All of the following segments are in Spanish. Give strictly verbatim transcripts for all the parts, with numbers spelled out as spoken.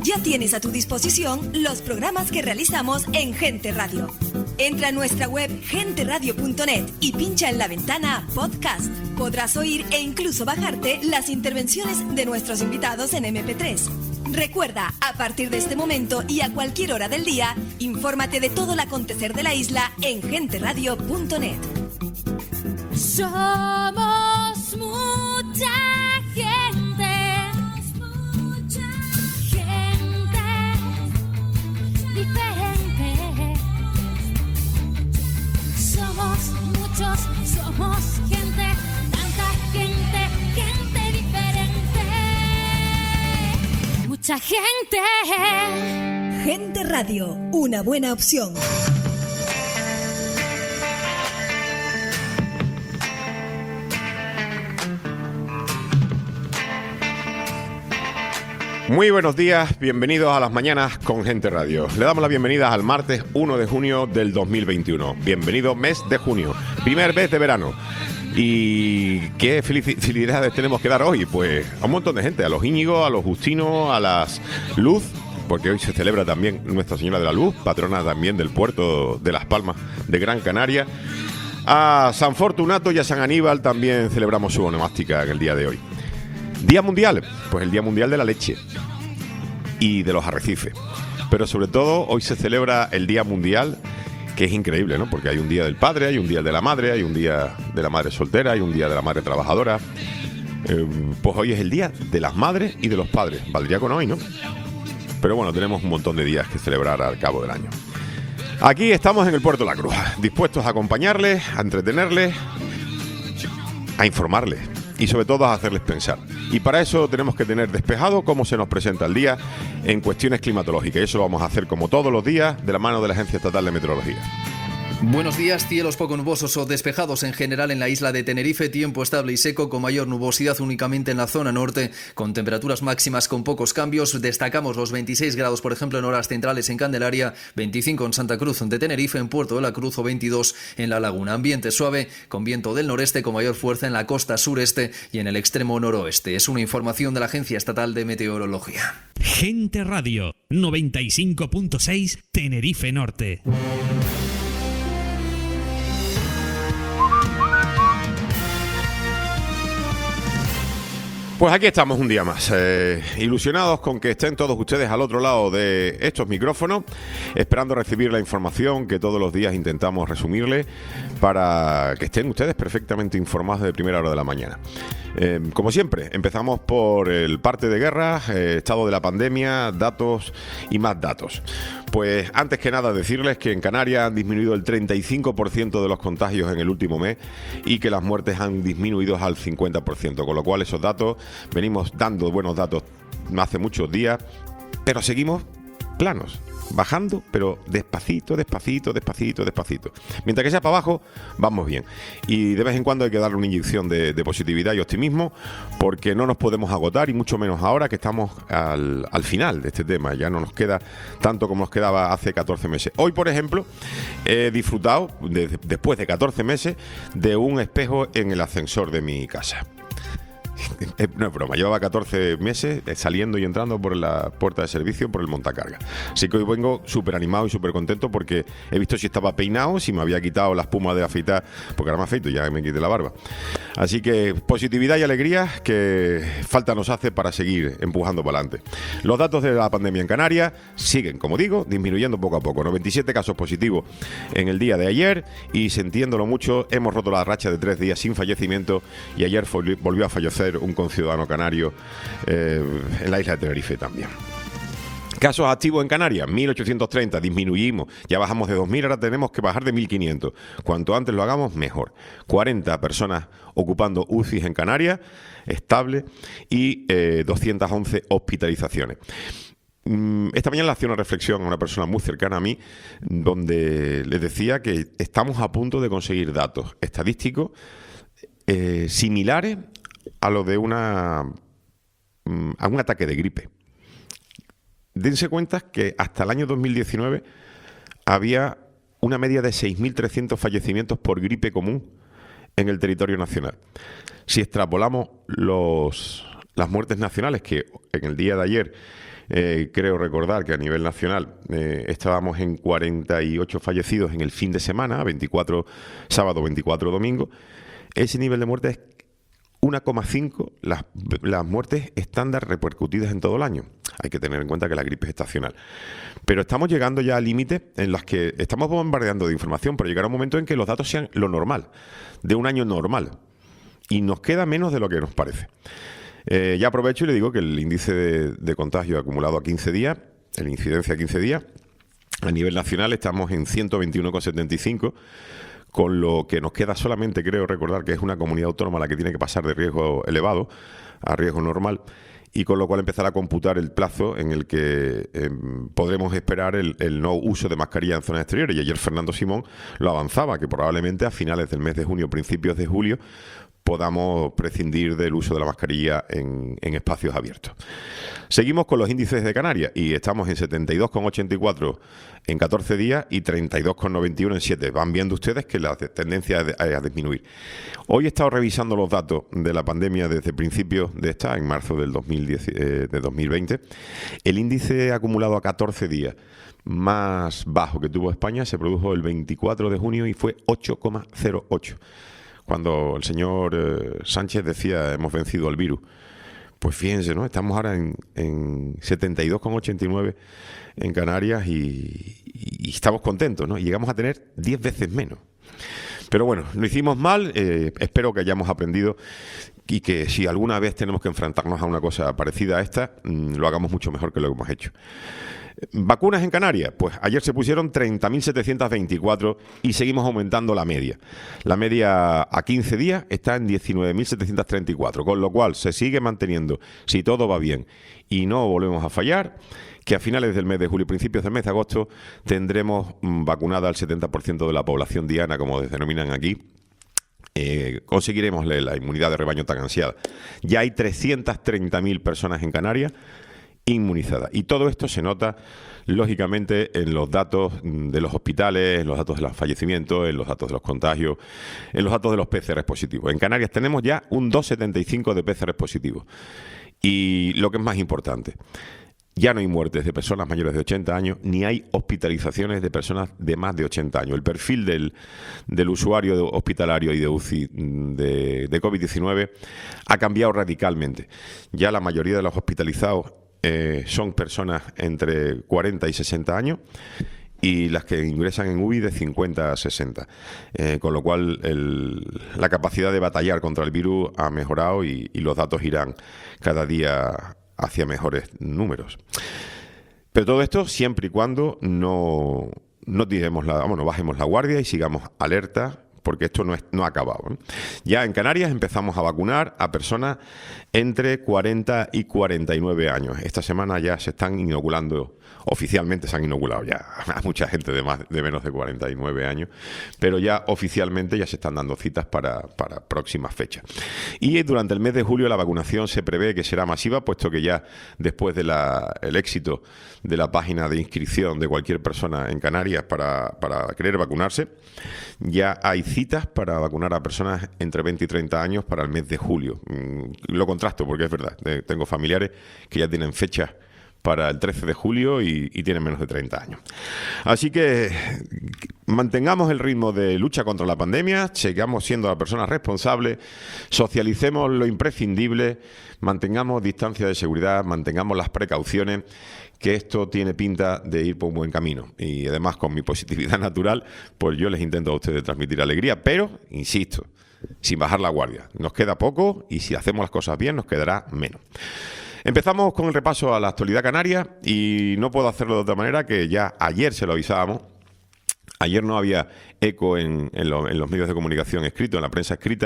Ya tienes a tu disposición los programas que realizamos en Gente Radio. Entra a nuestra web gente radio punto net y pincha en la ventana Podcast. Podrás oír e incluso bajarte las intervenciones de nuestros invitados en eme pe tres. Recuerda, a partir de este momento y a cualquier hora del día, infórmate de todo el acontecer de la isla en gente radio punto net. Somos mucha gente, mucha gente diferente. Somos muchos, somos gente, tanta gente, gente diferente. Mucha gente. Gente Radio, una buena opción. Muy buenos días, bienvenidos a las mañanas con Gente Radio. Le damos la bienvenida al martes uno de junio del dos mil veintiuno. Bienvenido mes de junio, primer mes de verano. ¿Y qué felicidades tenemos que dar hoy? Pues a un montón de gente, a los Íñigo, a los Justinos, a las Luz, porque hoy se celebra también Nuestra Señora de la Luz, patrona también del puerto de Las Palmas de Gran Canaria. A San Fortunato y a San Aníbal también celebramos su onomástica en el día de hoy. Día Mundial, pues el Día Mundial de la Leche y de los arrecifes. Pero sobre todo hoy se celebra el Día Mundial, que es increíble, ¿no? Porque hay un Día del Padre, hay un Día de la Madre, hay un Día de la Madre Soltera, hay un Día de la Madre Trabajadora. Eh, pues hoy es el Día de las Madres y de los Padres. Valdría con hoy, ¿no? Pero bueno, tenemos un montón de días que celebrar al cabo del año. Aquí estamos en el Puerto de la Cruz, dispuestos a acompañarles, a entretenerles, a informarles y sobre todo a hacerles pensar. Y para eso tenemos que tener despejado cómo se nos presenta el día en cuestiones climatológicas. Y eso lo vamos a hacer como todos los días de la mano de la Agencia Estatal de Meteorología. Buenos días, cielos poco nubosos o despejados en general en la isla de Tenerife, tiempo estable y seco con mayor nubosidad únicamente en la zona norte, con temperaturas máximas con pocos cambios. Destacamos los veintiséis grados, por ejemplo, en horas centrales en Candelaria, veinticinco en Santa Cruz de Tenerife, en Puerto de la Cruz o veintidós en La Laguna. Ambiente suave con viento del noreste con mayor fuerza en la costa sureste y en el extremo noroeste. Es una información de la Agencia Estatal de Meteorología. Gente Radio, noventa y cinco punto seis, Tenerife Norte. Pues aquí estamos un día más, eh, ilusionados con que estén todos ustedes al otro lado de estos micrófonos, esperando recibir la información que todos los días intentamos resumirles para que estén ustedes perfectamente informados de primera hora de la mañana. Eh, como siempre, empezamos por el parte de guerra, eh, estado de la pandemia, datos y más datos. Pues antes que nada decirles que en Canarias han disminuido el treinta y cinco por ciento de los contagios en el último mes y que las muertes han disminuido al cincuenta por ciento, con lo cual esos datos venimos dando buenos datos hace muchos días, pero seguimos planos, bajando, pero despacito, despacito, despacito, despacito. Mientras que sea para abajo, vamos bien. Y de vez en cuando hay que darle una inyección de, de positividad y optimismo, porque no nos podemos agotar, y mucho menos ahora que estamos al, al final de este tema. Ya no nos queda tanto como nos quedaba hace catorce meses. Hoy, por ejemplo, he disfrutado, de, después de catorce meses, de un espejo en el ascensor de mi casa. No es broma, llevaba catorce meses saliendo y entrando por la puerta de servicio por el montacarga. Así que hoy vengo súper animado y súper contento porque he visto si estaba peinado, si me había quitado la espuma de afeitar, porque ahora me afeito, ya me quité la barba. Así que positividad y alegría que falta nos hace para seguir empujando para adelante. Los datos de la pandemia en Canarias siguen, como digo, disminuyendo poco a poco. noventa y siete casos positivos en el día de ayer y, sintiéndolo mucho, hemos roto la racha de tres días sin fallecimiento y ayer volvió a fallecer un conciudadano canario eh, en la isla de Tenerife también. Casos activos en Canarias, mil ochocientos treinta, disminuimos, ya bajamos de dos mil, ahora tenemos que bajar de mil quinientos. Cuanto antes lo hagamos, mejor. cuarenta personas ocupando U C Is en Canarias, estable, y eh, doscientas once hospitalizaciones. Esta mañana le hacía una reflexión a una persona muy cercana a mí, donde le decía que estamos a punto de conseguir datos estadísticos eh, similares a lo de una a un ataque de gripe. Dense cuenta que hasta el año dos mil diecinueve había una media de seis mil trescientos fallecimientos por gripe común en el territorio nacional. Si extrapolamos los, las muertes nacionales, que en el día de ayer Eh, creo recordar que a nivel nacional eh, estábamos en cuarenta y ocho fallecidos en el fin de semana, veinticuatro sábado, veinticuatro domingo. Ese nivel de muerte es uno coma cinco las, las muertes estándar repercutidas en todo el año. Hay que tener en cuenta que la gripe es estacional. Pero estamos llegando ya a límites en los que estamos bombardeando de información, pero llegará un momento en que los datos sean lo normal, de un año normal. Y nos queda menos de lo que nos parece. Eh, ya aprovecho y le digo que el índice de, de contagio acumulado a quince días, la incidencia a quince días, a nivel nacional estamos en ciento veintiuno coma setenta y cinco, con lo que nos queda solamente, creo recordar, que es una comunidad autónoma la que tiene que pasar de riesgo elevado a riesgo normal, y con lo cual empezar a computar el plazo en el que eh, podremos esperar el, el no uso de mascarilla en zonas exteriores. Y ayer Fernando Simón lo avanzaba, que probablemente a finales del mes de junio, principios de julio, podamos prescindir del uso de la mascarilla en, en espacios abiertos. Seguimos con los índices de Canarias y estamos en setenta y dos coma ochenta y cuatro en catorce días y treinta y dos coma noventa y uno en siete. Van viendo ustedes que la tendencia es a disminuir. Hoy he estado revisando los datos de la pandemia desde principios de esta, en marzo del dos mil diez, eh, de dos mil veinte. El índice acumulado a catorce días más bajo que tuvo España se produjo el veinticuatro de junio y fue ocho coma cero ocho. Cuando el señor eh, Sánchez decía hemos vencido al virus, pues fíjense, ¿no? Estamos ahora en, en setenta y dos coma ochenta y nueve en Canarias y, y, y estamos contentos, ¿no? Y llegamos a tener diez veces menos. Pero bueno, lo hicimos mal, eh, espero que hayamos aprendido y que si alguna vez tenemos que enfrentarnos a una cosa parecida a esta, mmm, lo hagamos mucho mejor que lo que hemos hecho. ¿Vacunas en Canarias? Pues ayer se pusieron treinta mil setecientos veinticuatro y seguimos aumentando la media. La media a quince días está en diecinueve mil setecientos treinta y cuatro, con lo cual se sigue manteniendo, si todo va bien y no volvemos a fallar, que a finales del mes de julio y principios del mes de agosto tendremos vacunada al setenta por ciento de la población diana, como denominan aquí. Eh, conseguiremos la inmunidad de rebaño tan ansiada. Ya hay trescientas treinta mil personas en Canarias inmunizada. Y todo esto se nota, lógicamente, en los datos de los hospitales, en los datos de los fallecimientos, en los datos de los contagios, en los datos de los P C R positivos. En Canarias tenemos ya un dos coma setenta y cinco de P C R positivos. Y lo que es más importante, ya no hay muertes de personas mayores de ochenta años, ni hay hospitalizaciones de personas de más de ochenta años. El perfil del, del usuario hospitalario y de U C I de, de COVID diecinueve ha cambiado radicalmente. Ya la mayoría de los hospitalizados Eh, son personas entre cuarenta y sesenta años y las que ingresan en U I de cincuenta a sesenta, eh, con lo cual el, la capacidad de batallar contra el virus ha mejorado y, y los datos irán cada día hacia mejores números. Pero todo esto siempre y cuando no, no tiremos la, bueno, bajemos la guardia y sigamos alerta, porque esto no, es, no ha acabado, ¿eh? Ya en Canarias empezamos a vacunar a personas entre cuarenta y cuarenta y nueve años. Esta semana ya se están inoculando, oficialmente se han inoculado ya a mucha gente de, más, de menos de cuarenta y nueve años, pero ya oficialmente ya se están dando citas para, para próximas fechas. Y durante el mes de julio la vacunación se prevé que será masiva, puesto que ya después del el éxito de la página de inscripción de cualquier persona en Canarias para, para querer vacunarse, ya hay citas para vacunar a personas entre veinte y treinta años para el mes de julio. Lo contrasto porque es verdad, tengo familiares que ya tienen fechas para el trece de julio y, y tienen menos de treinta años. Así que mantengamos el ritmo de lucha contra la pandemia, sigamos siendo las personas responsables, socialicemos lo imprescindible, mantengamos distancia de seguridad, mantengamos las precauciones, que esto tiene pinta de ir por un buen camino. Y además, con mi positividad natural, pues yo les intento a ustedes transmitir alegría, pero, insisto, sin bajar la guardia. Nos queda poco y si hacemos las cosas bien nos quedará menos. Empezamos con el repaso a la actualidad canaria y no puedo hacerlo de otra manera que ya ayer se lo avisábamos. Ayer no había eco en, en, lo, en los medios de comunicación escritos, en la prensa escrita,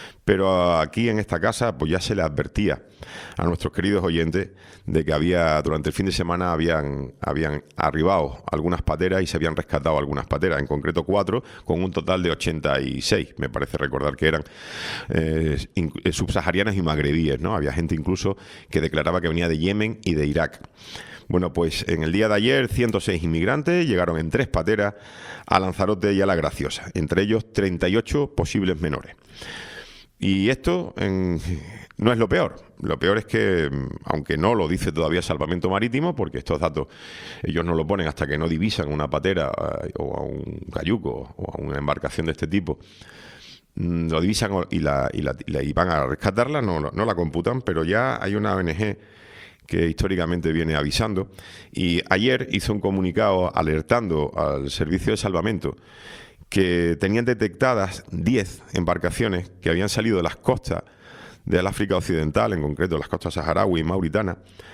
pero aquí en esta casa pues ya se le advertía a nuestros queridos oyentes de que había durante el fin de semana habían, habían arribado algunas pateras y se habían rescatado algunas pateras, en concreto cuatro, con un total de ochenta y seis, me parece recordar que eran eh, subsaharianas y magrebíes, ¿no? Había gente incluso que declaraba que venía de Yemen y de Irak. Bueno, pues en el día de ayer ciento seis inmigrantes llegaron en tres pateras a Lanzarote y a La Graciosa, entre ellos treinta y ocho posibles menores. Y esto en, no es lo peor. Lo peor es que, aunque no lo dice todavía Salvamento Marítimo, porque estos datos ellos no lo ponen hasta que no divisan una patera eh, o a un cayuco o a una embarcación de este tipo, mm, lo divisan y, la, y, la, y, la, y van a rescatarla, no, no la computan, pero ya hay una O N G que históricamente viene avisando, y ayer hizo un comunicado alertando al Servicio de Salvamento que tenían detectadas diez embarcaciones que habían salido de las costas del África Occidental, en concreto las costas saharaui y mauritanas,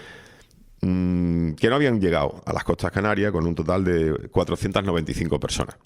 mmm, que no habían llegado a las costas canarias, con un total de cuatrocientas noventa y cinco personas.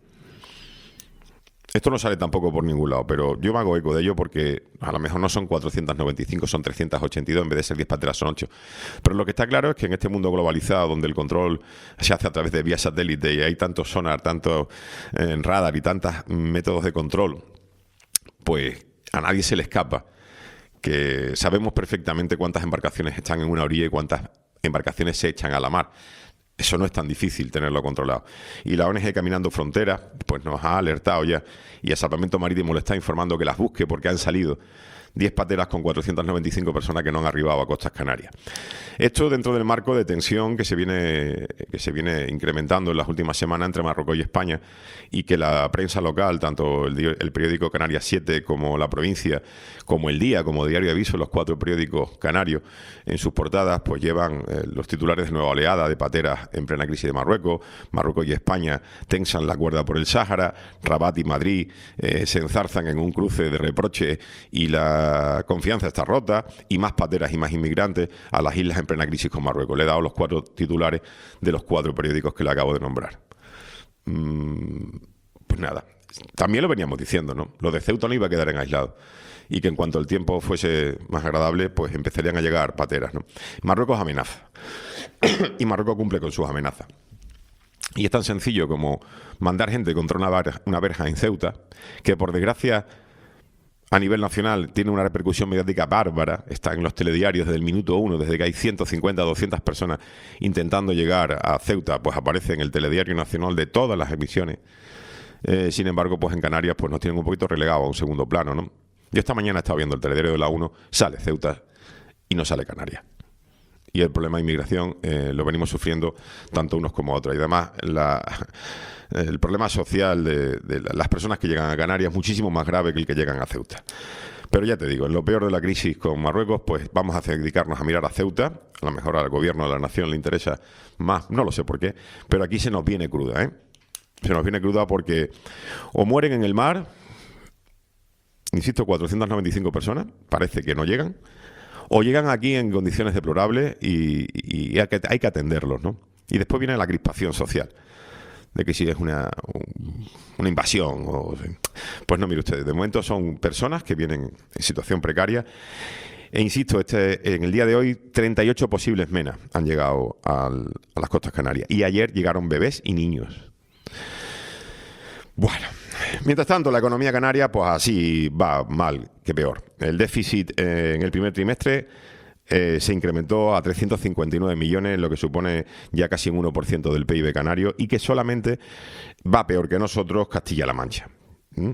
Esto no sale tampoco por ningún lado, pero yo me hago eco de ello porque a lo mejor no son cuatrocientas noventa y cinco, son trescientas ochenta y dos, en vez de ser diez pateras son ocho. Pero lo que está claro es que en este mundo globalizado, donde el control se hace a través de vía satélite y hay tantos sonar, tantos eh, radar y tantos métodos de control, pues a nadie se le escapa que sabemos perfectamente cuántas embarcaciones están en una orilla y cuántas embarcaciones se echan a la mar. Eso no es tan difícil tenerlo controlado. Y la O N G Caminando Fronteras pues nos ha alertado ya, y el Salvamento Marítimo le está informando que las busque, porque han salido diez pateras con cuatrocientas noventa y cinco personas que no han arribado a costas canarias. Esto dentro del marco de tensión que se viene que se viene incrementando en las últimas semanas entre Marruecos y España, y que la prensa local, tanto el, el periódico Canarias siete como La Provincia, como El Día, como Diario de Aviso, los cuatro periódicos canarios, en sus portadas pues llevan eh, los titulares de nueva oleada de pateras en plena crisis de Marruecos. Marruecos y España tensan la cuerda por el Sáhara, Rabat y Madrid eh, se enzarzan en un cruce de reproches y la confianza está rota, y más pateras y más inmigrantes a las islas en plena crisis con Marruecos. Le he dado los cuatro titulares de los cuatro periódicos que le acabo de nombrar. Mm, pues nada, también lo veníamos diciendo, ¿no? Lo de Ceuta no iba a quedar en aislado, y que en cuanto el tiempo fuese más agradable, pues empezarían a llegar pateras, ¿no? Marruecos amenaza y Marruecos cumple con sus amenazas. Y es tan sencillo como mandar gente contra una, bar, una verja en Ceuta, que por desgracia a nivel nacional tiene una repercusión mediática bárbara. Está en los telediarios desde el minuto uno, desde que hay ciento cincuenta, doscientas personas intentando llegar a Ceuta, pues aparece en el telediario nacional de todas las emisiones. Eh, sin embargo, pues en Canarias pues nos tienen un poquito relegados a un segundo plano, ¿no? Yo esta mañana he estado viendo el telediario de la uno, sale Ceuta y no sale Canarias. Y el problema de inmigración eh, lo venimos sufriendo tanto unos como otros. Y además la, el problema social de, de las personas que llegan a Canarias es muchísimo más grave que el que llegan a Ceuta. Pero ya te digo, en lo peor de la crisis con Marruecos, pues vamos a dedicarnos a mirar a Ceuta. A lo mejor al gobierno de la nación le interesa más, no lo sé por qué, pero aquí se nos viene cruda, ¿eh? Se nos viene cruda porque o mueren en el mar, insisto, cuatrocientas noventa y cinco personas, parece que no llegan, o llegan aquí en condiciones deplorables y, y hay, que, hay que atenderlos, ¿no? Y después viene la crispación social, de que si es una, una invasión. O, pues no, mire ustedes, de momento son personas que vienen en situación precaria. E insisto, este, en el día de hoy, treinta y ocho posibles menas han llegado al, a las costas canarias. Y ayer llegaron bebés y niños. Bueno, mientras tanto, la economía canaria, pues así va mal que peor. El déficit eh, en el primer trimestre eh, se incrementó a trescientos cincuenta y nueve millones, lo que supone ya casi un uno por ciento del P I B canario, y que solamente va peor que nosotros Castilla-La Mancha. ¿Mm?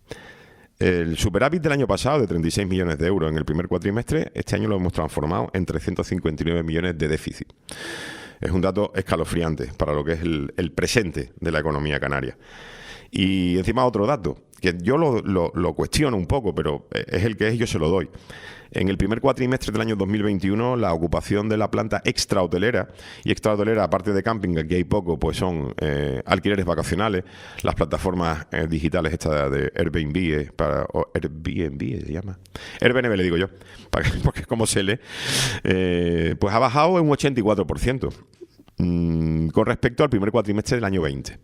El superávit del año pasado de treinta y seis millones de euros en el primer cuatrimestre, este año lo hemos transformado en trescientos cincuenta y nueve millones de déficit. Es un dato escalofriante para lo que es el, el presente de la economía canaria. Y encima otro dato, que yo lo, lo, lo cuestiono un poco, pero es el que es y yo se lo doy. En el primer cuatrimestre del año dos mil veintiuno, la ocupación de la planta extrahotelera, y extrahotelera, aparte de camping, aquí hay poco, pues son eh, alquileres vacacionales, las plataformas eh, digitales estas de Airbnb, eh, para, o Airbnb se llama, Airbnb le digo yo, para, porque es como se lee, eh, pues ha bajado en un ochenta y cuatro por ciento mmm, con respecto al primer cuatrimestre del año veinte.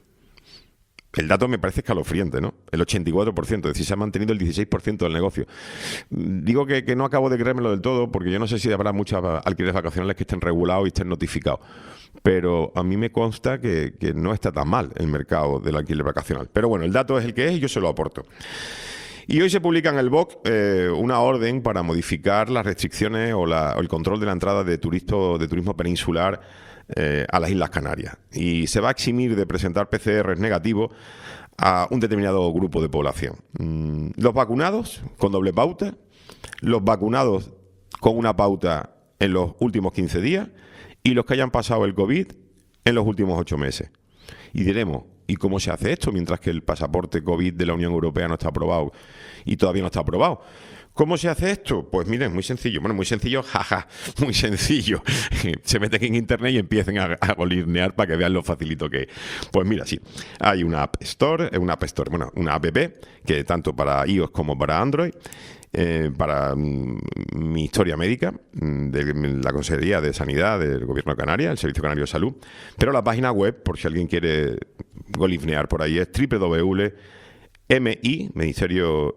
El dato me parece escalofriante, ¿no? El ochenta y cuatro por ciento, es decir, se ha mantenido el dieciséis por ciento del negocio. Digo que, que no acabo de creérmelo del todo, porque yo no sé si habrá muchos alquileres vacacionales que estén regulados y estén notificados. Pero a mí me consta que, que no está tan mal el mercado del alquiler vacacional. Pero bueno, el dato es el que es y yo se lo aporto. Y hoy se publica en el B O C eh, una orden para modificar las restricciones o, la, o el control de la entrada de, turisto, de turismo peninsular Eh, a las Islas Canarias, y se va a eximir de presentar P C Rs negativos a un determinado grupo de población. Los vacunados con doble pauta, los vacunados con una pauta en los últimos quince días y los que hayan pasado el COVID en los últimos ocho meses. Y diremos, ¿y cómo se hace esto mientras que el pasaporte COVID de la Unión Europea no está aprobado y todavía no está aprobado? ¿Cómo se hace esto? Pues miren, muy sencillo. Bueno, muy sencillo, jaja, muy sencillo. Se meten en internet y empiecen a, a golisnear para que vean lo facilito que es. Pues mira, sí, hay una App Store, una App Store, bueno, una app que tanto para iOS como para Android, eh, para mm, mi historia médica de la Consejería de Sanidad del Gobierno de Canarias, el Servicio Canario de Salud, pero la página web, por si alguien quiere golisnear por ahí, es doble u doble u doble u punto m i, Ministerio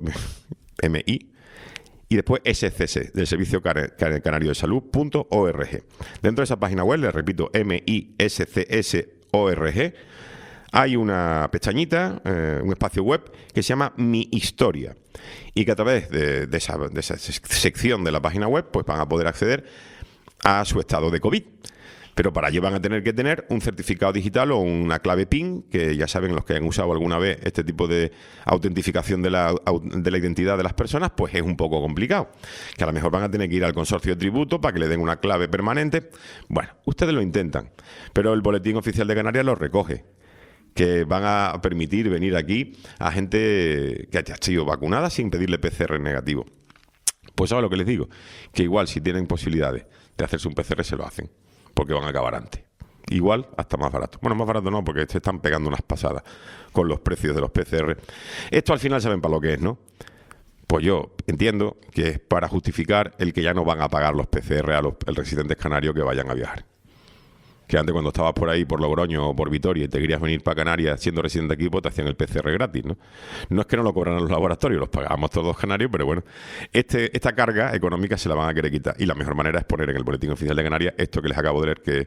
M I, y después S C S, del Servicio Canario de Salud punto org. Dentro de esa página web, les repito, M I S C S punto org, hay una pestañita, eh, un espacio web que se llama Mi Historia, y que a través de, de, esa, de esa sección de la página web pues van a poder acceder a su estado de COVID. Pero para ello van a tener que tener un certificado digital o una clave PIN, que ya saben los que han usado alguna vez este tipo de autentificación de la, de la identidad de las personas, pues es un poco complicado. Que a lo mejor van a tener que ir al consorcio de tributo para que le den una clave permanente. Bueno, ustedes lo intentan, pero el Boletín Oficial de Canarias lo recoge, que van a permitir venir aquí a gente que haya sido vacunada sin pedirle P C R negativo. Pues ¿sabes lo que les digo? Que igual si tienen posibilidades de hacerse un P C R se lo hacen, porque van a acabar antes. Igual hasta más barato. Bueno, más barato no, porque se están pegando unas pasadas con los precios de los P C R. Esto al final saben para lo que es, ¿no? Pues yo entiendo que es para justificar el que ya no van a pagar los P C R a los residentes canarios que vayan a viajar. Que antes, cuando estabas por ahí, por Logroño o por Vitoria, y te querías venir para Canarias siendo residente aquí, pues te hacían el P C R gratis, ¿no? No es que no lo cobraran los laboratorios, los pagábamos todos los canarios, pero bueno, este, esta carga económica se la van a querer quitar. Y la mejor manera es poner en el Boletín Oficial de Canarias esto que les acabo de leer, que es,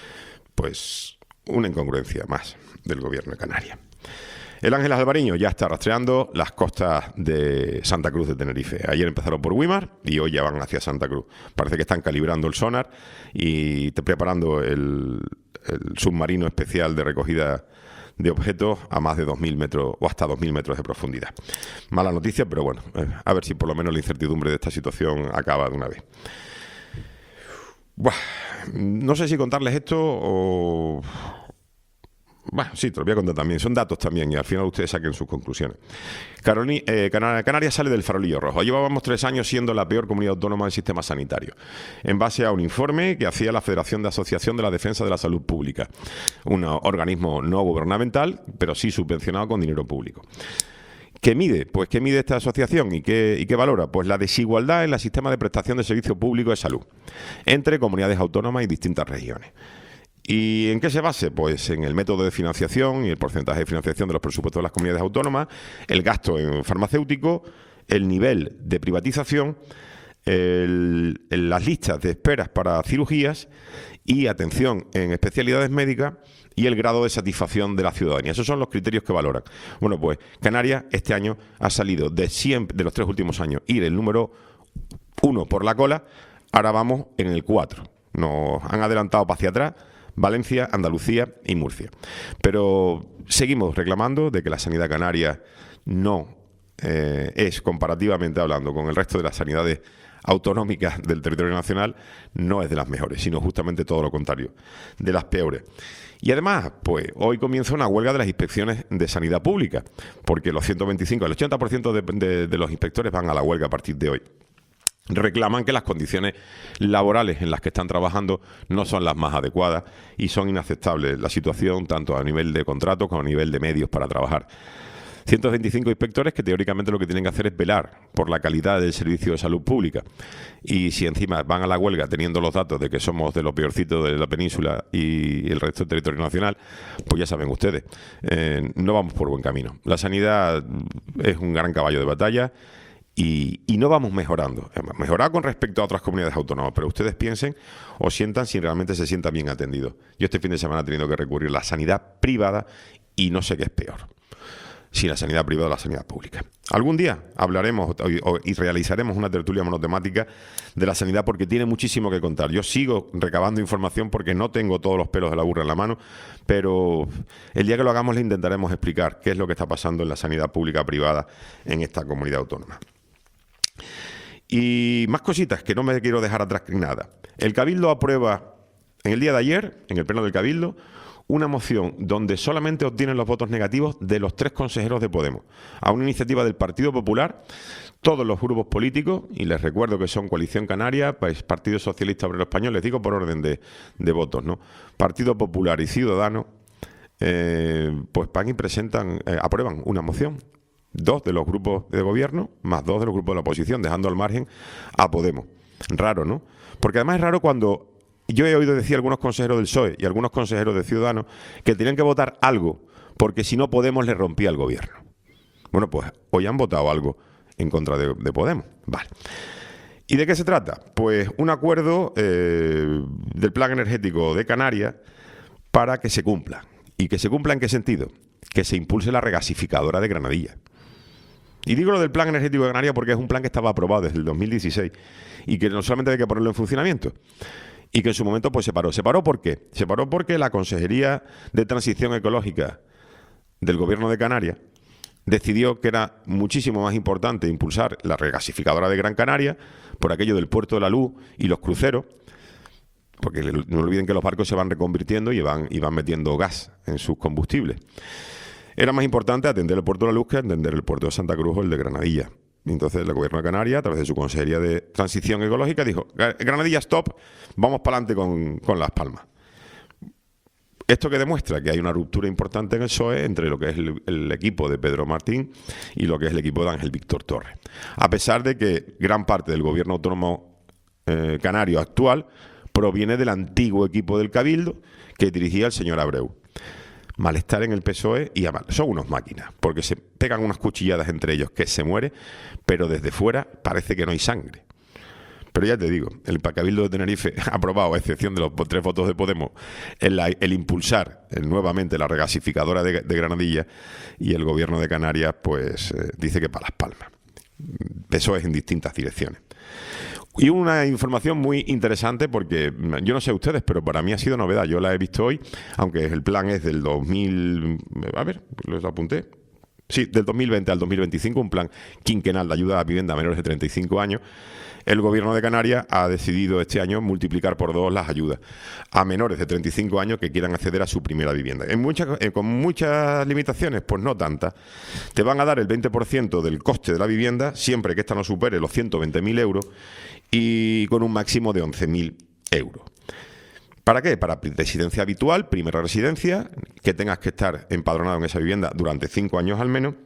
pues, una incongruencia más del Gobierno de Canarias. El Ángel Alvariño ya está rastreando las costas de Santa Cruz de Tenerife. Ayer empezaron por Güímar y hoy ya van hacia Santa Cruz. Parece que están calibrando el sonar y preparando el, el submarino especial de recogida de objetos a más de dos mil metros o hasta dos mil metros de profundidad. Mala noticia, pero bueno, eh, a ver si por lo menos la incertidumbre de esta situación acaba de una vez. Buah, no sé si contarles esto o... Bueno, sí, te lo voy a contar también. Son datos también y al final ustedes saquen sus conclusiones. Caroni, eh, Canarias sale del farolillo rojo. Llevábamos tres años siendo la peor comunidad autónoma del sistema sanitario, en base a un informe que hacía la Federación de Asociación de la Defensa de la Salud Pública, un organismo no gubernamental, pero sí subvencionado con dinero público. ¿Qué mide? Pues ¿qué mide esta asociación y qué, y qué valora? Pues la desigualdad en el sistema de prestación de servicio público de salud entre comunidades autónomas y distintas regiones. ¿Y en qué se base? Pues en el método de financiación y el porcentaje de financiación de los presupuestos de las comunidades autónomas, el gasto en farmacéutico, el nivel de privatización, el, el, las listas de esperas para cirugías y atención en especialidades médicas y el grado de satisfacción de la ciudadanía. Esos son los criterios que valoran. Bueno, pues Canarias este año ha salido de, cien, de los tres últimos años ir el número uno por la cola, ahora vamos en el cuatro. Nos han adelantado para hacia atrás Valencia, Andalucía y Murcia. Pero seguimos reclamando de que la sanidad canaria no eh, es, comparativamente hablando, con el resto de las sanidades autonómicas del territorio nacional, no es de las mejores, sino justamente todo lo contrario, de las peores. Y además, pues hoy comienza una huelga de las inspecciones de sanidad pública, porque los ciento veinticinco, el ochenta por ciento de, de, de los inspectores van a la huelga a partir de hoy. Reclaman que las condiciones laborales en las que están trabajando no son las más adecuadas y son inaceptables la situación tanto a nivel de contrato como a nivel de medios para trabajar. ciento veinticinco inspectores que teóricamente lo que tienen que hacer es velar por la calidad del servicio de salud pública. Y si encima van a la huelga teniendo los datos de que somos de lo peorcito de la península y el resto del territorio nacional, pues ya saben ustedes, eh, no vamos por buen camino. La sanidad es un gran caballo de batalla. Y, y no vamos mejorando. Mejorar con respecto a otras comunidades autónomas, pero ustedes piensen o sientan si realmente se sientan bien atendidos. Yo este fin de semana he tenido que recurrir a la sanidad privada y no sé qué es peor. sin la sanidad privada o la sanidad pública. Algún día hablaremos y realizaremos una tertulia monotemática de la sanidad porque tiene muchísimo que contar. Yo sigo recabando información porque no tengo todos los pelos de la burra en la mano, pero el día que lo hagamos le intentaremos explicar qué es lo que está pasando en la sanidad pública privada en esta comunidad autónoma. Y más cositas que no me quiero dejar atrás nada. El Cabildo aprueba en el día de ayer, en el pleno del Cabildo, una moción donde solamente obtienen los votos negativos de los tres consejeros de Podemos, a una iniciativa del Partido Popular, todos los grupos políticos, y les recuerdo que son Coalición Canaria, pues Partido Socialista Obrero Español, les digo por orden de, de votos, ¿no? Partido Popular y Ciudadanos, eh, pues van y presentan, eh, aprueban una moción, dos de los grupos de gobierno, más dos de los grupos de la oposición, dejando al margen a Podemos. Raro, ¿no? Porque además es raro cuando... Yo he oído decir a algunos consejeros del P S O E y algunos consejeros de Ciudadanos que tenían que votar algo porque si no Podemos le rompía el gobierno. Bueno, pues hoy han votado algo en contra de, de Podemos. Vale. ¿Y de qué se trata? Pues un acuerdo eh, del plan energético de Canarias para que se cumpla. ¿Y que se cumpla en qué sentido? Que se impulse la regasificadora de Granadilla. Y digo lo del plan energético de Canarias porque es un plan que estaba aprobado desde el dos mil dieciséis y que no solamente hay que ponerlo en funcionamiento. Y que en su momento pues se paró. ¿Se paró por qué? Se paró porque la Consejería de Transición Ecológica del Gobierno de Canarias decidió que era muchísimo más importante impulsar la regasificadora de Gran Canaria por aquello del Puerto de la Luz y los cruceros, porque no olviden que los barcos se van reconvirtiendo y van, y van metiendo gas en sus combustibles. Era más importante atender el Puerto de la Luz que atender el Puerto de Santa Cruz o el de Granadilla. Entonces el Gobierno de Canarias, a través de su Consejería de Transición Ecológica, dijo, Granadilla, stop, vamos para adelante con, con Las Palmas. Esto que demuestra que hay una ruptura importante en el P S O E entre lo que es el, el equipo de Pedro Martín y lo que es el equipo de Ángel Víctor Torres. A pesar de que gran parte del Gobierno autónomo eh, canario actual proviene del antiguo equipo del Cabildo que dirigía el señor Abreu. Malestar en el P S O E y además son unos máquinas, porque se pegan unas cuchilladas entre ellos que se muere, pero desde fuera parece que no hay sangre. Pero ya te digo, el Cabildo de Tenerife ha aprobado, a excepción de los tres votos de Podemos, el, el impulsar el, nuevamente la regasificadora de, de Granadilla, y el Gobierno de Canarias pues eh, dice que para Las Palmas. P S O E en distintas direcciones. Y una información muy interesante porque yo no sé ustedes, pero para mí ha sido novedad. Yo la he visto hoy, aunque el plan es del dos mil... A ver, lo apunté. Sí, del dos mil veinte al dos mil veinticinco, un plan quinquenal de ayuda a vivienda a menores de treinta y cinco años. El Gobierno de Canarias ha decidido este año multiplicar por dos las ayudas a menores de treinta y cinco años que quieran acceder a su primera vivienda. En muchas, eh, con muchas limitaciones, pues no tantas. Te van a dar el veinte por ciento del coste de la vivienda, siempre que ésta no supere los ciento veinte mil euros, y con un máximo de once mil euros. ¿Para qué? Para residencia habitual, primera residencia, que tengas que estar empadronado en esa vivienda durante cinco años al menos,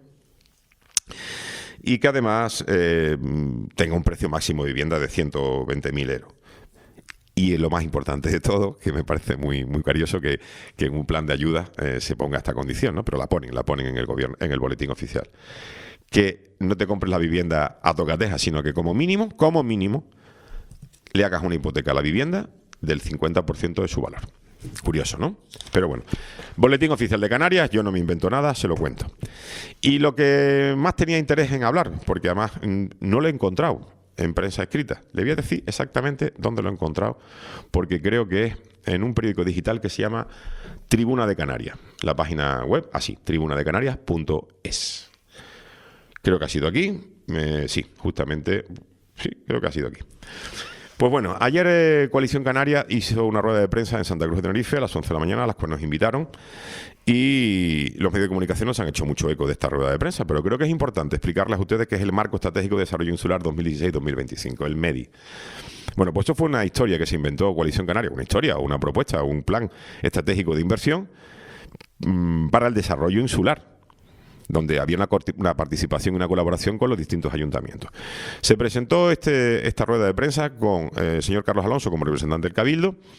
y que además eh, tenga un precio máximo de vivienda de ciento veinte mil euros. Y lo más importante de todo, que me parece muy muy curioso que, que en un plan de ayuda eh, se ponga esta condición, ¿no? Pero la ponen, la ponen en el gobierno, en el boletín oficial. Que no te compres la vivienda a tocateja, sino que como mínimo, como mínimo, le hagas una hipoteca a la vivienda del cincuenta por ciento de su valor. Curioso, ¿no? Pero bueno, boletín oficial de Canarias, yo no me invento nada, se lo cuento. Y lo que más tenía interés en hablar, porque además no lo he encontrado en prensa escrita, le voy a decir exactamente dónde lo he encontrado, porque creo que es en un periódico digital que se llama Tribuna de Canarias, la página web, así, tribuna de canarias punto es. Creo que ha sido aquí, eh, sí, justamente, sí, creo que ha sido aquí. Pues bueno, ayer eh, Coalición Canaria hizo una rueda de prensa en Santa Cruz de Tenerife a las once de la mañana, a las cuales nos invitaron, y los medios de comunicación nos han hecho mucho eco de esta rueda de prensa, pero creo que es importante explicarles a ustedes qué es el Marco Estratégico de Desarrollo Insular dos mil dieciséis dos mil veinticinco, el MEDI. Bueno, pues esto fue una historia que se inventó Coalición Canaria, una historia, una propuesta, un plan estratégico de inversión mmm, para el desarrollo insular, donde había una, una participación y una colaboración con los distintos ayuntamientos. Se presentó este, esta rueda de prensa con eh, el señor Carlos Alonso como representante del Cabildo,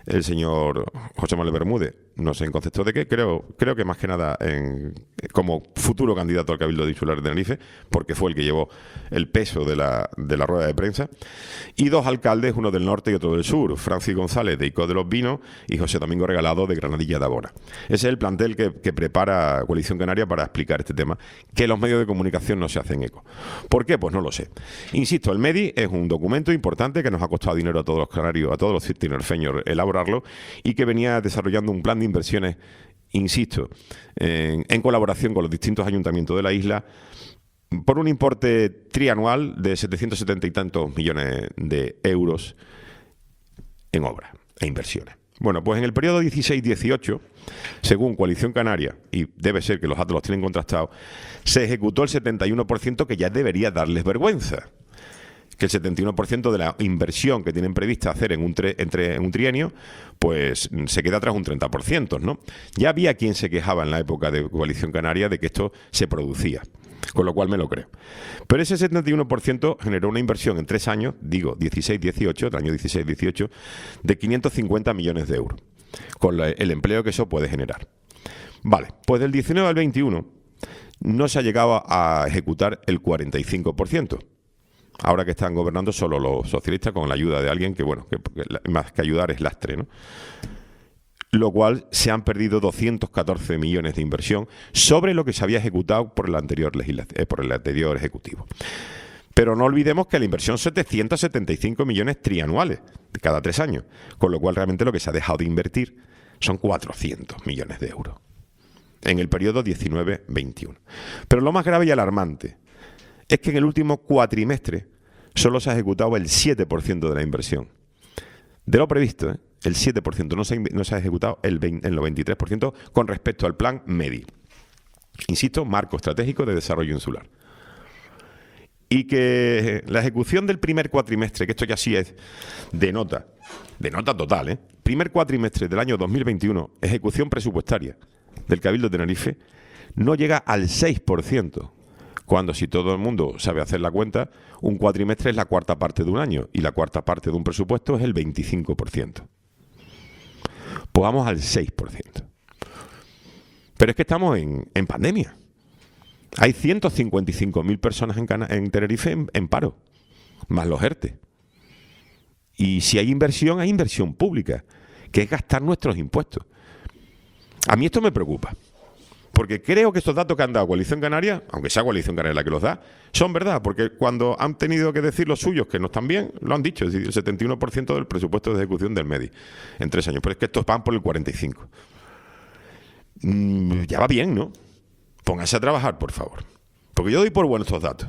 el señor José Manuel Bermúdez, no sé en concepto de qué, creo, creo que más que nada en, como futuro candidato al Cabildo Insular de Tenerife, porque fue el que llevó el peso de la, de la rueda de prensa, y dos alcaldes, uno del norte y otro del sur, Francis González de Icó de los Vinos y José Domingo Regalado de Granadilla de Abona. Ese es el plantel que, que prepara Coalición Canaria para explicar este tema, que los medios de comunicación no se hacen eco. ¿Por qué? Pues no lo sé. Insisto, el MEDI es un documento importante que nos ha costado dinero a todos los canarios, a todos los tinerfeños elaborarlo, y que venía desarrollando un plan de inversiones, insisto, en, en colaboración con los distintos ayuntamientos de la isla, por un importe trianual de setecientos setenta y tantos millones de euros en obras e inversiones. Bueno, pues en el periodo dieciséis dieciocho, según Coalición Canaria, y debe ser que los datos los tienen contrastados, se ejecutó el setenta y uno por ciento, que ya debería darles vergüenza. Que el setenta y uno por ciento de la inversión que tienen prevista hacer en un, tre, entre, en un trienio, pues se queda atrás un treinta por ciento, ¿no? Ya había quien se quejaba en la época de Coalición Canaria de que esto se producía, con lo cual me lo creo. Pero ese setenta y uno por ciento generó una inversión en tres años, digo dieciséis dieciocho, del año dieciséis dieciocho, de quinientos cincuenta millones de euros, con la, el empleo que eso puede generar. Vale, pues del diecinueve al veintiuno no se ha llegado a ejecutar el cuarenta y cinco por ciento. Ahora que están gobernando solo los socialistas con la ayuda de alguien que, bueno, que, que más que ayudar es lastre, ¿no? Lo cual se han perdido doscientos catorce millones de inversión sobre lo que se había ejecutado por el anterior legisla- eh, por el anterior ejecutivo. Pero no olvidemos que la inversión son setecientos setenta y cinco millones trianuales de cada tres años, con lo cual realmente lo que se ha dejado de invertir son cuatrocientos millones de euros en el periodo diecinueve veintiuno. Pero lo más grave y alarmante es que en el último cuatrimestre solo se ha ejecutado el siete por ciento de la inversión. De lo previsto, ¿eh? el siete por ciento, no se ha, no se ha ejecutado el, veinte, el veintitrés por ciento con respecto al plan MEDI. Insisto, Marco Estratégico de Desarrollo Insular. Y que la ejecución del primer cuatrimestre, que esto ya sí es de nota, de nota total, ¿eh? primer cuatrimestre del año dos mil veintiuno, ejecución presupuestaria del Cabildo de Tenerife, no llega al seis por ciento. Cuando, si todo el mundo sabe hacer la cuenta, un cuatrimestre es la cuarta parte de un año y la cuarta parte de un presupuesto es el veinticinco por ciento. Pues vamos al seis por ciento. Pero es que estamos en, en pandemia. Hay ciento cincuenta y cinco mil personas en, Cana- en Tenerife en, en paro, más los ERTE. Y si hay inversión, hay inversión pública, que es gastar nuestros impuestos. A mí esto me preocupa. Porque creo que estos datos que han dado Coalición Canaria, aunque sea Coalición Canaria la que los da, son verdad, porque cuando han tenido que decir los suyos que no están bien, lo han dicho, es decir, el setenta y uno por ciento del presupuesto de ejecución del MEDI en tres años, pero es que estos van por el cuarenta y cinco por ciento. Mm, ya va bien, ¿no? Pónganse a trabajar, por favor, porque yo doy por buenos estos datos.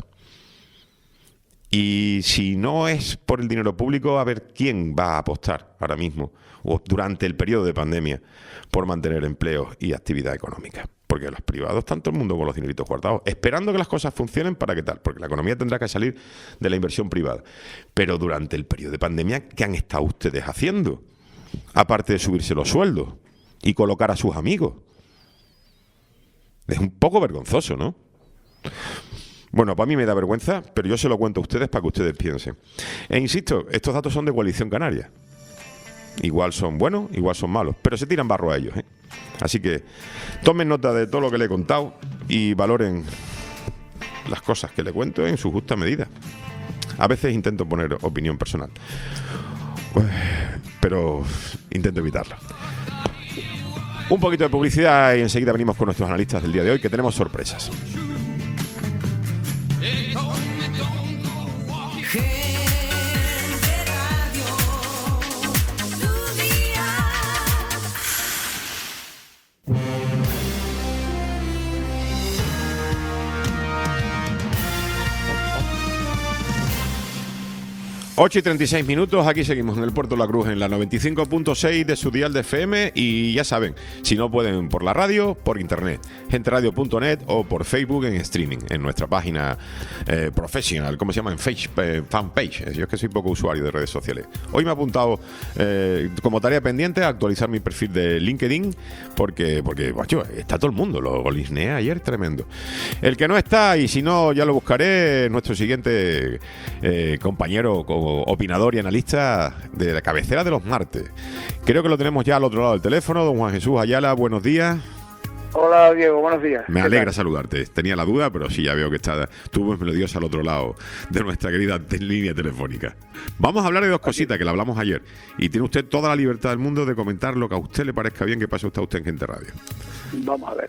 Y si no es por el dinero público, a ver quién va a apostar ahora mismo o durante el periodo de pandemia por mantener empleos y actividad económica. Porque los privados están todo el mundo con los dineritos guardados, esperando que las cosas funcionen para qué tal, porque la economía tendrá que salir de la inversión privada. Pero durante el periodo de pandemia, ¿qué han estado ustedes haciendo? Aparte de subirse los sueldos y colocar a sus amigos. Es un poco vergonzoso, ¿no? Bueno, para mí me da vergüenza, pero yo se lo cuento a ustedes para que ustedes piensen. E insisto, estos datos son de Coalición Canaria. Igual son buenos, igual son malos, pero se tiran barro a ellos, ¿eh? Así que tomen nota de todo lo que le he contado y valoren las cosas que le cuento en su justa medida. A veces intento poner opinión personal, pero intento evitarlo. Un poquito de publicidad y enseguida venimos con nuestros analistas del día de hoy, que tenemos sorpresas. ocho y treinta y seis minutos, aquí seguimos en el Puerto de la Cruz en la noventa y cinco punto seis de su dial de F M y ya saben, si no pueden por la radio, por internet, gente radio punto net o por Facebook en streaming, en nuestra página eh, profesional, ¿cómo se llama? En face, eh, fanpage. Yo es que soy poco usuario de redes sociales. Hoy me he apuntado eh, como tarea pendiente a actualizar mi perfil de LinkedIn porque, porque macho, está todo el mundo, lo golisneé ayer, tremendo. El que no está, y si no ya lo buscaré, nuestro siguiente eh, compañero con opinador y analista de la cabecera de los martes. Creo que lo tenemos ya al otro lado del teléfono, don Juan Jesús Ayala, buenos días. Hola Diego, buenos días. Me alegra saludarte. Tenía la duda, pero sí, ya veo que está tú melodiosa al otro lado de nuestra querida te- línea telefónica. Vamos a hablar de dos cositas que le hablamos ayer. Y tiene usted toda la libertad del mundo de comentar lo que a usted le parezca bien que pase usted a usted en Gente Radio. Vamos a ver.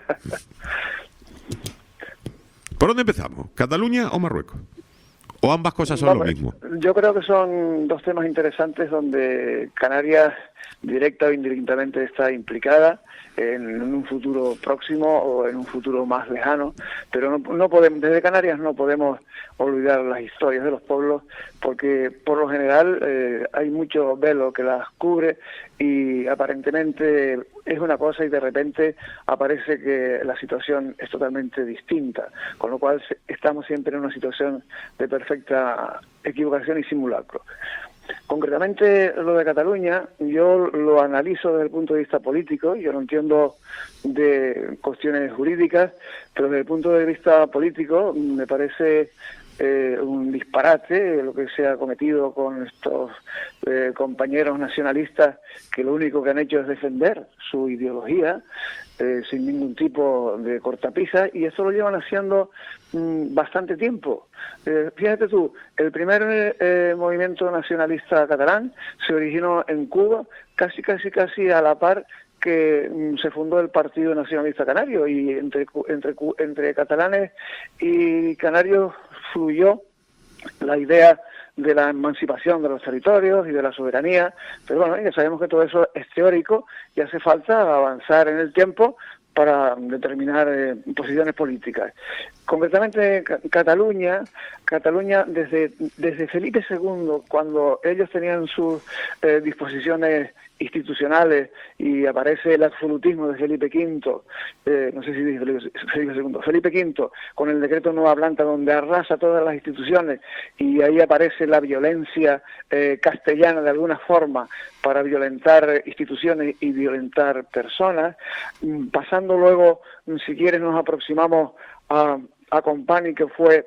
¿Por dónde empezamos? ¿Cataluña o Marruecos? ¿O ambas cosas son Vamos, lo mismo? Yo creo que son dos temas interesantes donde Canarias directa o indirectamente está implicada en un futuro próximo o en un futuro más lejano, pero no, no podemos, desde Canarias no podemos olvidar las historias de los pueblos, porque por lo general eh, hay mucho velo que las cubre y aparentemente es una cosa y de repente aparece que la situación es totalmente distinta, con lo cual estamos siempre en una situación de perfecta equivocación y simulacro. Concretamente, lo de Cataluña, yo lo analizo desde el punto de vista político, yo no entiendo de cuestiones jurídicas, pero desde el punto de vista político me parece eh, un disparate lo que se ha cometido con estos eh, compañeros nacionalistas que lo único que han hecho es defender su ideología, Eh, sin ningún tipo de cortapisa, y eso lo llevan haciendo mmm, bastante tiempo. Eh, fíjate tú, el primer eh, movimiento nacionalista catalán se originó en Cuba, casi, casi, casi a la par que mmm, se fundó el Partido Nacionalista Canario, y entre, entre, entre catalanes y canarios fluyó la idea de la emancipación de los territorios y de la soberanía, pero bueno, ya sabemos que todo eso es teórico y hace falta avanzar en el tiempo para determinar eh, posiciones políticas. Concretamente, Cataluña, Cataluña desde, desde Felipe segundo, cuando ellos tenían sus eh, disposiciones institucionales y aparece el absolutismo de Felipe quinto, eh, no sé si dice Felipe, Felipe segundo, Felipe quinto, con el decreto Nueva Planta, donde arrasa todas las instituciones, y ahí aparece la violencia eh, castellana de alguna forma para violentar instituciones y violentar personas. Pasando luego, si quieres, nos aproximamos a, a Company, que fue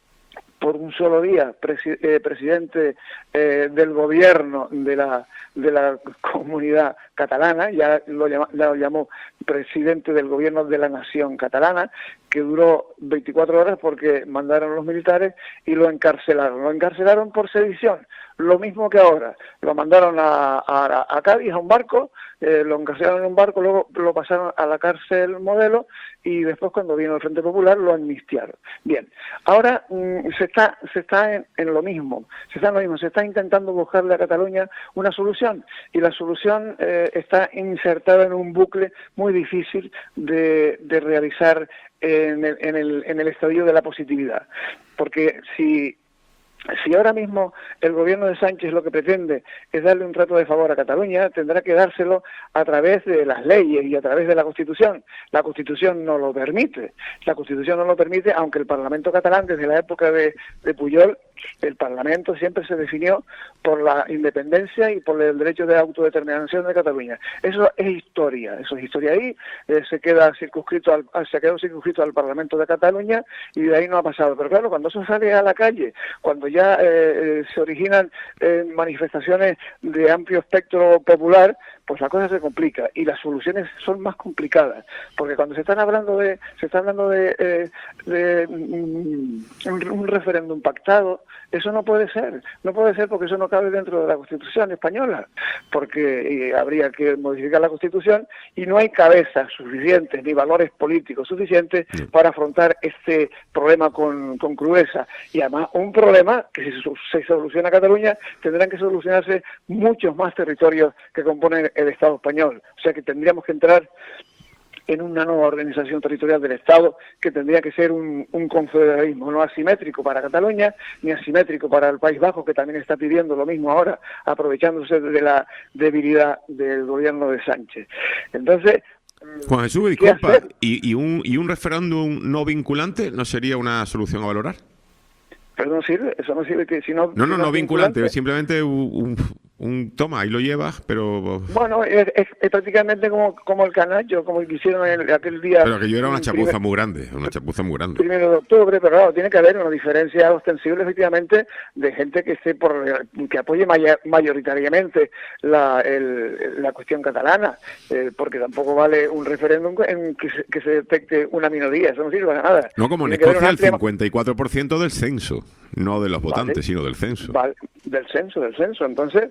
por un solo día presi eh, presidente eh, del gobierno de la de la comunidad catalana, ya lo, llama, ya lo llamó presidente del gobierno de la nación catalana, que duró veinticuatro horas porque mandaron los militares y lo encarcelaron. Lo encarcelaron por sedición, lo mismo que ahora. Lo mandaron a, a, a Cádiz, a un barco, eh, lo encarcelaron en un barco, luego lo pasaron a la cárcel Modelo y después, cuando vino el Frente Popular, lo amnistiaron. Bien, ahora mmm, se está se está en, en lo mismo, se está en lo mismo, se está intentando buscarle a Cataluña una solución, y la solución eh, está insertada en un bucle muy difícil de, de realizar en el, en, el, en el estadio de la positividad, porque si Si ahora mismo el gobierno de Sánchez lo que pretende es darle un trato de favor a Cataluña, tendrá que dárselo a través de las leyes y a través de la Constitución. La Constitución no lo permite. La Constitución no lo permite, aunque el Parlamento catalán, desde la época de, de Pujol, el Parlamento siempre se definió por la independencia y por el derecho de autodeterminación de Cataluña. Eso es historia, eso es historia ahí, eh, se queda circunscrito al, se ha quedado circunscrito al Parlamento de Cataluña y de ahí no ha pasado. Pero claro, cuando eso sale a la calle, cuando ya eh, se originan eh, manifestaciones de amplio espectro popular, pues la cosa se complica y las soluciones son más complicadas, porque cuando se están hablando de se está hablando de, eh, de um, un, un referéndum pactado, eso no puede ser, no puede ser porque eso no cabe dentro de la Constitución española, porque eh, habría que modificar la Constitución y no hay cabezas suficientes ni valores políticos suficientes para afrontar este problema con, con crudeza, y además un problema que si se soluciona Cataluña tendrán que solucionarse muchos más territorios que componen el Estado español, o sea que tendríamos que entrar en una nueva organización territorial del Estado que tendría que ser un, un confederalismo no asimétrico para Cataluña ni asimétrico para el País Vasco, que también está pidiendo lo mismo ahora, aprovechándose de la debilidad del gobierno de Sánchez. Entonces, Juan Jesús, disculpa, ¿y, y, un, ¿y un referéndum no vinculante no sería una solución a valorar? Pero no sirve, eso no sirve que si no... No, no, si no vinculante, vinculante, simplemente un, un toma, ahí lo llevas, pero... Bueno, es, es, es prácticamente como, como el canacho, como el que hicieron el, aquel día. Pero aquello era una chapuza primer, muy grande, una chapuza muy grande. Primero de octubre, pero claro, tiene que haber una diferencia ostensible, efectivamente, de gente que esté por que apoye mayor, mayoritariamente la, el, la cuestión catalana, eh, porque tampoco vale un referéndum en que se, que se detecte una minoría, eso no sirve para nada. No, como en Tiene Escocia, el amplia... cincuenta y cuatro por ciento del censo, no de los votantes, vale. sino del censo. Vale, del censo, del censo, entonces...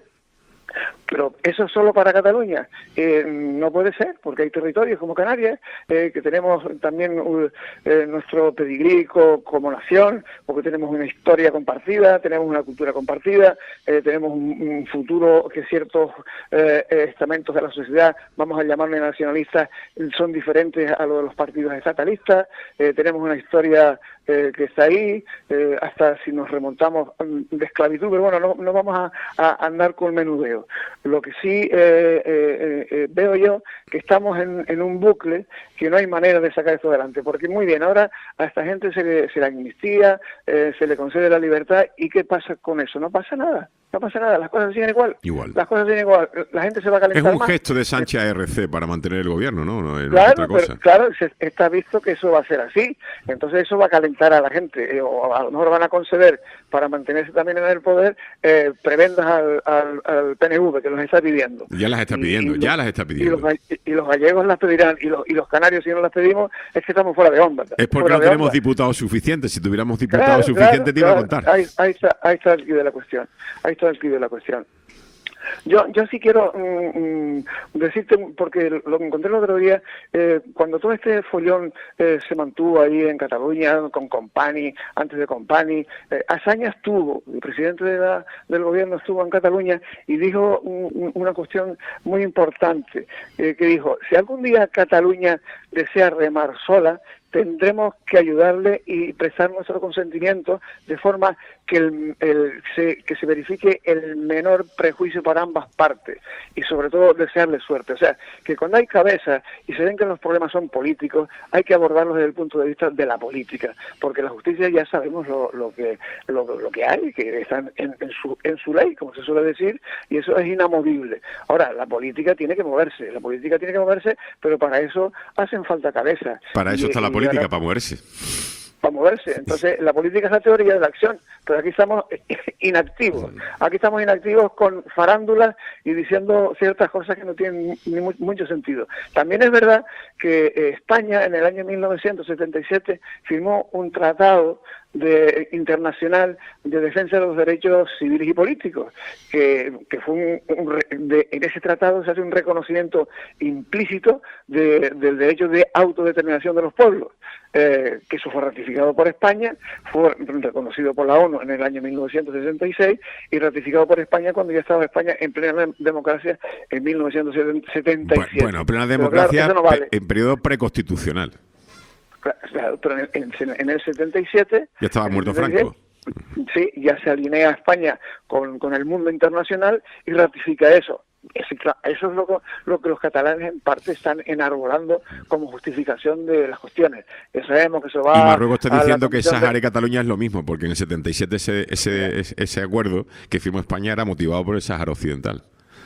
Pero eso solo para Cataluña eh, no puede ser, porque hay territorios como Canarias, eh, que tenemos también uh, eh, nuestro pedigrí co como nación, porque tenemos una historia compartida, tenemos una cultura compartida, eh, tenemos un, un futuro que ciertos eh, estamentos de la sociedad, vamos a llamarle nacionalistas, son diferentes a lo de los partidos estatalistas, eh, tenemos una historia eh, que está ahí, eh, hasta si nos remontamos de esclavitud, pero bueno, no, no vamos a, a andar con menudeo. Lo que sí eh, eh, eh, veo yo que estamos en, en un bucle que no hay manera de sacar esto adelante, porque muy bien, ahora a esta gente se le, se le amnistía, eh, se le concede la libertad, ¿y qué pasa con eso? No pasa nada, no pasa nada, las cosas siguen igual. Igual. Las cosas siguen igual, la gente se va a calentar más. Es un más. gesto de Sánchez A R C para mantener el gobierno, ¿no? No es claro, otra cosa. Pero, claro, se, está visto que eso va a ser así, entonces eso va a calentar a la gente, eh, o a lo mejor van a conceder para mantenerse también en el poder eh, prebendas al, al, al P N V que los está pidiendo. Ya las está pidiendo, y, y ya los, las está pidiendo. Y los, y los gallegos las pedirán, y los, y los canarios si no las pedimos, es que estamos fuera de onda. Es porque no tenemos onda. diputados suficientes, si tuviéramos diputados claro, suficientes claro, te iba claro. a contar. Ahí, ahí, está, ahí está el quid de la cuestión, ahí está el quid de la cuestión. Yo yo sí quiero mm, decirte, porque lo encontré el otro día, eh, cuando todo este follón eh, se mantuvo ahí en Cataluña, con Company, antes de Company, eh, Azaña estuvo, el presidente de la, del gobierno estuvo en Cataluña y dijo un, una cuestión muy importante, eh, que dijo, si algún día Cataluña desea remar sola, tendremos que ayudarle y prestar nuestro consentimiento de forma que el, el se, que se verifique el menor prejuicio para ambas partes y sobre todo desearle suerte. O sea, que cuando hay cabezas y se ven que los problemas son políticos, hay que abordarlos desde el punto de vista de la política, porque la justicia ya sabemos lo, lo que lo, lo que hay, que están en, en, su, en su ley, como se suele decir, y eso es inamovible. Ahora, la política tiene que moverse, la política tiene que moverse, pero para eso hacen falta cabezas. Para eso y, está la política. Política para moverse. Para moverse. Entonces, la política es la teoría de la acción, pero aquí estamos inactivos. Aquí estamos inactivos con farándulas y diciendo ciertas cosas que no tienen ni mu mucho sentido. También es verdad que eh, España en el año mil novecientos setenta y siete firmó un tratado de internacional de defensa de los derechos civiles y políticos, que, que fue un, un de, en ese tratado se hace un reconocimiento implícito de, del derecho de autodeterminación de los pueblos, eh, que eso fue ratificado por España, fue reconocido por la ONU en el año mil novecientos sesenta y seis y ratificado por España cuando ya estaba España en plena democracia en mil novecientos setenta y siete. Bueno, plena democracia, claro, no vale. En periodo preconstitucional. Claro, pero en, en, en el setenta y siete... Ya estaba muerto Franco. Sí, ya se alinea España con, con el mundo internacional y ratifica eso. Eso es lo, lo que los catalanes en parte están enarbolando como justificación de las cuestiones. Ya sabemos que eso va... Y Marruecos está diciendo que Sáhara y Cataluña es lo mismo, porque en el setenta y siete ese, ese, ese, ese acuerdo que firmó España era motivado por el Sáhara Occidental.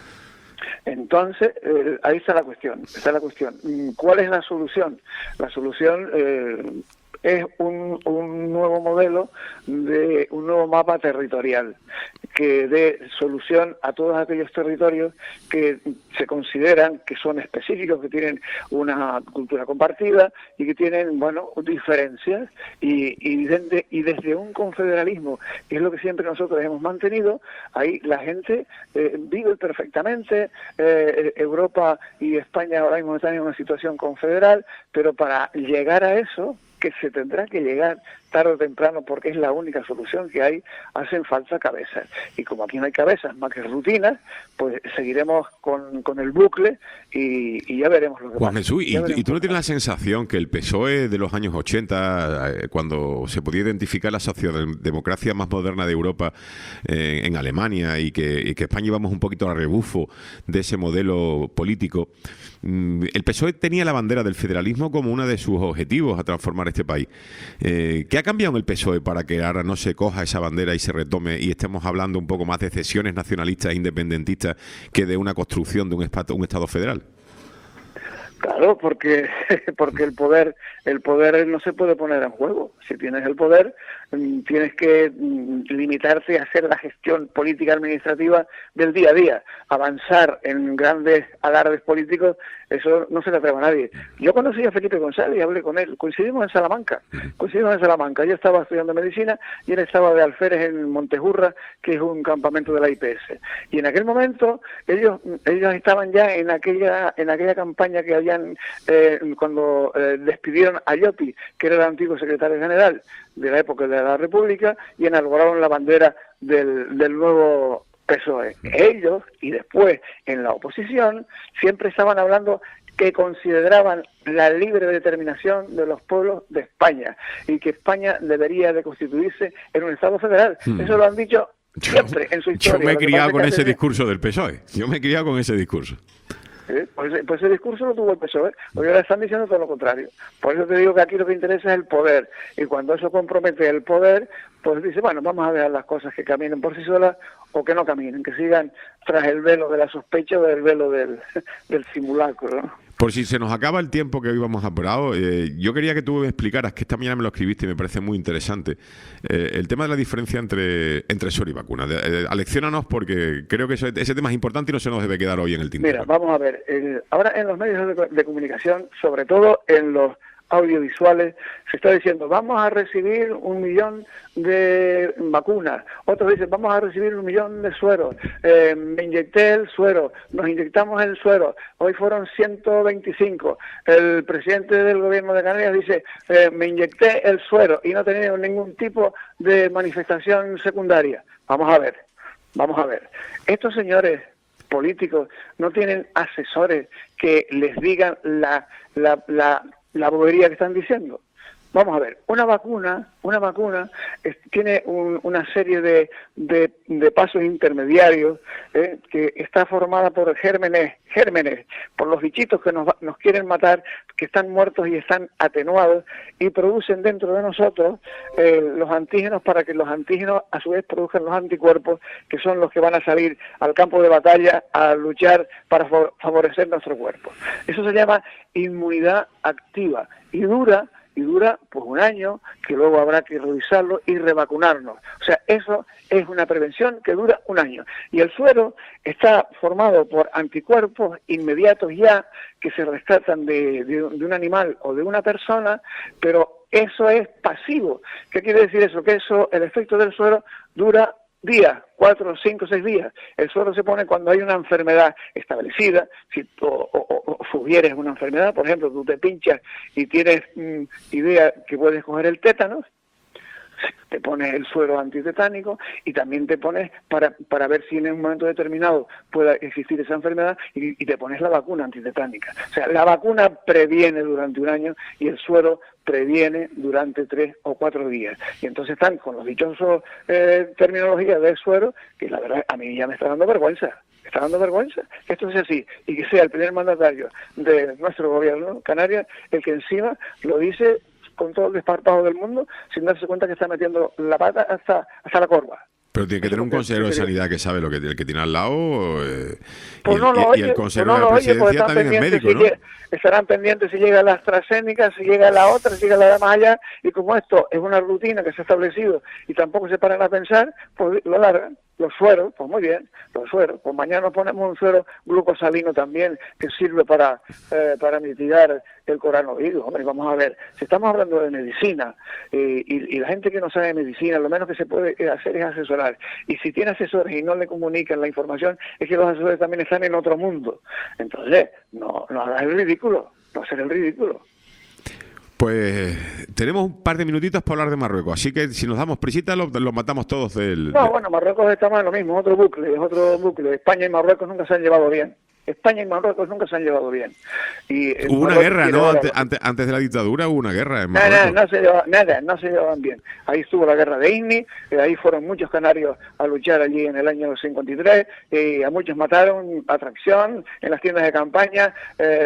Entonces, eh, ahí está la cuestión, está la cuestión. ¿Cuál es la solución? La solución eh, es un, un nuevo modelo de un nuevo mapa territorial que dé solución a todos aquellos territorios que se consideran que son específicos, que tienen una cultura compartida y que tienen, bueno, diferencias y, y, desde, y desde un confederalismo, que es lo que siempre nosotros hemos mantenido, ahí la gente eh, vive perfectamente, eh, Europa y España ahora mismo están en una situación confederal, pero para llegar a eso, que se tendrá que llegar tarde o temprano porque es la única solución que hay, hacen falta cabezas. Y como aquí no hay cabezas más que rutinas, pues seguiremos con, con el bucle y, y ya veremos lo que Juan pasa. Jesús, ¿y, ¿y tú no tienes la sensación que el P S O E de los años ochenta, eh, cuando se podía identificar la socialdemocracia más moderna de Europa eh, en Alemania y que, y que España íbamos un poquito a rebufo de ese modelo político, mm, el P S O E tenía la bandera del federalismo como uno de sus objetivos a transformar este país? Eh, ¿Qué ha ha cambiado en el P S O E para que ahora no se coja esa bandera y se retome y estemos hablando un poco más de cesiones nacionalistas e independentistas que de una construcción de un, espato, un Estado federal? Claro, porque porque el poder el poder no se puede poner en juego. Si tienes el poder, tienes que limitarte a hacer la gestión política administrativa del día a día. Avanzar en grandes alardes políticos, eso no se le atreve a nadie. Yo conocí a Felipe González y hablé con él. Coincidimos en Salamanca. Coincidimos en Salamanca. Yo estaba estudiando medicina y él estaba de alférez en Montejurra, que es un campamento de la I P S. Y en aquel momento ellos ellos estaban ya en aquella en aquella campaña que habían eh, cuando eh, despidieron a Llopis, que era el antiguo secretario general de la época de la República, y enarboraron la bandera del, del nuevo P S O E. Ellos, y después en la oposición, siempre estaban hablando que consideraban la libre determinación de los pueblos de España y que España debería de constituirse en un Estado federal. Hmm. Eso lo han dicho siempre yo, en su historia. Yo me he criado con ese discurso del P S O E. Yo me he criado con ese discurso. ¿Eh? Pues, pues ese discurso lo tuvo el P S O E, porque ahora están diciendo todo lo contrario. Por eso te digo que aquí lo que interesa es el poder, y cuando eso compromete el poder, pues dice, bueno, vamos a dejar las cosas que caminen por sí solas o que no caminen, que sigan tras el velo de la sospecha o del velo del, del simulacro, ¿no? Por si se nos acaba el tiempo que hoy vamos apurado, eh, yo quería que tú me explicaras, que esta mañana me lo escribiste y me parece muy interesante, eh, el tema de la diferencia entre, entre suero y vacuna. De, eh, alecciónanos, porque creo que eso, ese tema es importante y no se nos debe quedar hoy en el tintero. Mira, vamos a ver, el, ahora en los medios de, de comunicación, sobre todo en los audiovisuales, se está diciendo, vamos a recibir un millón de vacunas. Otros dicen, vamos a recibir un millón de sueros. Eh, me inyecté el suero, nos inyectamos el suero. Hoy fueron ciento veinticinco. El presidente del gobierno de Canarias dice, eh, me inyecté el suero y no he tenido ningún tipo de manifestación secundaria. Vamos a ver, vamos a ver. Estos señores políticos no tienen asesores que les digan la... la, la la bobería que están diciendo. Vamos a ver, una vacuna, una vacuna es, tiene un, una serie de, de, de pasos intermediarios eh, que está formada por gérmenes, gérmenes, por los bichitos que nos, nos quieren matar, que están muertos y están atenuados y producen dentro de nosotros eh, los antígenos para que los antígenos a su vez produzcan los anticuerpos, que son los que van a salir al campo de batalla a luchar para favorecer nuestro cuerpo. Eso se llama inmunidad activa y dura y dura pues un año, que luego habrá que revisarlo y revacunarnos. O sea, eso es una prevención que dura un año. Y el suero está formado por anticuerpos inmediatos ya que se rescatan de, de, de un animal o de una persona, pero eso es pasivo. ¿Qué quiere decir eso? Que eso, el efecto del suero dura días, cuatro, cinco, seis días. El suero se pone cuando hay una enfermedad establecida, si o, o, o sugieres una enfermedad, por ejemplo, tú te pinchas y tienes mmm, idea que puedes coger el tétanos, te pones el suero antitetánico y también te pones para para ver si en un momento determinado pueda existir esa enfermedad y, y te pones la vacuna antitetánica. O sea, la vacuna previene durante un año y el suero previene durante tres o cuatro días. Y entonces están con los dichosos eh, terminologías del suero, que la verdad a mí ya me está dando vergüenza. Me está dando vergüenza que esto sea así y que sea el primer mandatario de nuestro gobierno, Canarias, el que encima lo dice con todo el desparpajo del mundo, sin darse cuenta que está metiendo la pata hasta hasta la corva. Pero tiene que tener un consejero de sanidad que sabe lo que el que tiene al lado, eh, pues y, no el, lo y, oye, y el consejero pues no de la oye, presidencia también es médico, si ¿no? Llega, estarán pendientes si llega la AstraZeneca, si llega la otra, si llega la de más allá, y como esto es una rutina que se ha establecido y tampoco se paran a pensar, pues lo largan. Los sueros, pues muy bien, los sueros. Pues mañana ponemos un suero glucosalino también, que sirve para eh, para mitigar el coronavirus. Hombre, vamos a ver, si estamos hablando de medicina, eh, y, y la gente que no sabe de medicina, lo menos que se puede hacer es asesorar. Y si tiene asesores y no le comunican la información, es que los asesores también están en otro mundo. Entonces, no, no hagas el ridículo, no hacer el ridículo. Pues tenemos un par de minutitos para hablar de Marruecos, así que si nos damos prisita lo, lo matamos todos del... No, de... bueno, Marruecos está más lo mismo, otro bucle, es otro bucle. España y Marruecos nunca se han llevado bien. España y Marruecos nunca se han llevado bien. Y hubo una guerra, ¿no? Antes, antes, antes de la dictadura hubo una guerra en Marruecos. Nada, no se llevaban, nada, no se llevaban bien. Ahí estuvo la guerra de Igni, eh, ahí fueron muchos canarios a luchar allí en el año cincuenta y tres, eh, a muchos mataron a tracción en las tiendas de campaña. Eh,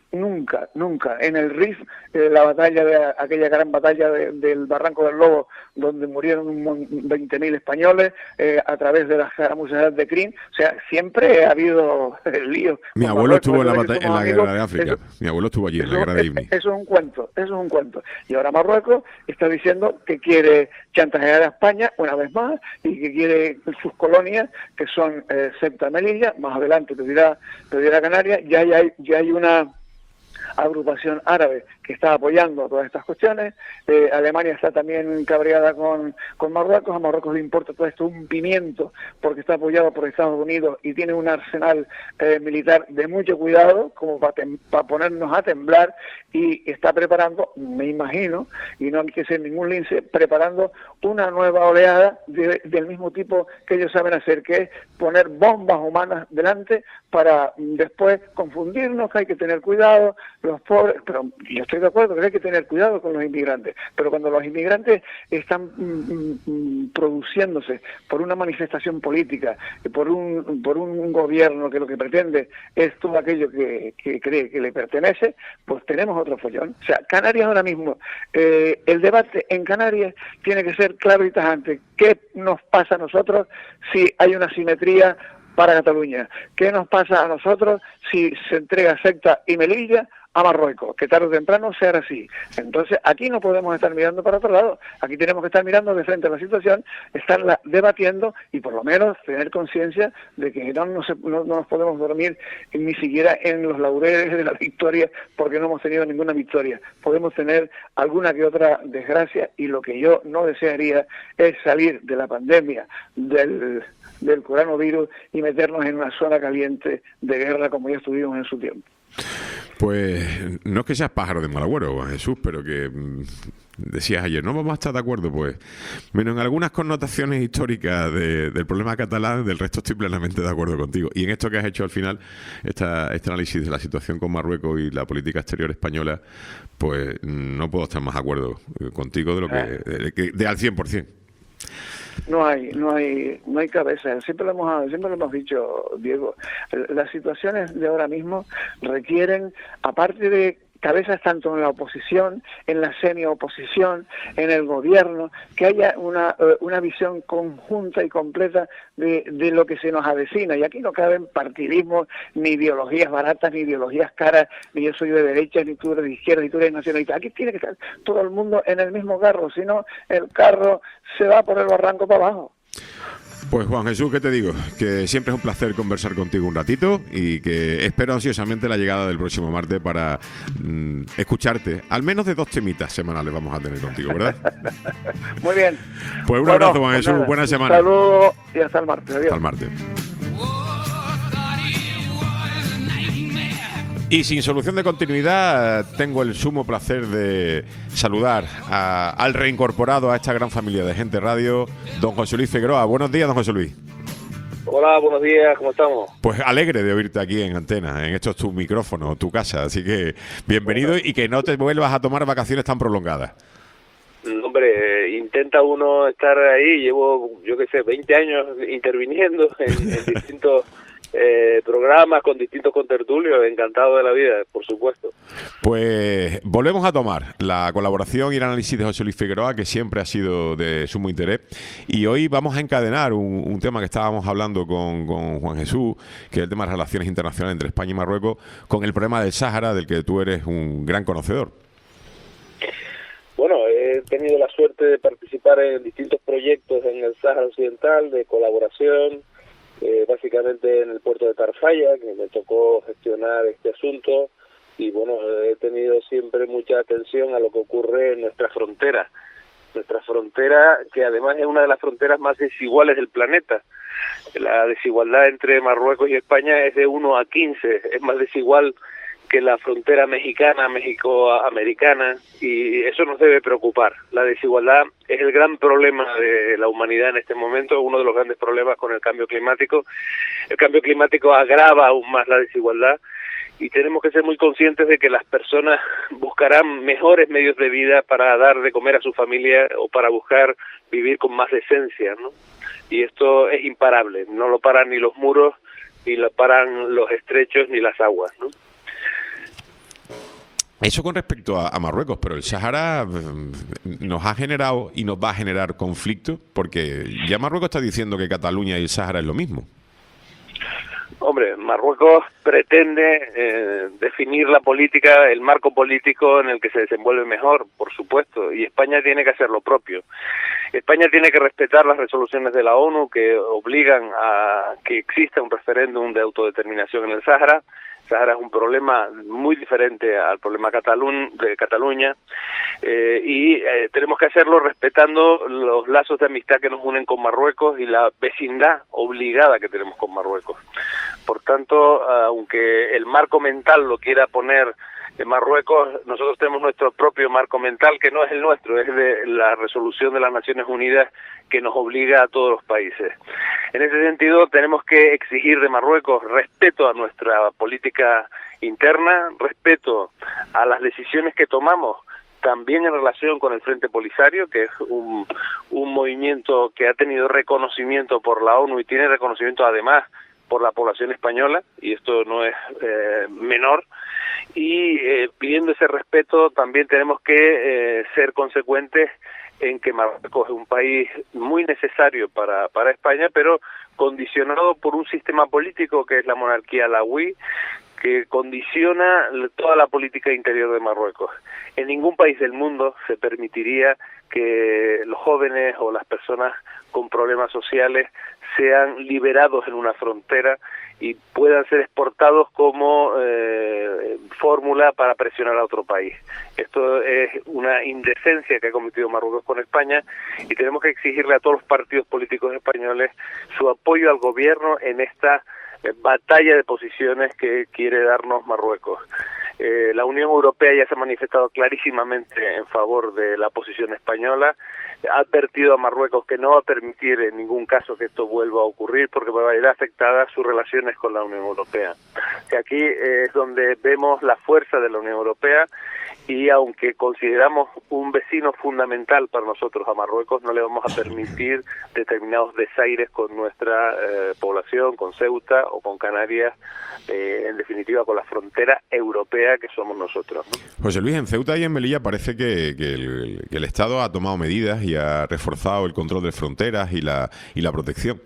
nunca, nunca. En el R I F, eh, la batalla, de aquella gran batalla de, del Barranco del Lobo, donde murieron veinte mil españoles, eh, a través de las escaramuzas de Crin, o sea, siempre ha habido el lío. Mi abuelo estuvo en la, batalla, en la amigos, guerra de África, eso, Mi abuelo estuvo allí en la guerra de Ibni. Eso es un cuento, eso es un cuento. Y ahora Marruecos está diciendo que quiere chantajear a España una vez más y que quiere sus colonias, que son eh, Ceuta, Melilla, más adelante te dirá, te dirá Canarias, ya hay, ya hay una agrupación árabe que está apoyando todas estas cuestiones. eh, Alemania está también cabreada con, con Marruecos. A Marruecos le importa todo esto un pimiento porque está apoyado por Estados Unidos y tiene un arsenal eh, militar de mucho cuidado como para pa ponernos a temblar, y está preparando, me imagino, y no hay que ser ningún lince, preparando una nueva oleada de, del mismo tipo que ellos saben hacer, que es poner bombas humanas delante para después confundirnos, que hay que tener cuidado, los pobres, pero yo estoy de acuerdo que hay que tener cuidado con los inmigrantes, pero cuando los inmigrantes están mm, mm, produciéndose por una manifestación política, por un por un gobierno que lo que pretende es todo aquello que, que cree que le pertenece, pues tenemos otro follón. O sea, Canarias ahora mismo, eh, el debate en Canarias tiene que ser claro y tajante. ¿Qué nos pasa a nosotros si hay una simetría para Cataluña? ¿Qué nos pasa a nosotros si se entrega Ceuta y Melilla a Marruecos? Que tarde o temprano sea así. Entonces, aquí no podemos estar mirando para otro lado. Aquí tenemos que estar mirando de frente a la situación, estarla debatiendo y por lo menos tener conciencia de que no, no, se, no, no nos podemos dormir ni siquiera en los laureles de la victoria, porque no hemos tenido ninguna victoria. Podemos tener alguna que otra desgracia, y lo que yo no desearía es salir de la pandemia del, del coronavirus y meternos en una zona caliente de guerra como ya estuvimos en su tiempo. Pues no es que seas pájaro de mal agüero, Jesús, pero que mmm, decías ayer, no vamos a estar de acuerdo, pues menos en algunas connotaciones históricas de, del problema catalán, del resto estoy plenamente de acuerdo contigo. Y en esto que has hecho al final, esta, este análisis de la situación con Marruecos y la política exterior española, pues no puedo estar más de acuerdo contigo de lo que de, de, de al cien por ciento. No hay, no hay, no hay cabeza. Siempre lo hemos, siempre lo hemos dicho, Diego. Las situaciones de ahora mismo requieren, aparte de cabezas tanto en la oposición, en la semi-oposición, en el gobierno, que haya una, una visión conjunta y completa de, de lo que se nos avecina. Y aquí no caben partidismos, ni ideologías baratas, ni ideologías caras, ni yo soy de derecha, ni tú eres de izquierda, ni tú eres nacionalista. Aquí tiene que estar todo el mundo en el mismo carro, si no, el carro se va por el barranco para abajo. Pues Juan Jesús, ¿qué te digo? Que siempre es un placer conversar contigo un ratito y que espero ansiosamente la llegada del próximo martes para mmm, escucharte. Al menos de dos temitas semanales vamos a tener contigo, ¿verdad? Muy bien. Pues un bueno, abrazo, Juan pues Jesús. Nada, Buena semana. Un saludo y hasta el martes. Adiós. Hasta el martes. Y sin solución de continuidad, tengo el sumo placer de saludar a, al reincorporado a esta gran familia de Gente Radio, don José Luis Figueroa. Buenos días, don José Luis. Hola, buenos días, ¿cómo estamos? Pues alegre de oírte aquí en antena, en esto es tu micrófono, tu casa, así que bienvenido y que no te vuelvas a tomar vacaciones tan prolongadas. Hombre, eh, intenta uno estar ahí, llevo, yo qué sé, veinte años interviniendo en, en distintos... Eh, programas con distintos contertulios, encantado de la vida, por supuesto. Pues volvemos a tomar la colaboración y el análisis de José Luis Figueroa, que siempre ha sido de sumo interés, y hoy vamos a encadenar un, un tema que estábamos hablando con, con Juan Jesús, que es el tema de las relaciones internacionales entre España y Marruecos, con el problema del Sáhara, del que tú eres un gran conocedor. Bueno, he tenido la suerte de participar en distintos proyectos en el Sáhara Occidental, de colaboración, Eh, básicamente en el puerto de Tarfaya, que me tocó gestionar este asunto, y bueno, he tenido siempre mucha atención a lo que ocurre en nuestra frontera, nuestra frontera que además es una de las fronteras más desiguales del planeta. La desigualdad entre Marruecos y España es de uno a quince, es más desigual que la frontera mexicana, México-americana, y eso nos debe preocupar. La desigualdad es el gran problema de la humanidad en este momento, uno de los grandes problemas con el cambio climático. El cambio climático agrava aún más la desigualdad y tenemos que ser muy conscientes de que las personas buscarán mejores medios de vida para dar de comer a su familia o para buscar vivir con más decencia, ¿no? Y esto es imparable, no lo paran ni los muros, ni lo paran los estrechos, ni las aguas, ¿no? Eso con respecto a, a Marruecos, pero el Sáhara nos ha generado y nos va a generar conflicto, porque ya Marruecos está diciendo que Cataluña y el Sáhara es lo mismo. Hombre, Marruecos pretende eh, definir la política, el marco político en el que se desenvuelve mejor, por supuesto, y España tiene que hacer lo propio. España tiene que respetar las resoluciones de la ONU que obligan a que exista un referéndum de autodeterminación en el Sáhara. Sáhara es un problema muy diferente al problema Catalun de Cataluña eh, y eh, tenemos que hacerlo respetando los lazos de amistad que nos unen con Marruecos y la vecindad obligada que tenemos con Marruecos. Por tanto, aunque el marco mental lo quiera poner en Marruecos, nosotros tenemos nuestro propio marco mental, que no es el nuestro, es de la resolución de las Naciones Unidas que nos obliga a todos los países. En ese sentido, tenemos que exigir de Marruecos respeto a nuestra política interna, respeto a las decisiones que tomamos, también en relación con el Frente Polisario, que es un, un movimiento que ha tenido reconocimiento por la ONU y tiene reconocimiento además por la población española, y esto no es eh, menor, y eh, pidiendo ese respeto también tenemos que eh, ser consecuentes en que Marruecos es un país muy necesario para, para España, pero condicionado por un sistema político que es la monarquía alauí, que condiciona toda la política interior de Marruecos. En ningún país del mundo se permitiría que los jóvenes o las personas con problemas sociales sean liberados en una frontera y puedan ser exportados como eh, fórmula para presionar a otro país. Esto es una indecencia que ha cometido Marruecos con España y tenemos que exigirle a todos los partidos políticos españoles su apoyo al gobierno en esta eh, batalla de posiciones que quiere darnos Marruecos. Eh, la Unión Europea ya se ha manifestado clarísimamente en favor de la posición española, ha advertido a Marruecos que no va a permitir en ningún caso que esto vuelva a ocurrir porque va a ir afectada sus relaciones con la Unión Europea. Que aquí eh, es donde vemos la fuerza de la Unión Europea y aunque consideramos un vecino fundamental para nosotros a Marruecos, no le vamos a permitir determinados desaires con nuestra eh, población, con Ceuta o con Canarias, eh, en definitiva con la frontera europea que somos nosotros, ¿no? José Luis, en Ceuta y en Melilla parece que, que, el, que el Estado ha tomado medidas y ha reforzado el control de fronteras y la, y la protección.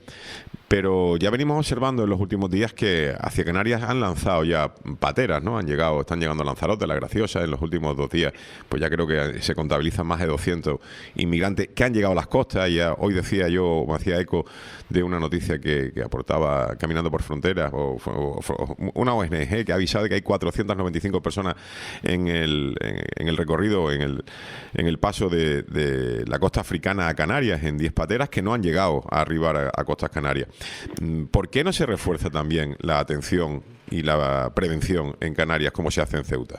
Pero ya venimos observando en los últimos días que hacia Canarias han lanzado ya pateras, ¿no? Han llegado, están llegando a Lanzarote, La Graciosa, en los últimos dos días, pues ya creo que se contabilizan más de doscientos inmigrantes que han llegado a las costas. Y ya hoy decía yo, me hacía eco de una noticia que, que aportaba Caminando por Fronteras, o, o, o una O N G que ha avisado de que hay cuatrocientas noventa y cinco personas en el, en, en el recorrido, en el, en el paso de, de la costa africana a Canarias, en diez pateras que no han llegado a arribar a, a costas canarias. ¿Por qué no se refuerza también la atención y la prevención en Canarias como se hace en Ceuta?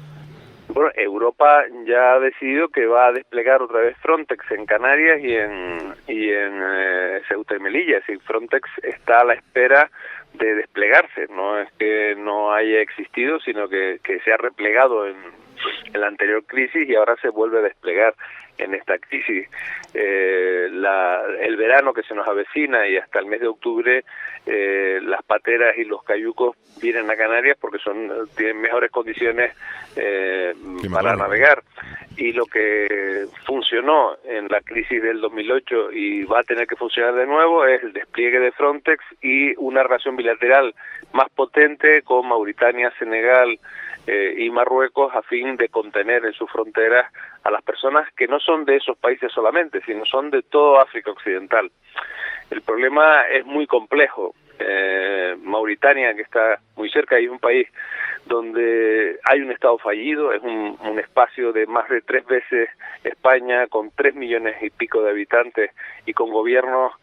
Bueno, Europa ya ha decidido que va a desplegar otra vez Frontex en Canarias y en y en eh, Ceuta y Melilla. Es decir, Frontex está a la espera de desplegarse. No es que no haya existido, sino que, que se ha replegado en, en la anterior crisis y ahora se vuelve a desplegar en esta crisis. Eh, la, el verano que se nos avecina y hasta el mes de octubre eh, las pateras y los cayucos vienen a Canarias porque son tienen mejores condiciones eh, para navegar, y lo que funcionó en la crisis del dos mil ocho y va a tener que funcionar de nuevo es el despliegue de Frontex y una relación bilateral más potente con Mauritania, Senegal eh, y Marruecos a fin de contener en sus fronteras a las personas que no son de esos países solamente, sino son de todo África Occidental. El problema es muy complejo. Eh, Mauritania, que está muy cerca, y es un país donde hay un Estado fallido, es un, un espacio de más de tres veces España, con tres millones y pico de habitantes y con gobiernos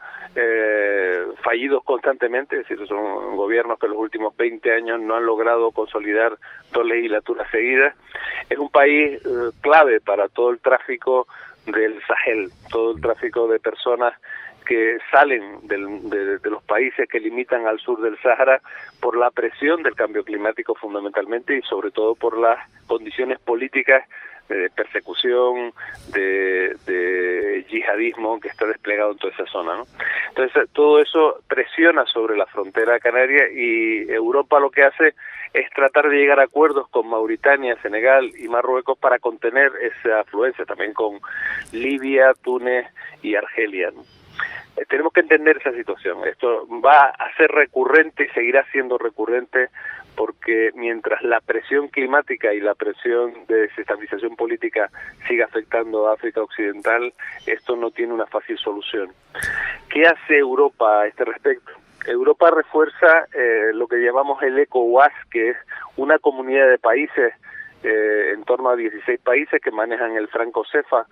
eh, fallidos constantemente, es decir, son gobiernos que en los últimos veinte años no han logrado consolidar dos legislaturas seguidas. Es un país eh, clave para todo el tráfico del Sahel, todo el tráfico de personas que salen del, de, de los países que limitan al sur del Sáhara por la presión del cambio climático fundamentalmente y sobre todo por las condiciones políticas de persecución, de, de yihadismo que está desplegado en toda esa zona, ¿no? Entonces todo eso presiona sobre la frontera canaria y Europa lo que hace es tratar de llegar a acuerdos con Mauritania, Senegal y Marruecos para contener esa afluencia, también con Libia, Túnez y Argelia, ¿no? Eh, tenemos que entender esa situación. Esto va a ser recurrente y seguirá siendo recurrente porque mientras la presión climática y la presión de desestabilización política siga afectando a África Occidental, esto no tiene una fácil solución. ¿Qué hace Europa a este respecto? Europa refuerza eh, lo que llamamos el ECOWAS, que es una comunidad de países, eh, en torno a dieciséis países que manejan el franco CEFA,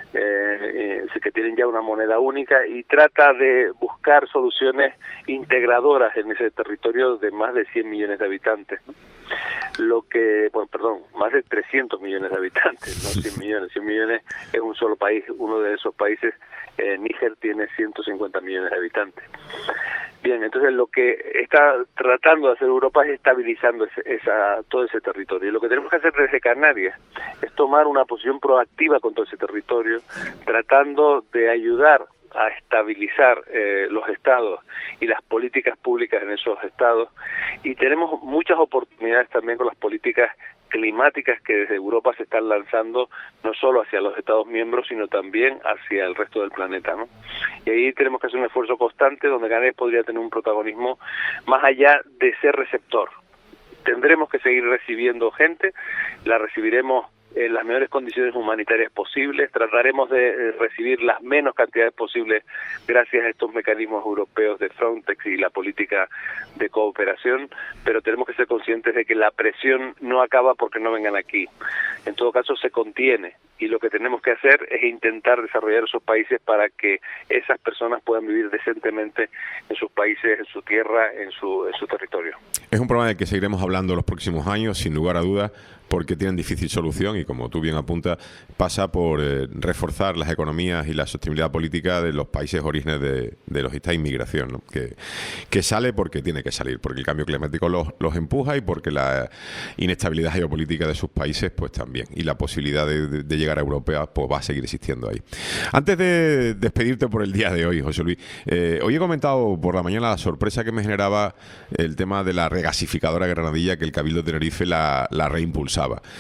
eh, eh, que tienen ya una moneda única, y trata de buscar soluciones integradoras en ese territorio de más de cien millones de habitantes, ¿no? Lo que, bueno, perdón, más de trescientos millones de habitantes, no cien millones, cien millones es un solo país, uno de esos países, eh, Níger, tiene ciento cincuenta millones de habitantes. Bien, entonces lo que está tratando de hacer Europa es estabilizando ese, esa, todo ese territorio. Y lo que tenemos que hacer desde Canarias es tomar una posición proactiva con todo ese territorio, tratando de ayudar a estabilizar eh, los estados y las políticas públicas en esos estados, y tenemos muchas oportunidades también con las políticas climáticas que desde Europa se están lanzando no solo hacia los Estados miembros, sino también hacia el resto del planeta, ¿no? Y ahí tenemos que hacer un esfuerzo constante donde Canarias podría tener un protagonismo más allá de ser receptor. Tendremos que seguir recibiendo gente, la recibiremos en las mejores condiciones humanitarias posibles, trataremos de recibir las menos cantidades posibles gracias a estos mecanismos europeos de Frontex y la política de cooperación, pero tenemos que ser conscientes de que la presión no acaba porque no vengan aquí. En todo caso se contiene, y lo que tenemos que hacer es intentar desarrollar esos países para que esas personas puedan vivir decentemente en sus países, en su tierra, en su, en su territorio. Es un problema del que seguiremos hablando los próximos años, sin lugar a dudas, porque tienen difícil solución y, como tú bien apuntas, pasa por eh, reforzar las economías y la sostenibilidad política de los países orígenes de, de los esta inmigración, ¿no? que, que sale porque tiene que salir, porque el cambio climático los, los empuja y porque la inestabilidad geopolítica de sus países pues también, y la posibilidad de, de, de llegar a Europa pues va a seguir existiendo ahí. Antes de despedirte por el día de hoy, José Luis, eh, hoy he comentado por la mañana la sorpresa que me generaba el tema de la regasificadora Granadilla, que el Cabildo de Tenerife la, la reimpulsaba.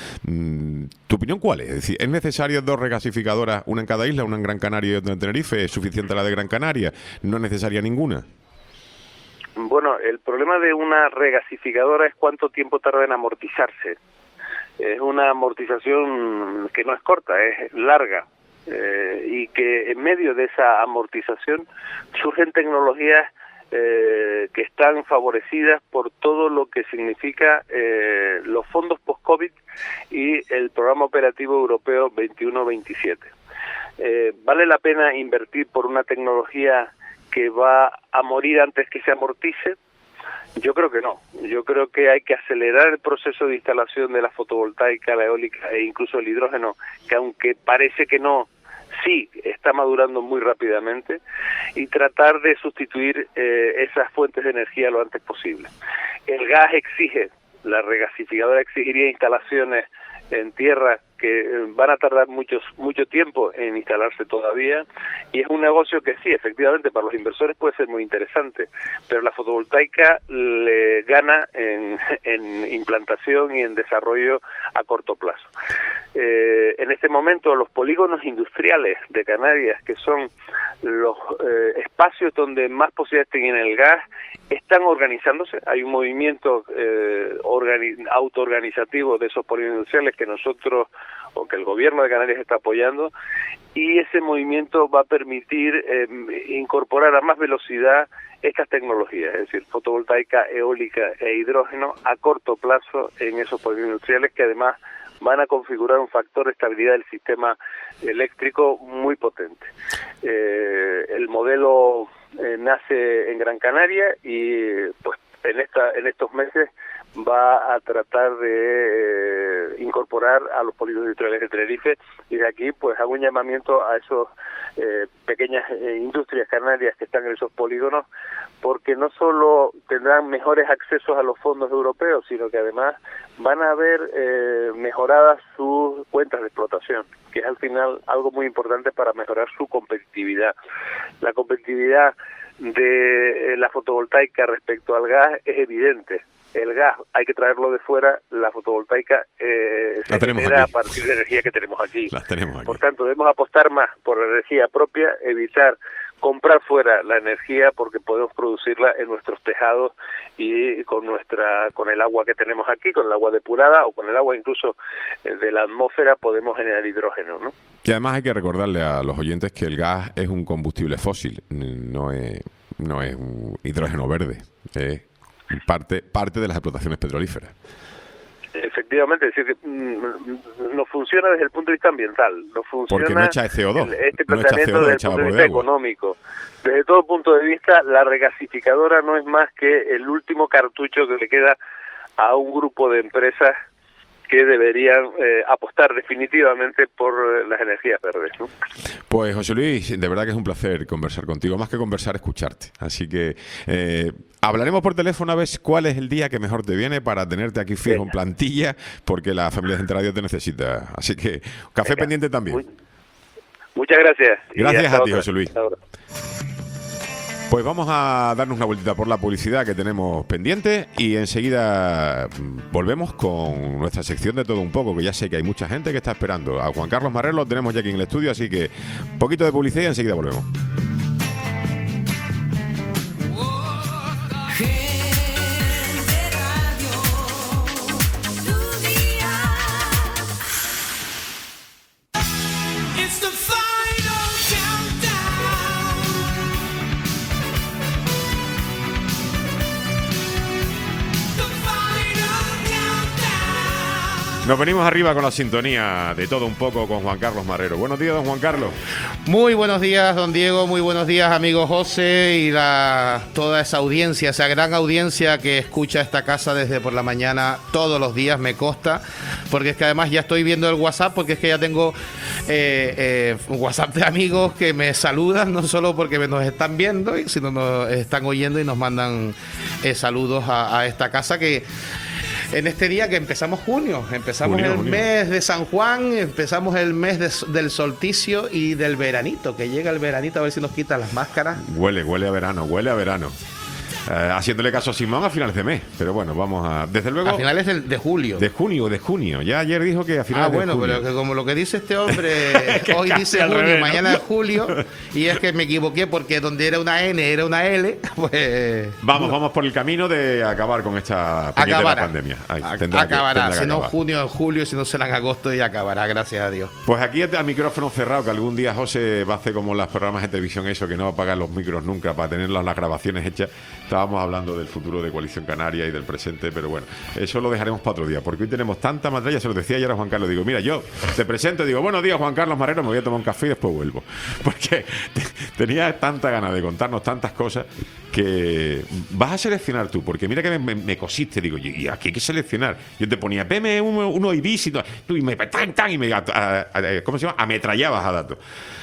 ¿Tu opinión cuál es? Es decir, ¿es necesario dos regasificadoras, una en cada isla, una en Gran Canaria y otra en Tenerife? ¿Es suficiente la de Gran Canaria? ¿No es necesaria ninguna? Bueno, el problema de una regasificadora es cuánto tiempo tarda en amortizarse. Es una amortización que no es corta, es larga, eh, y que en medio de esa amortización surgen tecnologías Eh, que están favorecidas por todo lo que significa eh, los fondos post-COVID y el programa operativo europeo veintiuno veintisiete. Eh, ¿Vale la pena invertir por una tecnología que va a morir antes que se amortice? Yo creo que no. Yo creo que hay que acelerar el proceso de instalación de la fotovoltaica, la eólica e incluso el hidrógeno, que aunque parece que no, sí está madurando muy rápidamente, y tratar de sustituir eh, esas fuentes de energía lo antes posible. El gas exige, la regasificadora exigiría instalaciones en tierra que van a tardar muchos mucho tiempo en instalarse todavía, y es un negocio que sí, efectivamente, para los inversores puede ser muy interesante, pero la fotovoltaica le gana en, en implantación y en desarrollo a corto plazo. Eh, en este momento los polígonos industriales de Canarias, que son los eh, espacios donde más posibilidades tienen el gas, están organizándose. Hay un movimiento eh, organi- autoorganizativo de esos polígonos industriales que nosotros, o que el gobierno de Canarias está apoyando, y ese movimiento va a permitir eh, incorporar a más velocidad estas tecnologías, es decir, fotovoltaica, eólica e hidrógeno a corto plazo en esos polígonos industriales, que además van a configurar un factor de estabilidad del sistema eléctrico muy potente. Eh, el modelo eh, nace en Gran Canaria y pues en esta en estos meses va a tratar de eh, incorporar a los polígonos industriales de Tenerife, y de aquí pues hago un llamamiento a esos eh, pequeñas eh, industrias canarias que están en esos polígonos, porque no solo tendrán mejores accesos a los fondos europeos, sino que además van a ver eh, mejoradas sus cuentas de explotación, que es al final algo muy importante para mejorar su competitividad. La competitividad de la fotovoltaica respecto al gas es evidente. El gas hay que traerlo de fuera, la fotovoltaica eh, se genera a partir de energía que tenemos aquí. Las tenemos aquí. Por tanto, debemos apostar más por la energía propia, evitar comprar fuera la energía, porque podemos producirla en nuestros tejados y con nuestra con el agua que tenemos aquí, con el agua depurada o con el agua incluso de la atmósfera podemos generar hidrógeno, ¿no? Y además hay que recordarle a los oyentes que el gas es un combustible fósil, no es, no es un hidrógeno verde, es parte, parte de las explotaciones petrolíferas. Efectivamente, es decir, que mm, no funciona desde el punto de vista ambiental, no funciona porque no echa C O dos, este no echa planteamiento C O dos, desde el punto de vapor vista de agua. económico. Desde todo punto de vista, la regasificadora no es más que el último cartucho que le queda a un grupo de empresas que deberían eh, apostar definitivamente por eh, las energías verdes, ¿no? Pues José Luis, de verdad que es un placer conversar contigo, más que conversar, escucharte. Así que eh, hablaremos por teléfono a ver cuál es el día que mejor te viene para tenerte aquí fijo en plantilla, porque la familia de Gente Radio te necesita. Así que café Venga. pendiente también. Muy, muchas gracias. Gracias a ti, José Luis. Pues vamos a darnos una vueltita por la publicidad que tenemos pendiente y enseguida volvemos con nuestra sección de todo un poco, que ya sé que hay mucha gente que está esperando. A Juan Carlos Marrero lo tenemos ya aquí en el estudio, así que un poquito de publicidad y enseguida volvemos. Nos venimos arriba con la sintonía de todo un poco con Juan Carlos Marrero. Buenos días, don Juan Carlos. Muy buenos días, don Diego. Muy buenos días, amigo José y la, toda esa audiencia, esa gran audiencia que escucha esta casa desde por la mañana todos los días, me consta. Porque es que además ya estoy viendo el WhatsApp, porque es que ya tengo eh, eh, un WhatsApp de amigos que me saludan, no solo porque nos están viendo, sino nos están oyendo y nos mandan eh, saludos a, a esta casa que... En este día que empezamos junio, empezamos junio, el junio. mes de San Juan, empezamos el mes de, del solsticio y del veranito, que llega el veranito a ver si nos quitan las máscaras. Huele, huele a verano, huele a verano. Eh, haciéndole caso a Simón a finales de mes, pero bueno, vamos a... Desde luego... A finales de, de julio. De junio, de junio. Ya ayer dijo que a finales ah, bueno, de junio. Ah, bueno, pero que como lo que dice este hombre, hoy dice junio, revés, ¿no? Mañana es julio, y es que me equivoqué porque donde era una N era una L, pues... Vamos, vamos por el camino de acabar con esta pequeña pandemia. Ahí, tendrá acabará, que, si no acabar. junio en julio, si no será en agosto y acabará, gracias a Dios. Pues aquí a micrófono cerrado, que algún día José va a hacer como los programas de televisión, eso, que no va a apagar los micros nunca para tener las, las grabaciones hechas. Estábamos hablando del futuro de Coalición Canaria y del presente, pero bueno, eso lo dejaremos para otro día, porque hoy tenemos tanta materia. Se lo decía ayer a Juan Carlos, digo, mira, yo te presento, digo, buenos días, Juan Carlos Marrero, me voy a tomar un café y después vuelvo, porque tenía tanta ganas de contarnos tantas cosas que vas a seleccionar tú, porque mira que me, me, me cosiste, digo, y aquí hay que seleccionar. Yo te ponía P M uno, uno y bis y, y me tan, tan, y me a, a, a, ¿cómo se llama? Ametrallabas a datos.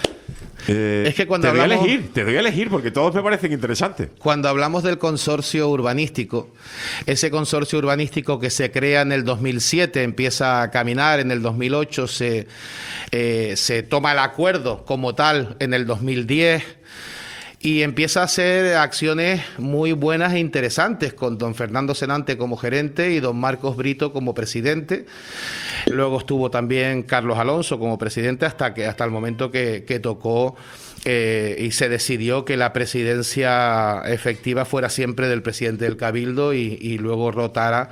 Eh, es que cuando te hablamos, doy a elegir, te doy a elegir porque todos me parecen interesantes. Cuando hablamos del consorcio urbanístico, ese consorcio urbanístico que se crea en el dos mil siete, empieza a caminar en el dos mil ocho, se, eh, se toma el acuerdo como tal en el dos mil diez y empieza a hacer acciones muy buenas e interesantes con don Fernando Senante como gerente y don Marcos Brito como presidente. Luego estuvo también Carlos Alonso como presidente hasta que hasta el momento que, que tocó eh, y se decidió que la presidencia efectiva fuera siempre del presidente del Cabildo y, y luego rotara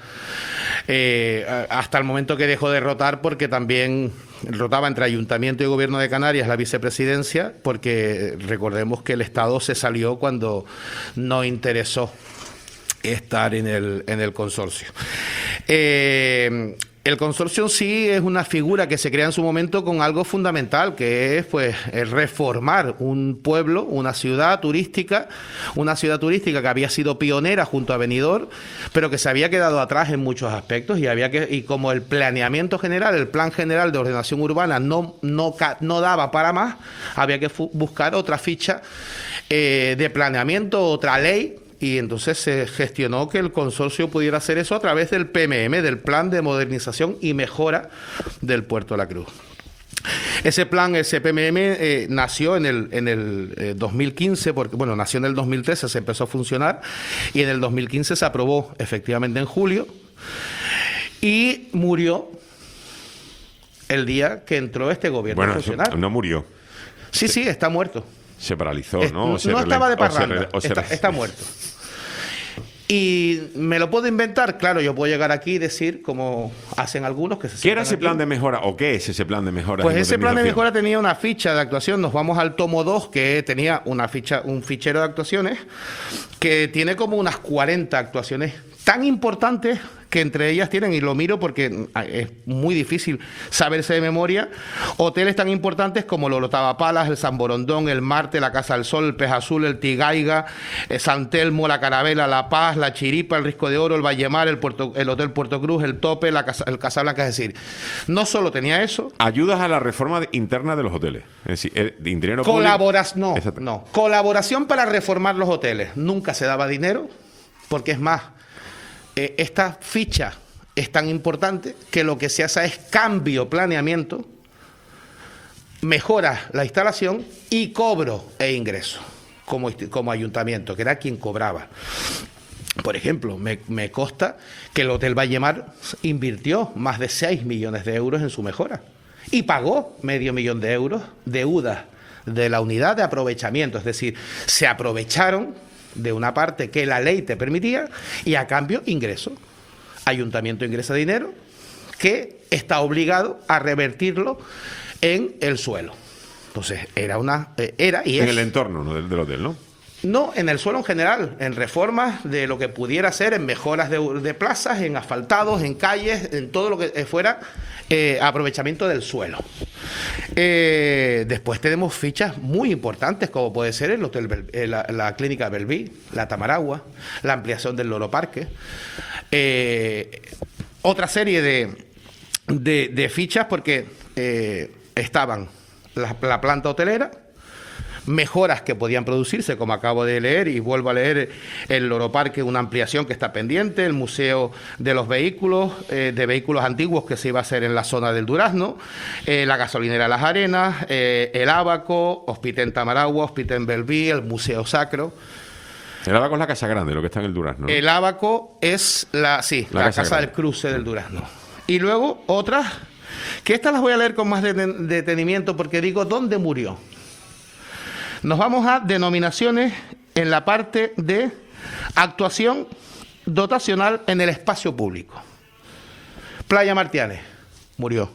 eh, hasta el momento que dejó de rotar, porque también rotaba entre Ayuntamiento y Gobierno de Canarias la vicepresidencia, porque recordemos que el Estado se salió cuando no interesó estar en el, en el consorcio. Eh, El consorcio sí es una figura que se crea en su momento con algo fundamental, que es pues el reformar un pueblo, una ciudad turística, una ciudad turística que había sido pionera junto a Benidorm, pero que se había quedado atrás en muchos aspectos y había que y como el planeamiento general, el plan general de ordenación urbana no no no daba para más, había que buscar otra ficha eh, de planeamiento, otra ley. Y entonces se gestionó que el consorcio pudiera hacer eso a través del P M M, del Plan de Modernización y Mejora del Puerto de la Cruz. Ese plan, ese P M M, eh, nació en el, en el eh, dos mil quince, porque, bueno, nació en el dos mil trece, se empezó a funcionar, y en el dos mil quince se aprobó efectivamente en julio, y murió el día que entró este gobierno bueno, a funcionar. No murió. Sí, sí, está muerto. Se paralizó, Es, ¿no? no O se estaba de o se parranda, o se está, está muerto. Y me lo puedo inventar, claro, yo puedo llegar aquí y decir, como hacen algunos, que se ¿Qué era ese aquí. plan de mejora o qué es ese plan de mejora? Pues y ese plan de modernización? mejora tenía una ficha de actuación. Nos vamos al tomo dos, que tenía una ficha, un fichero de actuaciones, que tiene como unas cuarenta actuaciones tan importantes que entre ellas tienen, y lo miro porque es muy difícil saberse de memoria, hoteles tan importantes como el Orotava-Palas, el San Borondón, el Marte, la Casa del Sol, el Pez Azul, el Tigaiga, el San Telmo, la Carabela, la Paz, la Chiripa, el Risco de Oro, el Vallemar, el, Puerto, el Hotel Puerto Cruz, el Tope, la Casa, el Casablanca. Es decir, no solo tenía eso. Ayudas a la reforma de, interna de los hoteles. Es decir, el, de dinero Colaboración, no, Exacto. no. Colaboración para reformar los hoteles. Nunca se daba dinero, porque es más, eh, esta ficha es tan importante que lo que se hace es cambio, planeamiento, mejora la instalación y cobro e ingreso como, como ayuntamiento, que era quien cobraba. Por ejemplo, me, me consta que el Hotel Vallemar invirtió más de seis millones de euros en su mejora y pagó medio millón de euros deudas de la unidad de aprovechamiento, es decir, se aprovecharon de una parte que la ley te permitía y a cambio ingreso. Ayuntamiento ingresa dinero que está obligado a revertirlo en el suelo. Entonces, era una eh, era y es, en el entorno, ¿no? del, del hotel, ¿no? No, en el suelo en general, en reformas de lo que pudiera ser, en mejoras de, de plazas, en asfaltados, en calles, en todo lo que fuera eh, aprovechamiento del suelo. Eh, después tenemos fichas muy importantes, como puede ser el hotel Bel, eh, la, la clínica Belví, la Tamaragua, la ampliación del Loro Parque. Eh, otra serie de, de, de fichas, porque eh, estaban la, la planta hotelera, mejoras que podían producirse, como acabo de leer, y vuelvo a leer el Loro Parque, una ampliación que está pendiente, el Museo de los Vehículos, eh, de Vehículos Antiguos, que se iba a hacer en la zona del Durazno, eh, la gasolinera Las Arenas, eh, el Ábaco, Hospital en Tamaragua, Hospital en Belví, el Museo Sacro. El Ábaco es la Casa Grande, lo que está en el Durazno, ¿no? El Ábaco es la, sí, la, la casa, casa del cruce del Durazno. Y luego otras, que estas las voy a leer con más detenimiento, porque digo, ¿dónde murió? Nos vamos a denominaciones en la parte de actuación dotacional en el espacio público. Playa Martianes, murió.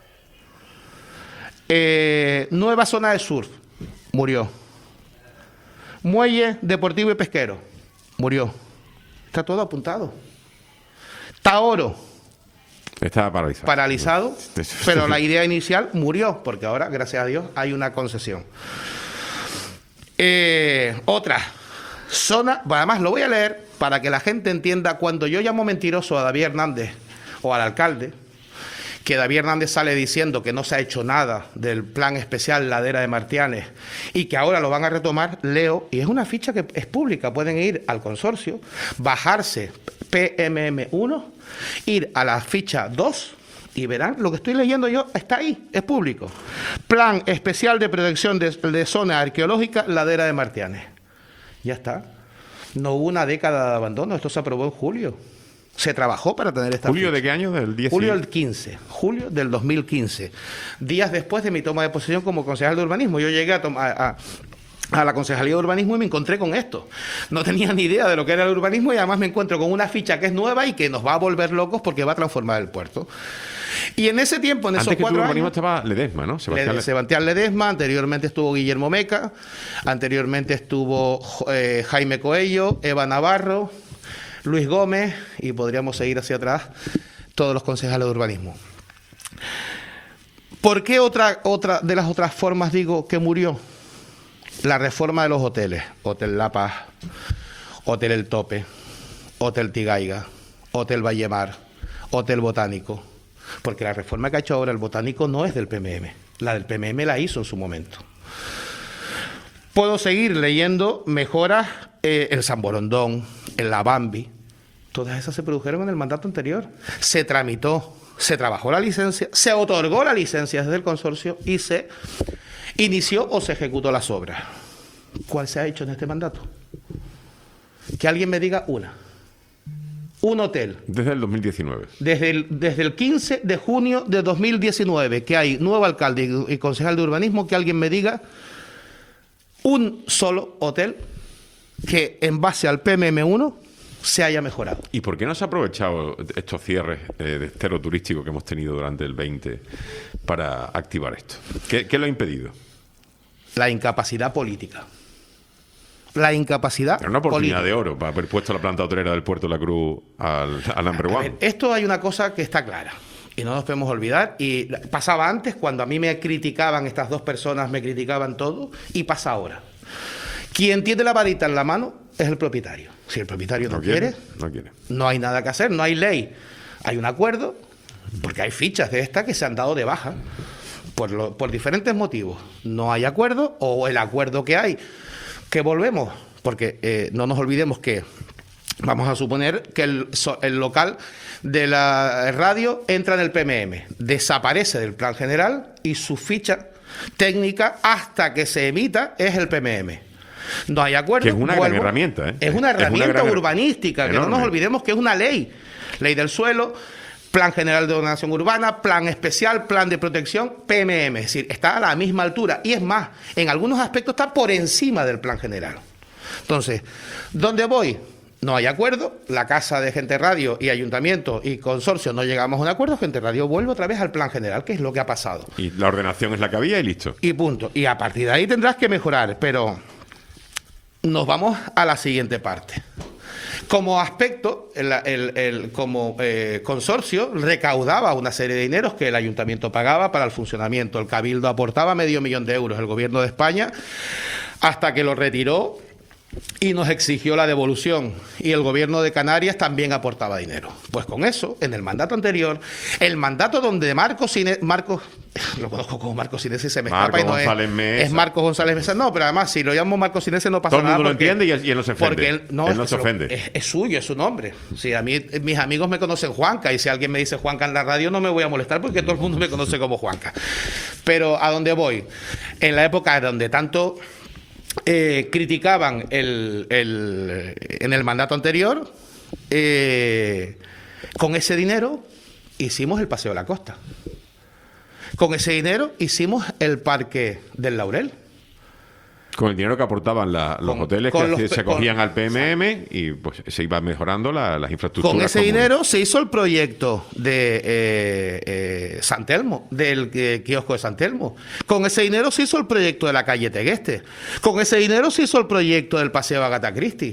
Eh, nueva zona de surf, murió. Muelle deportivo y pesquero, murió. Está todo apuntado. Taoro, está paralizado. Paralizado, pero la idea inicial murió, porque ahora, gracias a Dios, hay una concesión. Eh, otra zona, bueno, además lo voy a leer para que la gente entienda. Cuando yo llamo mentiroso a David Hernández o al alcalde, que David Hernández sale diciendo que no se ha hecho nada del plan especial Ladera de Martianes y que ahora lo van a retomar, leo, y es una ficha que es pública, pueden ir al consorcio, bajarse P M M uno, ir a la ficha dos, y verán, lo que estoy leyendo yo está ahí, es público. Plan especial de protección de, de zona arqueológica, Ladera de Martianes. Ya está. No hubo una década de abandono, esto se aprobó en julio. Se trabajó para tener esta ¿Julio ficha. de qué año? Del diez. Julio del quince, julio del dos mil quince. Días después de mi toma de posesión como concejal de urbanismo. Yo llegué a tomar... A, a la Concejalía de Urbanismo y me encontré con esto. No tenía ni idea de lo que era el urbanismo y además me encuentro con una ficha que es nueva y que nos va a volver locos porque va a transformar el puerto. Y en ese tiempo, en esos Antes que cuatro tu urbanismo años, estaba Ledesma, ¿no? Sebastián, Le, Sebastián Ledesma, anteriormente estuvo Guillermo Meca, anteriormente estuvo eh, Jaime Coello, Eva Navarro, Luis Gómez, y podríamos seguir hacia atrás. todos los concejales de urbanismo. ¿Por qué otra, otra de las otras formas digo que murió? La reforma de los hoteles. Hotel La Paz, Hotel El Tope, Hotel Tigaiga, Hotel Vallemar, Hotel Botánico. Porque la reforma que ha hecho ahora el Botánico no es del P M M. La del P M M la hizo en su momento. Puedo seguir leyendo mejoras eh, en San Borondón, en La Bambi. Todas esas se produjeron en el mandato anterior. Se tramitó, se trabajó la licencia, se otorgó la licencia desde el consorcio y se inició o se ejecutó las obras. ¿Cuál se ha hecho en este mandato? Que alguien me diga una. Un hotel. Desde el dos mil diecinueve. Desde el, desde el quince de junio de dos mil diecinueve, que hay nuevo alcalde y, y concejal de urbanismo, que alguien me diga un solo hotel que en base al P M M uno se haya mejorado. ¿Y por qué no se ha aprovechado estos cierres eh, de estero turístico que hemos tenido durante el veinte para activar esto? ¿Qué, qué lo ha impedido? La incapacidad política. La incapacidad Era una oportunidad política. de oro para haber puesto la planta hotelera del Puerto de la Cruz al, al number A one. ver, esto hay una cosa que está clara y no nos podemos olvidar, y pasaba antes cuando a mí me criticaban estas dos personas, me criticaban todo, y pasa ahora. Quien tiene la varita en la mano es el propietario. Si el propietario no, No quiere, quiere, no quiere. no hay nada que hacer, no hay ley. Hay un acuerdo, porque hay fichas de estas que se han dado de baja por, lo, por diferentes motivos. No hay acuerdo, o el acuerdo que hay, que volvemos, porque eh, no nos olvidemos que vamos a suponer que el, el local de la radio entra en el P M M, desaparece del plan general y su ficha técnica hasta que se emita es el P M M. No hay acuerdo. Que es una vuelvo, gran herramienta, ¿eh? Es una Es una herramienta gran urbanística, enorme. que no nos olvidemos que es una ley. Ley del suelo, Plan General de Ordenación Urbana, Plan Especial, Plan de Protección, P M M. Es decir, está a la misma altura. Y es más, en algunos aspectos está por encima del Plan General. Entonces, ¿dónde voy? No hay acuerdo. La Casa de Gente Radio y Ayuntamiento y Consorcio no llegamos a un acuerdo. Gente Radio vuelve otra vez al Plan General, que es lo que ha pasado. Y la ordenación es la que había y listo. Y punto. Y a partir de ahí tendrás que mejorar. Pero nos vamos a la siguiente parte. Como aspecto, el, el, el, como eh, consorcio recaudaba una serie de dineros que el ayuntamiento pagaba para el funcionamiento. El Cabildo aportaba medio millón de euros, el gobierno de España, hasta que lo retiró y nos exigió la devolución. Y el gobierno de Canarias también aportaba dinero. Pues con eso, en el mandato anterior, el mandato donde Marcos Cine, Marcos, lo conozco como Marcos Sinese, se me Marcos escapa y no González es, Mesa. es Marcos González Mesa. No, pero además, si lo llamo Marcos Sinese no pasa Todo el nada. mundo lo porque- entiende y él, y él no se ofende. Porque él no, él es no que se lo- ofende. Es, es suyo, es su nombre. Si a mí, mis amigos me conocen Juanca, y si alguien me dice Juanca en la radio, no me voy a molestar porque todo el mundo me conoce como Juanca. Pero ¿a dónde voy? En la época donde tanto eh, criticaban el, el, en el mandato anterior, eh, con ese dinero hicimos el Paseo de la Costa. Con ese dinero hicimos el Parque del Laurel. Con el dinero que aportaban la- los Con- hoteles con que los se- pe- se cogían con- al P M M y pues se iban mejorando la- las infraestructuras. Con ese comunes. dinero se hizo el proyecto de eh, eh, San Telmo, del eh, kiosco de San Telmo. Con ese dinero se hizo el proyecto de la calle Tegueste. Con ese dinero se hizo el proyecto del Paseo Agatha Christie.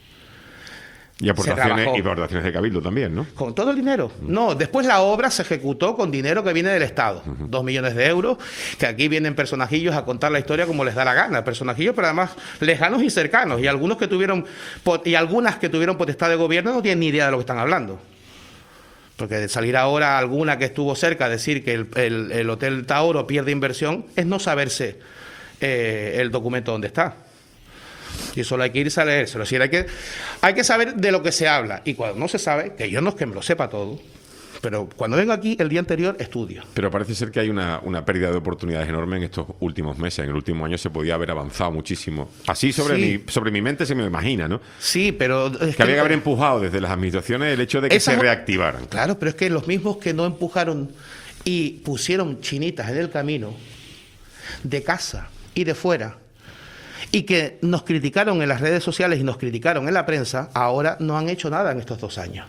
Y aportaciones, trabajó. y aportaciones de Cabildo también, ¿no? ¿Con todo el dinero? No, después la obra se ejecutó con dinero que viene del Estado. Dos millones de euros, que aquí vienen personajillos a contar la historia como les da la gana. Personajillos, pero además lejanos y cercanos. Y algunos que tuvieron, pot- y algunas que tuvieron potestad de gobierno no tienen ni idea de lo que están hablando. Porque de salir ahora alguna que estuvo cerca a decir que el, el- el Hotel Tauro pierde inversión es no saberse eh, el documento donde está. Y solo hay que irse a leérselo. Es decir, hay que, hay que saber de lo que se habla. Y cuando no se sabe, que yo no es que me lo sepa todo, pero cuando vengo aquí el día anterior estudio. Pero parece ser que hay una, una pérdida de oportunidades enorme en estos últimos meses. En el último año se podía haber avanzado muchísimo. Así sobre, Sí. mi, sobre mi mente se me imagina, ¿no? Sí, pero... es Que había que haber empujado desde las administraciones el hecho de que Esas- se reactivaran. Claro, pero es que los mismos que no empujaron y pusieron chinitas en el camino, de casa y de fuera, y que nos criticaron en las redes sociales y nos criticaron en la prensa, ahora no han hecho nada en estos dos años.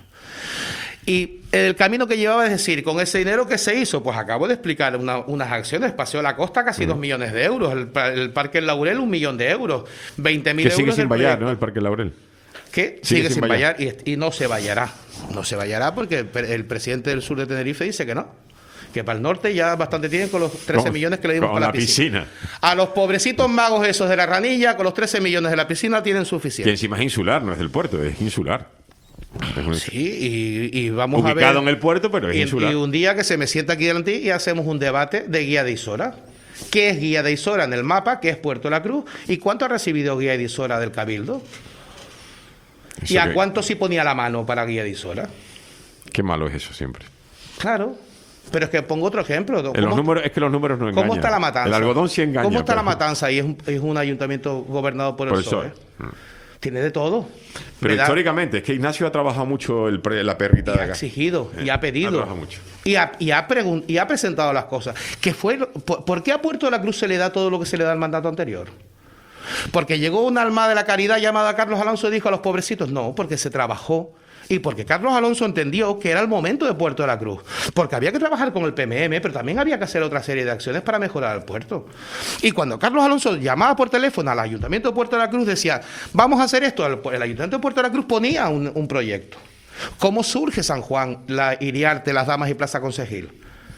Y el camino que llevaba es decir, con ese dinero que se hizo, pues acabo de explicar una- unas acciones, Paseo la Costa casi dos millones de euros, el, pa- el Parque El Laurel un millón de euros, veinte mil Que euros sigue sin del vallar, proyecto. ¿no? El Parque Laurel. Que Sigue sigue, sin sin vallar. vallar y, y no se vallará. No se vallará porque el, el presidente del sur de Tenerife dice que no. Que para el norte ya bastante tienen con los trece millones que le dimos con para la la piscina. piscina. A los pobrecitos magos esos de la ranilla, con los trece millones de la piscina tienen Que suficiente. encima es insular, no es del puerto, es insular. Es un- Sí, y, y vamos a ver... ubicado en el puerto, pero es y, insular. y un día que se me sienta aquí delante y hacemos un debate de Guía de Isora. ¿Qué es Guía de Isora en el mapa? ¿Qué es Puerto La Cruz? ¿Y cuánto ha recibido Guía de Isora del Cabildo? Eso ¿Y a que- cuánto sí ponía la mano para Guía de Isora? Qué malo es eso siempre. Claro. Pero es que pongo otro ejemplo. En los ¿Cómo- números, es que los números no engañan. ¿Cómo está la matanza? El algodón sí engaña. ¿Cómo está la pero- matanza? Y es un, es un ayuntamiento gobernado por, Por el el P S O E. P S O E. Tiene de todo. Pero Me da- históricamente, es que Ignacio ha trabajado mucho el pre- la perrita y de ha acá. exigido y Eh, ha pedido trabajado mucho. y ha, y, ha pregun- y ha presentado las cosas. ¿Qué fue lo- por, por qué a Puerto de la Cruz se le da todo lo que se le da al mandato anterior? ¿Porque llegó una alma de la caridad llamada Carlos Alonso y dijo a los pobrecitos? No, porque se trabajó. Y porque Carlos Alonso entendió que era el momento de Puerto de la Cruz. Porque había que trabajar con el P M M, pero también había que hacer otra serie de acciones para mejorar el puerto. Y cuando Carlos Alonso llamaba por teléfono al Ayuntamiento de Puerto de la Cruz, decía, vamos a hacer esto. El, el Ayuntamiento de Puerto de la Cruz ponía un, un proyecto. ¿Cómo surge San Juan, la Iriarte, Las Damas y Plaza Concejil?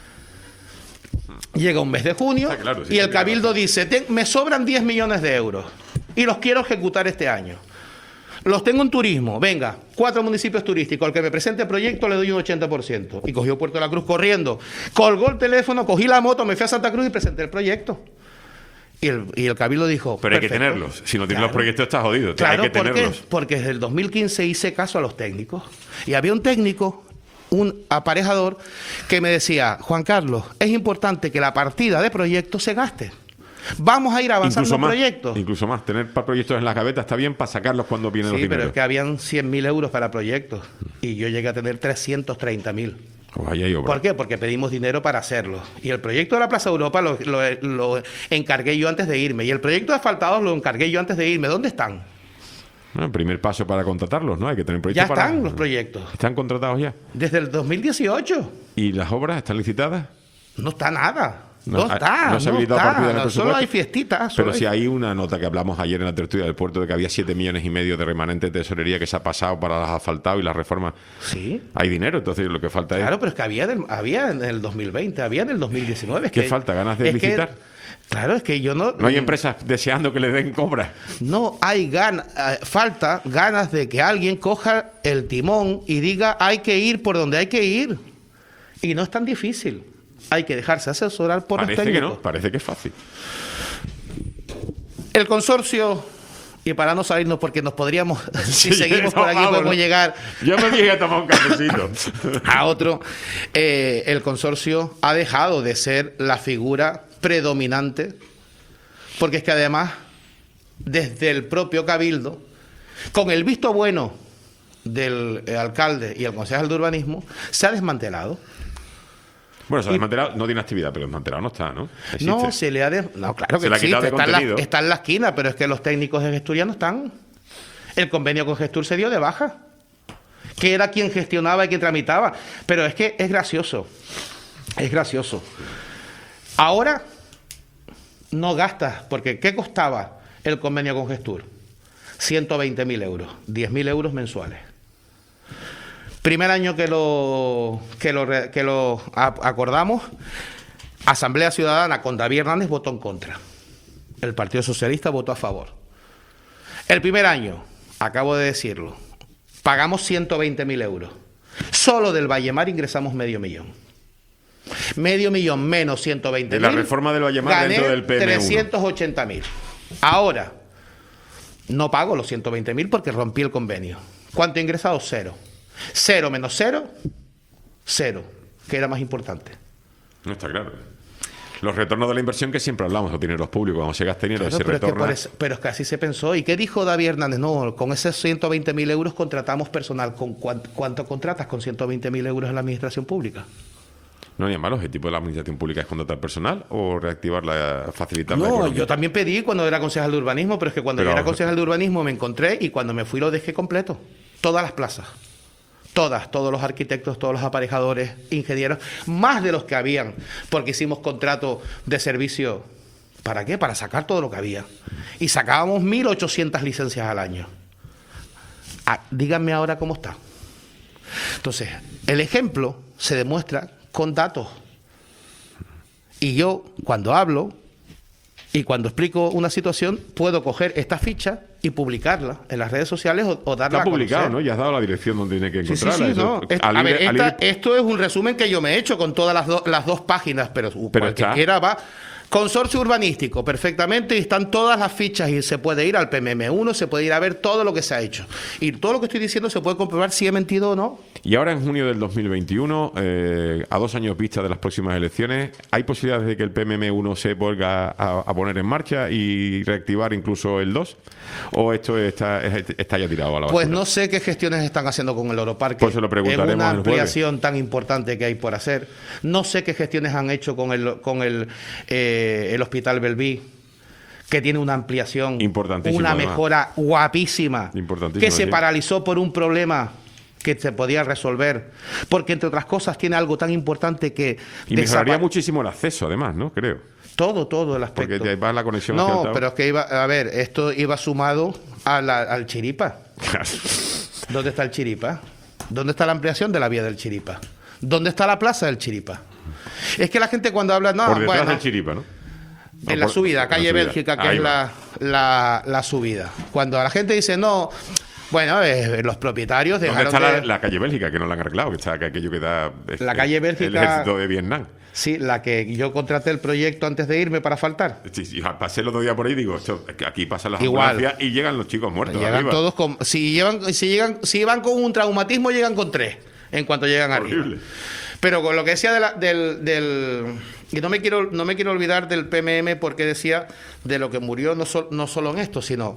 Llega un mes de junio Ah, claro, sí, y el sí, Cabildo claro. dice, "Ten- me sobran diez millones de euros y los quiero ejecutar este año. Los tengo en turismo, venga, cuatro municipios turísticos, al que me presente el proyecto le doy un ochenta por ciento. Y cogió Puerto de la Cruz corriendo, colgó el teléfono, cogí la moto, me fui a Santa Cruz y presenté el proyecto. Y el, y el Cabildo dijo... Pero hay que "Perfecto". tenerlos. Si no tienes Claro. los proyectos, estás jodido. Claro, hay que ¿por qué? tenerlos. Porque desde el dos mil quince hice caso a los técnicos. Y había un técnico, un aparejador, que me decía, Juan Carlos, es importante que la partida de proyectos se gaste. Vamos a ir avanzando Incluso en más, proyectos. incluso más. Tener pa- proyectos en la gaveta está bien para sacarlos cuando vienen los Sí, pero dineros. es que habían cien mil euros para proyectos. Y yo llegué a tener trescientos treinta mil. Pues ahí hay obra. ¿Por qué? Porque pedimos dinero para hacerlo. Y el proyecto de la Plaza Europa lo, lo- lo encargué yo antes de irme. Y el proyecto de asfaltados lo encargué yo antes de irme. ¿Dónde están? Bueno, el primer paso para contratarlos, ¿no? Hay que tener Ya proyectos para... están los proyectos. ¿Están contratados ya? Desde el dos mil dieciocho. ¿Y las obras están licitadas? No está nada. No, No, ah, está. no se ha no habilitado está. partida en el No, solo presupuesto. hay fiestitas. Pero solo si hay- hay una nota que hablamos ayer en la tertulia del puerto de que había siete millones y medio de remanentes de tesorería que se ha pasado para las asfaltados y las reformas. Sí. Hay dinero, entonces lo que falta Claro, es... pero es que había, del- había en el dos mil veinte, había en el dos mil diecinueve. Es ¿Qué que- falta? ¿Ganas de es que- licitar? claro, es que yo no... No hay empresas deseando que le den cobra. No hay ganas, falta ganas de que alguien coja el timón y diga hay que ir por donde hay que ir. Y no es tan difícil. Hay que dejarse asesorar por los Parece que técnicos. no, parece que es fácil. El consorcio, y para no salirnos porque nos podríamos, si Sí, seguimos no, por aquí vámonos. podemos llegar Yo me dije a tomar un cafecito. a otro. Eh, el consorcio ha dejado de ser la figura predominante, porque es que además, desde el propio Cabildo, con el visto bueno del eh, alcalde y el concejal de urbanismo, se ha desmantelado. Bueno, se ha desmantelado, no tiene actividad, pero desmantelado no está, ¿no? Existe. No, se le ha de- no, claro que Se le ha existe, quitado de está, en la, contenido. está en la esquina, pero es que los técnicos de Gestur ya no están. El convenio con Gestur se dio de baja, que era quien gestionaba y quien tramitaba. Pero es que es gracioso, es gracioso. Ahora no gastas, porque ¿qué costaba el convenio con Gestur? ciento veinte mil euros, diez mil euros mensuales. Primer año que lo, que lo, re- que lo a- acordamos, Asamblea Ciudadana con David Hernández votó en contra. El Partido Socialista votó a favor. El primer año, acabo de decirlo, pagamos ciento veinte mil euros. Solo del Vallemar ingresamos medio millón. Medio millón menos ciento veinte De mil. la reforma del Vallemar gané dentro del P M uno. trescientos ochenta mil. Ahora, no pago los ciento veinte mil porque rompí el convenio. ¿Cuánto he ingresado? Cero. Cero menos cero, cero. ¿Qué era más importante? No está claro. Los retornos de la inversión que siempre hablamos, los dineros públicos, cuando se gasta dinero Claro, se pero, es que retorna. por eso- pero es que así se pensó. ¿Y qué dijo David Hernández? No, con esos ciento veinte mil euros contratamos personal. ¿Con cuánto, cuánto contratas con ciento veinte mil euros en la administración pública? No, ni a malos, el tipo de la administración pública es contratar personal o reactivarla, facilitar la No, economía. yo también pedí cuando era concejal de urbanismo, pero es que cuando Pero- yo era concejal de urbanismo me encontré y cuando me fui lo dejé completo. Todas las plazas. Todas, todos los arquitectos, todos los aparejadores, ingenieros, más de los que habían, porque hicimos contrato de servicio. ¿Para qué? Para sacar todo lo que había. Y sacábamos mil ochocientas licencias al año. Ah, díganme ahora cómo está. Entonces, el ejemplo se demuestra con datos. Y yo, cuando hablo y cuando explico una situación, puedo coger esta ficha y publicarla en las redes sociales o, o darla a conocer. Está publicado, ¿no? Ya has dado la dirección donde tiene que Sí, sí, encontrarla. sí, no. Eso, Est- al a ir- ver, al esta- ir- esto es un resumen que yo me he hecho con todas las, do- las dos páginas, pero, Pero cualquiera está. va. Consorcio urbanístico, perfectamente, y están todas las fichas y se puede ir al P M M uno, se puede ir a ver todo lo que se ha hecho. Y todo lo que estoy diciendo se puede comprobar si he mentido o no. Y ahora en junio del dos mil veintiuno, eh, a dos años vista de las próximas elecciones, ¿hay posibilidades de que el P M M uno se vuelva a, a poner en marcha y reactivar incluso el dos? ¿O esto está, está ya tirado a la basura? Pues no sé qué gestiones están haciendo con el Europarque. Pues se lo preguntaremos en una el jueves. ampliación tan importante que hay por hacer. No sé qué gestiones han hecho con el con el, eh, el Hospital Belví, que tiene una ampliación, Importantísimo, una además. mejora guapísima, Importantísimo, que se sí. paralizó por un problema que se podía resolver, porque entre otras cosas tiene algo tan importante que Y mejoraría desapa- muchísimo el acceso, además, ¿no? Creo. todo, todo el aspecto. Porque te va la conexión hacia No, Altao. pero es que iba, a ver, esto iba sumado a la- al Chiripa. ¿Dónde está el Chiripa? ¿Dónde está la ampliación de la vía del Chiripa? ¿Dónde está la plaza del Chiripa? Es que la gente cuando habla, no, Por detrás bueno, del Chiripa, ¿no? No, en la por- subida, en la calle subida. Bélgica, que Ahí es va. la, la, la subida. Cuando la gente dice, no, bueno, eh, los propietarios ¿Dónde dejaron está la, de- la calle Bélgica? Que no la han arreglado, que está que aquello que da... es- La calle el- Bélgica- El ejército de Vietnam. Sí, la que yo contraté el proyecto antes de irme para faltar. Sí, sí, pasé el otro día por ahí y digo, esto, es que aquí pasan las Igual. ambulancias y llegan los chicos muertos Llegan arriba. todos con... Si, llevan, si, llegan, si van con un traumatismo, llegan con tres en cuanto llegan arriba. Horrible. Pero con lo que decía de la- del, del... Y no me, quiero, no me quiero olvidar del P M M porque decía de lo que murió no, sol- no solo en esto, sino...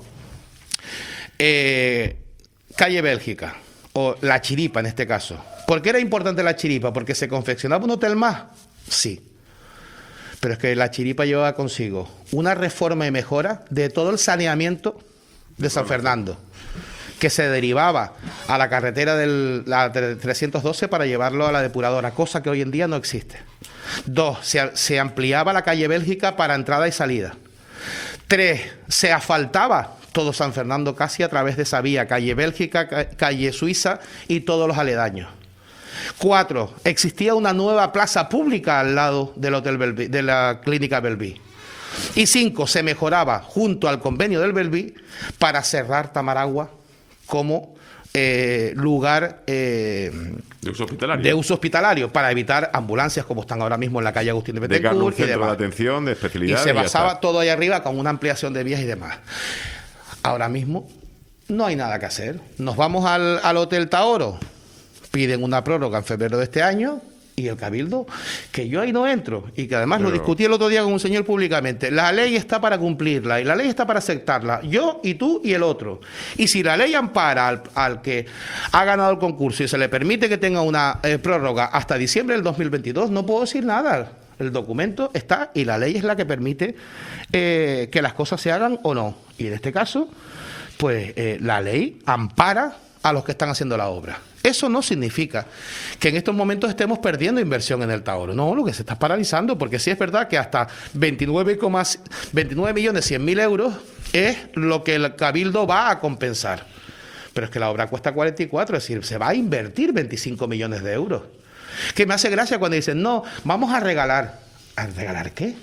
eh, calle Bélgica, o La Chiripa en este caso. ¿Por qué era importante La Chiripa? ¿Porque se confeccionaba un hotel más? Sí. Pero es que La Chiripa llevaba consigo una reforma y mejora de todo el saneamiento de San Fernando, que se derivaba a la carretera de la trescientos doce para llevarlo a la depuradora, cosa que hoy en día no existe. Dos, se, se ampliaba la calle Bélgica para entrada y salida. Tres, se asfaltaba todo San Fernando casi a través de esa vía, calle Bélgica, ca- calle Suiza y todos los aledaños. Cuatro, existía una nueva plaza pública al lado del Hotel Belví, de la Clínica Belví. Y cinco, se mejoraba junto al convenio del Belví para cerrar Tamaragua como eh, lugar eh, De uso hospitalario. de uso hospitalario para evitar ambulancias como están ahora mismo en la calle Agustín de de carne, un Betancourt y centro de demás. atención, de Y especialidades. se ya basaba está. todo ahí arriba con una ampliación de vías y demás. Ahora mismo no hay nada que hacer. Nos vamos al, al Hotel Taoro. Piden una prórroga en febrero de este año y el Cabildo, que yo ahí no entro y que además lo Pero- discutí el otro día con un señor públicamente. La ley está para cumplirla y la ley está para aceptarla. Yo y tú y el otro. Y si la ley ampara al, al que ha ganado el concurso y se le permite que tenga una eh, prórroga hasta diciembre del dos mil veintidós, no puedo decir nada. El documento está y la ley es la que permite eh, que las cosas se hagan o no. Y en este caso, pues eh, la ley ampara a los que están haciendo la obra. Eso no significa que en estos momentos estemos perdiendo inversión en el Taoro. No, lo que se está paralizando, porque sí es verdad que hasta veintinueve millones cien mil euros es lo que el Cabildo va a compensar. Pero es que la obra cuesta cuarenta y cuatro, es decir, se va a invertir veinticinco millones de euros. Que me hace gracia cuando dicen, no, vamos a regalar. ¿A regalar qué?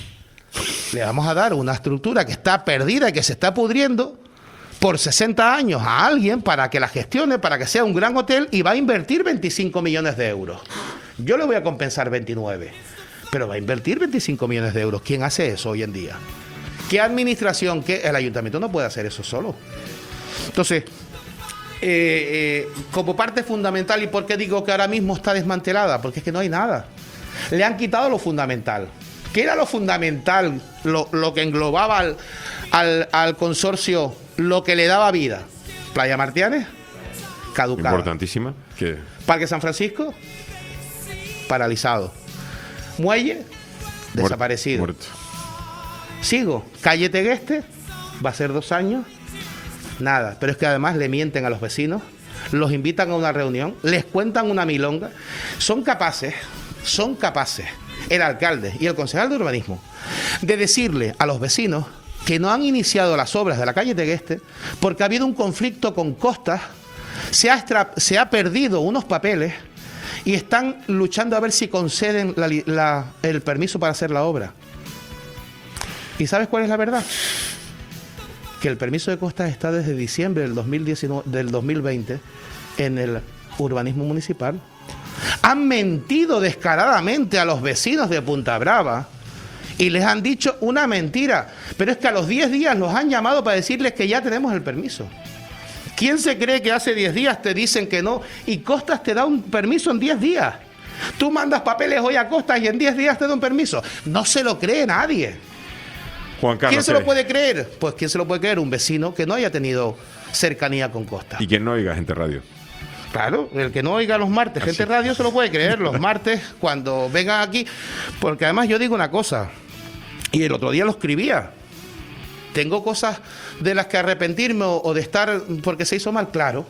Le vamos a dar una estructura que está perdida y que se está pudriendo por sesenta años a alguien para que la gestione, para que sea un gran hotel y va a invertir veinticinco millones de euros. Yo le voy a compensar veintinueve, pero va a invertir veinticinco millones de euros. ¿Quién hace eso hoy en día? ¿Qué administración? ¿Qué? El ayuntamiento no puede hacer eso solo. Entonces, eh, eh, como parte fundamental, ¿y por qué digo que ahora mismo está desmantelada? Porque es que no hay nada. Le han quitado lo fundamental. ¿Qué era lo fundamental? Lo, lo que englobaba al, al, al consorcio, lo que le daba vida. Playa Martianes, caducada. Importantísima. Que Parque San Francisco, paralizado. Muelle, desaparecido. Muerto. Sigo, calle Tegueste, va a ser dos años, nada. Pero es que además le mienten a los vecinos, los invitan a una reunión, les cuentan una milonga. Son capaces, son capaces, el alcalde y el concejal de urbanismo, de decirle a los vecinos que no han iniciado las obras de la calle Tegueste porque ha habido un conflicto con Costas se ha, extra, se ha perdido unos papeles y están luchando a ver si conceden la, la, el permiso para hacer la obra. ¿Y sabes cuál es la verdad? Que el permiso de costas está desde diciembre del, dos mil diecinueve, del dos mil veinte en el urbanismo municipal. Han mentido descaradamente a los vecinos de Punta Brava y les han dicho una mentira, pero es que a los diez días los han llamado para decirles que ya tenemos el permiso. ¿Quién se cree que hace diez días te dicen que no y Costas te da un permiso en diez días? Tú mandas papeles hoy a Costas y en diez días te da un permiso. No se lo cree nadie. Juan Carlos, ¿quién se lo puede creer? Pues ¿quién se lo puede creer? Un vecino que no haya tenido cercanía con Costas. Y quien no oiga Gente Radio. Claro, el que no oiga los martes, Así. Gente Radio se lo puede creer los martes cuando vengan aquí. Porque además yo digo una cosa, y el otro día lo escribía. ¿Tengo cosas de las que arrepentirme o, o de estar porque se hizo mal? Claro.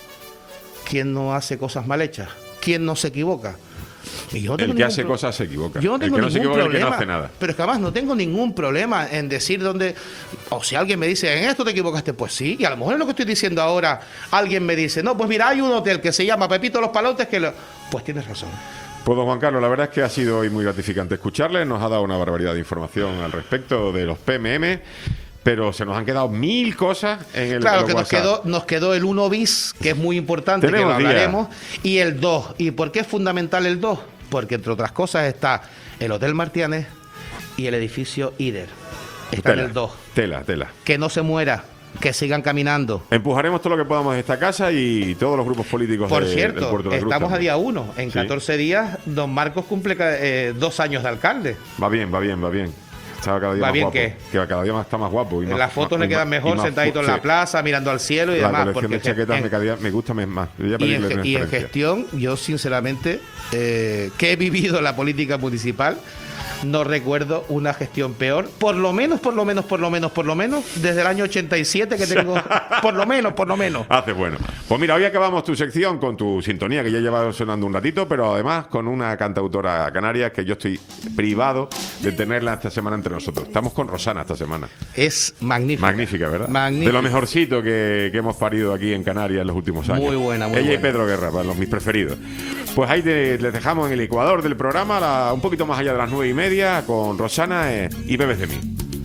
¿Quién no hace cosas mal hechas? ¿Quién no se equivoca? Y yo no tengo el que ningún hace pro- cosas se equivoca. Yo no tengo el que no se ningún equivoca es el que problema. no hace nada. Pero es que además no tengo ningún problema en decir dónde. O si alguien me dice, en esto te equivocaste, pues sí. Y a lo mejor en lo que estoy diciendo ahora, alguien me dice, no, pues mira, hay un hotel que se llama Pepito Los Palotes que lo. Pues tienes razón. Pues don Juan Carlos, la verdad es que ha sido hoy muy gratificante escucharle. Nos ha dado una barbaridad de información al respecto de los P M M. Pero se nos han quedado mil cosas en el Claro en que nos WhatsApp. quedó, nos quedó el uno bis, que es muy importante, que lo Tenemos día. hablaremos, y el dos. ¿Y por qué es fundamental el dos? Porque entre otras cosas está el Hotel Martianes y el edificio IDER. Está Tela, en el dos. Tela, tela. Que no se muera, que sigan caminando. Empujaremos todo lo que podamos de esta casa y todos los grupos políticos Por de- del cierto, Puerto de la Cruz estamos a también. día uno. En Sí. catorce días, don Marcos cumple eh, dos años de alcalde. Va bien, va bien, va bien. Está cada día ¿Va más bien guapo. qué? Que cada día más está más guapo. Y más, Las fotos más- le y quedan más- y mejor más- sentadito en sí. la plaza, mirando al cielo y La demás. colección de porque chaquetas en- me, cada día- me gusta más. Yo voy a Y pedirle en, una ge- y en referencia. gestión, yo sinceramente, eh, que he vivido la política municipal, no recuerdo una gestión peor, por lo menos, por lo menos, por lo menos, por lo menos, desde el año ochenta y siete que tengo, por lo menos, por lo menos. Hace bueno. Pues mira, hoy acabamos tu sección con tu sintonía, que ya lleva sonando un ratito, pero además con una cantautora canaria que yo estoy privado de tenerla esta semana entre nosotros. Estamos con Rosana esta semana. Es magnífica. Magnífica, ¿verdad? Magnífica. De lo mejorcito que, que hemos parido aquí en Canarias en los últimos años. Muy buena, muy Ella buena. y Pedro Guerra, para los mis preferidos. Pues ahí te- les dejamos en el ecuador del programa, la- un poquito más allá de las nueve y media, con Rosana eh, y Bebes de mí.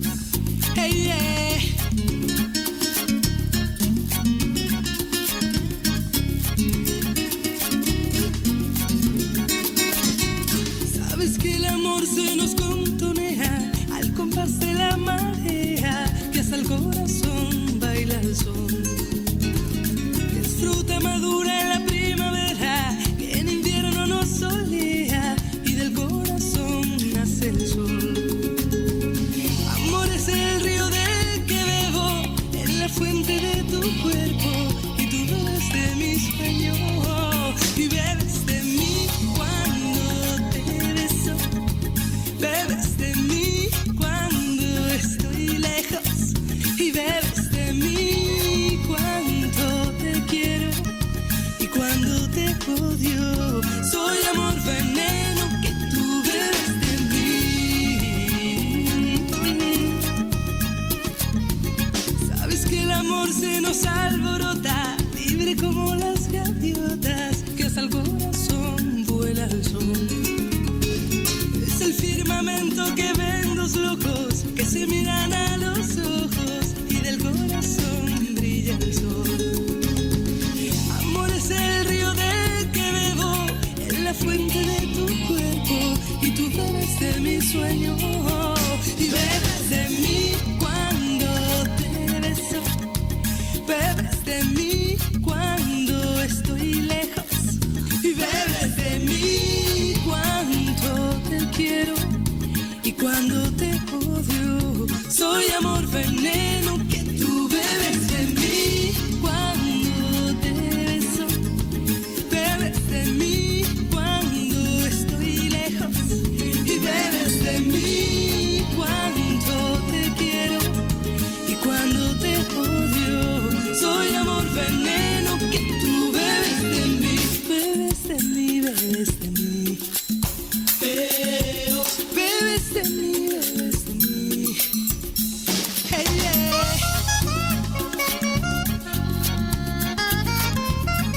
Hey, yeah. Sabes que el amor se nos contonea al compás de la marea que hasta el corazón baila el son. Es fruta madura en la primavera que en invierno nos solea y del corazón nace el sol. Amor es el río del que bebo, en la fuente de tu cuerpo, y tú bebes de mi sueño, y bebes de mí cuando te beso, bebes de mí cuando estoy lejos, y bebes de mí cuando te quiero, y cuando te odio, soy amor veneno que tú bebes de mí. Sabes que el amor se nos alborota, libre como las gaviotas, que hasta el corazón vuela el sol. Es el firmamento que ven dos locos, que se miran a los ojos, y del corazón brilla el sol. Amor es el río del que bebo, en la fuente de tu cuerpo, y tú bebes de mi sueño, y bebes de mí cuando te beso, bebes de mí cuando estoy lejos, y bebes de mí cuando te quiero, y cuando te odio, soy amor veneno que tú bebes de mí cuando te beso, bebes de mí cuando estoy lejos, y bebes de mí cuando te quiero, y cuando te odio, soy amor veneno que tú bebes de mí, bebes de mí, bebes de mí, bebes de mí, bebes de mí. Hey, yeah.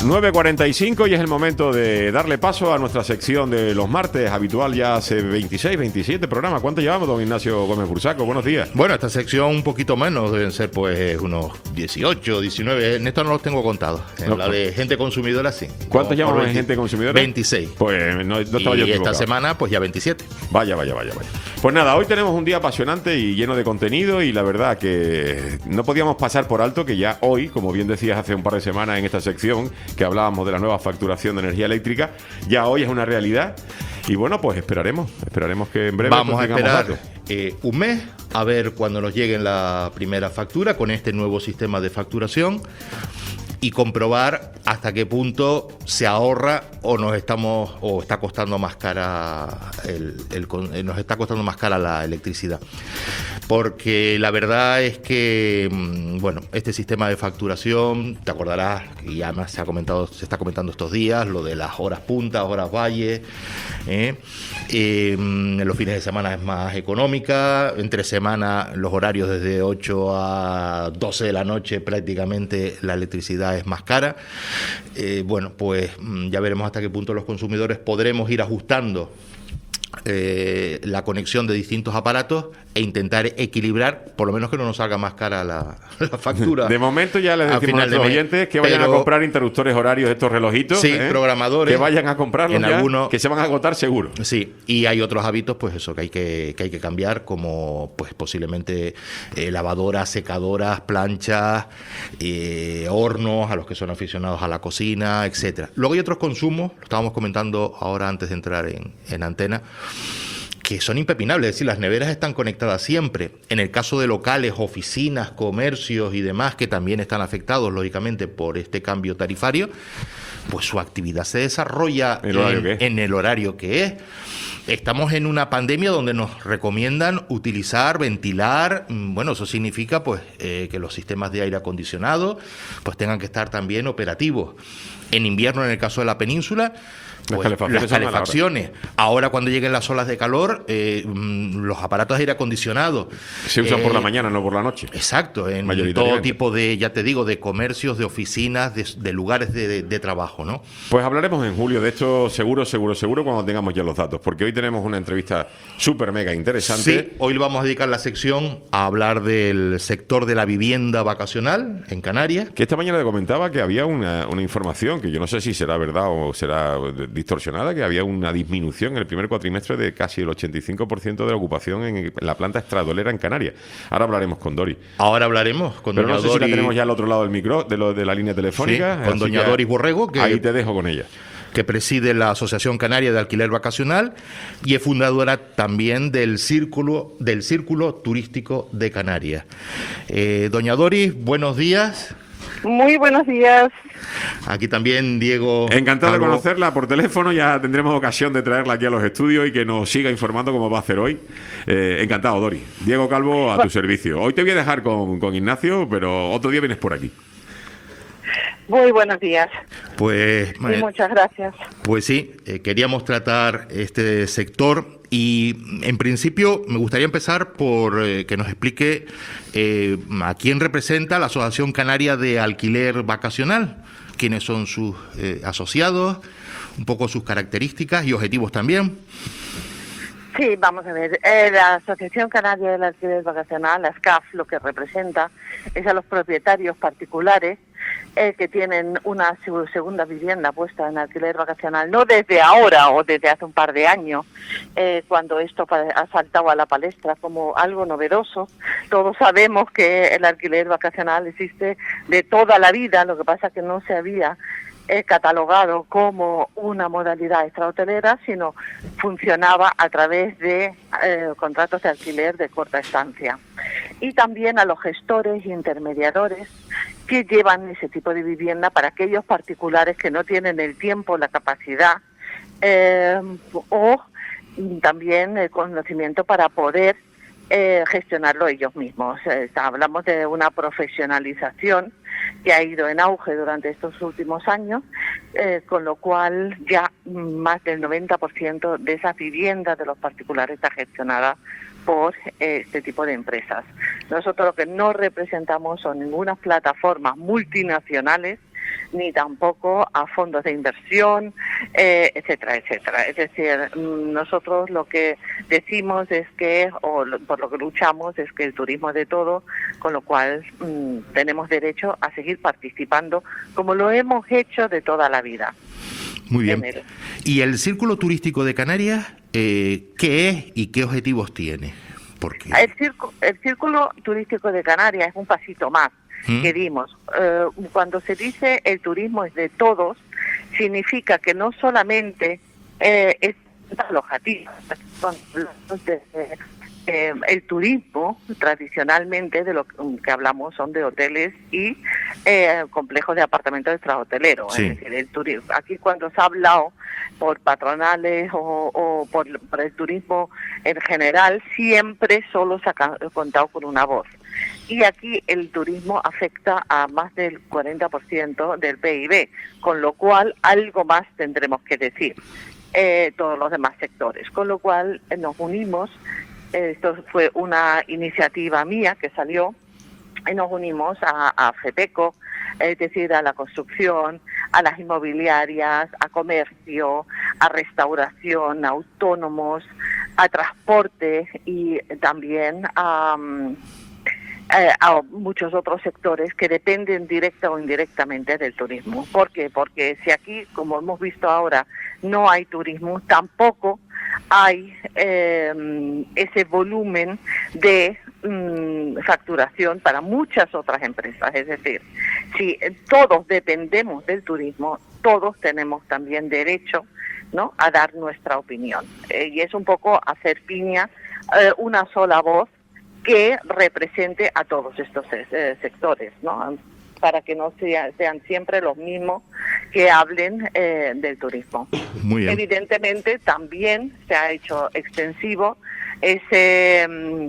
nueve cuarenta y cinco y es el momento de darle paso a nuestra sección de los martes, habitual ya hace veintiséis, veintisiete programas. ¿Cuánto llevamos, don Ignacio Gómez Bursaco? Buenos días. Bueno, esta sección un poquito menos, deben ser pues unos dieciocho, diecinueve, en esto no los tengo contados. En No, la pues. de gente consumidora sí. ¿Cuántos Como llevamos por en gente consumidora? veintiséis. Pues no, no estaba Y yo esta equivocado. semana pues ya veintisiete. Vaya, vaya, vaya, vaya. Pues nada, hoy tenemos un día apasionante y lleno de contenido y la verdad que no podíamos pasar por alto que ya hoy, como bien decías hace un par de semanas en esta sección, que hablábamos de la nueva facturación de energía eléctrica, ya hoy es una realidad y bueno, pues esperaremos, esperaremos que en breve Vamos pues, a tengamos esperar datos. eh, un mes a ver cuando nos llegue la primera factura con este nuevo sistema de facturación y comprobar hasta qué punto se ahorra o nos estamos o está costando más cara el, el, el, nos está costando más cara la electricidad. Porque la verdad es que bueno, este sistema de facturación, te acordarás, y además se ha comentado, se está comentando estos días, lo de las horas puntas, horas valle, ¿eh? Eh, en los fines de semana es más económica, entre semana los horarios desde ocho a doce de la noche prácticamente la electricidad es más cara. Eh, bueno, pues ya veremos hasta qué punto los consumidores podremos ir ajustando eh, la conexión de distintos aparatos e intentar equilibrar, por lo menos que no nos salga más cara la, la factura. De momento ya les al decimos a final de nuestros mes, oyentes que vayan pero- a comprar interruptores horarios de estos relojitos. Sí, ¿eh? programadores. Que vayan a comprarlos En ya, algunos- que se van a agotar seguro. Sí, y hay otros hábitos, pues eso, que hay que, que hay que cambiar, como pues posiblemente eh, lavadoras, secadoras, planchas, eh, hornos, a los que son aficionados a la cocina, etcétera. Luego hay otros consumos, lo estábamos comentando ahora antes de entrar en, en antena, que son impepinables, es decir, las neveras están conectadas siempre. En el caso de locales, oficinas, comercios y demás, que también están afectados, lógicamente, por este cambio tarifario, pues su actividad se desarrolla ¿El horario en, que es? en el horario que es. Estamos en una pandemia donde nos recomiendan utilizar, ventilar, mm, bueno, eso significa pues eh, que los sistemas de aire acondicionado pues tengan que estar también operativos. En invierno, en el caso de la península, pues, calefacciones las son a la hora. calefacciones. Ahora, cuando lleguen las olas de calor, eh, mm, los aparatos de aire acondicionado Se usan por eh, la mañana, no por la noche. Exacto, en Mayoritariamente. todo tipo de, ya te digo, de comercios, de oficinas, de, de lugares de, de- de trabajo, ¿no? Pues hablaremos en julio de esto seguro, seguro, seguro cuando tengamos ya los datos, porque hoy tenemos una entrevista súper mega interesante. Sí, hoy le vamos a dedicar la sección a hablar del sector de la vivienda vacacional en Canarias. Que esta mañana te comentaba que había una, una información, que yo no sé si será verdad o será distorsionada, que había una disminución en el primer cuatrimestre de casi el ochenta y cinco por ciento de la ocupación en la planta extradolera en Canarias. Ahora hablaremos con Dori. Ahora hablaremos con Pero doña no sé si la Dori- tenemos ya al otro lado del micro, de, lo, de la línea telefónica. Sí, con así doña que Doris Borrego, que- ahí te dejo con ella. que preside la Asociación Canaria de Alquiler Vacacional y es fundadora también del Círculo, del Círculo Turístico de Canarias. Eh, doña Doris, buenos días. Muy buenos días. Aquí también Diego. Encantado de Calvo. conocerla por teléfono, ya tendremos ocasión de traerla aquí a los estudios y que nos siga informando cómo va a hacer hoy. Eh, encantado, Dori. Diego Calvo, a tu servicio. Hoy te voy a dejar con, con Ignacio, pero otro día vienes por aquí. Muy buenos días. Pues, Y eh, muchas gracias. pues sí, eh, queríamos tratar este sector y en principio me gustaría empezar por eh, que nos explique eh, a quién representa la Asociación Canaria de Alquiler Vacacional, quiénes son sus eh, asociados, un poco sus características y objetivos también. Sí, vamos a ver. Eh, la Asociación Canaria del Alquiler Vacacional, la S C A F, lo que representa es a los propietarios particulares eh, que tienen una seg- segunda vivienda puesta en alquiler vacacional, no desde ahora o desde hace un par de años, eh, cuando esto pa- ha saltado a la palestra como algo novedoso. Todos sabemos que el alquiler vacacional existe de toda la vida, lo que pasa es que no se había eh, catalogado como una modalidad extrahotelera, sino funcionaba a través de eh, contratos de alquiler de corta estancia. Y también a los gestores e intermediadores que llevan ese tipo de vivienda para aquellos particulares que no tienen el tiempo, la capacidad eh, o también el conocimiento para poder eh, gestionarlo ellos mismos. Eh, hablamos de una profesionalización que ha ido en auge durante estos últimos años, eh, con lo cual ya más del noventa por ciento de esas viviendas de los particulares está gestionada por eh, este tipo de empresas. Nosotros lo que no representamos son ninguna plataformas multinacionales ni tampoco a fondos de inversión, eh, etcétera, etcétera. Es decir, nosotros lo que decimos es que, o lo, por lo que luchamos, es que el turismo es de todo, con lo cual mmm, tenemos derecho a seguir participando como lo hemos hecho de toda la vida. Muy bien. ¿Y el Círculo Turístico de Canarias, eh, qué es y qué objetivos tiene? Porque... El, circo, el Círculo Turístico de Canarias es un pasito más ¿Mm? que dimos. Eh, cuando se dice el turismo es de todos, significa que no solamente eh, es alojativo, eh, el turismo tradicionalmente de lo que hablamos son de hoteles y eh, complejos de apartamentos extrahoteleros. Sí. Es decir, el turismo, aquí cuando se ha hablado por patronales o, o por, por el turismo en general, siempre solo se ha contado con una voz. Y aquí el turismo afecta a más del cuarenta por ciento del P I B, con lo cual algo más tendremos que decir, eh, todos los demás sectores. Con lo cual eh, nos unimos, eh, esto fue una iniciativa mía que salió, y nos unimos a, a FEPECO, es decir, a la construcción, a las inmobiliarias, a comercio, a restauración, a autónomos, a transporte y también a... Um, Eh, a muchos otros sectores que dependen directa o indirectamente del turismo. ¿Por qué? Porque si aquí, como hemos visto ahora, no hay turismo, tampoco hay eh, ese volumen de mm, facturación para muchas otras empresas. Es decir, si todos dependemos del turismo, todos tenemos también derecho, ¿no?, a dar nuestra opinión. Eh, y es un poco hacer piña, eh, una sola voz, que represente a todos estos eh, sectores, ¿no?, para que no sea, sean siempre los mismos que hablen eh, del turismo. Muy bien. Evidentemente también se ha hecho extensivo ese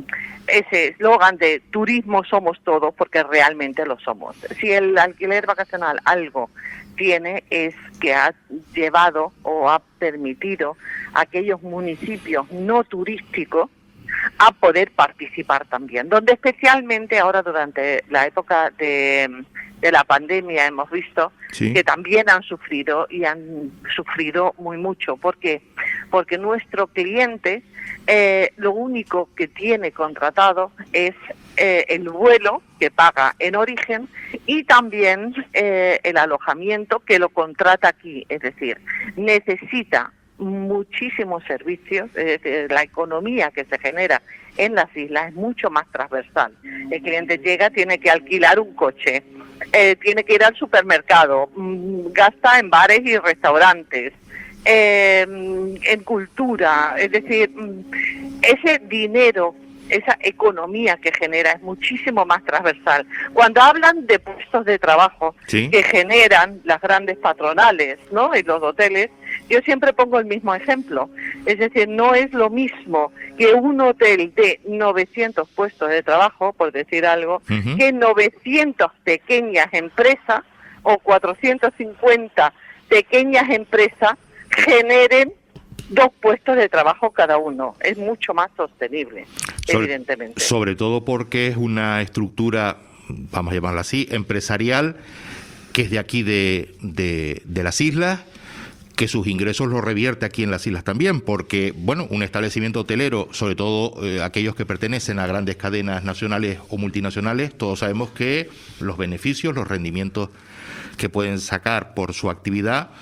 ese eslogan de turismo somos todos, porque realmente lo somos. Si el alquiler vacacional algo tiene es que ha llevado o ha permitido a aquellos municipios no turísticos a poder participar también, donde especialmente ahora durante la época de, de la pandemia hemos visto sí. que también han sufrido y han sufrido muy mucho. ¿Por qué? Porque nuestro cliente eh, lo único que tiene contratado es eh, el vuelo que paga en origen y también eh, el alojamiento que lo contrata aquí, es decir, necesita muchísimos servicios, eh, la economía que se genera en las islas es mucho más transversal. El cliente llega, tiene que alquilar un coche, eh, tiene que ir al supermercado, mmm, gasta en bares y restaurantes, eh, en cultura, es decir, ese dinero, esa economía que genera es muchísimo más transversal. Cuando hablan de puestos de trabajo ¿Sí? que generan las grandes patronales, ¿no?, y los hoteles, yo siempre pongo el mismo ejemplo. Es decir, no es lo mismo que un hotel de novecientos puestos de trabajo, por decir algo, uh-huh. que novecientas pequeñas empresas o cuatrocientas cincuenta pequeñas empresas generen dos puestos de trabajo cada uno. Es mucho más sostenible, sobre, evidentemente. Sobre todo porque es una estructura, vamos a llamarla así, empresarial, que es de aquí de, de, de las islas, que sus ingresos los revierte aquí en las islas también, porque, bueno, un establecimiento hotelero, sobre todo eh, aquellos que pertenecen a grandes cadenas nacionales o multinacionales, todos sabemos que los beneficios, los rendimientos que pueden sacar por su actividad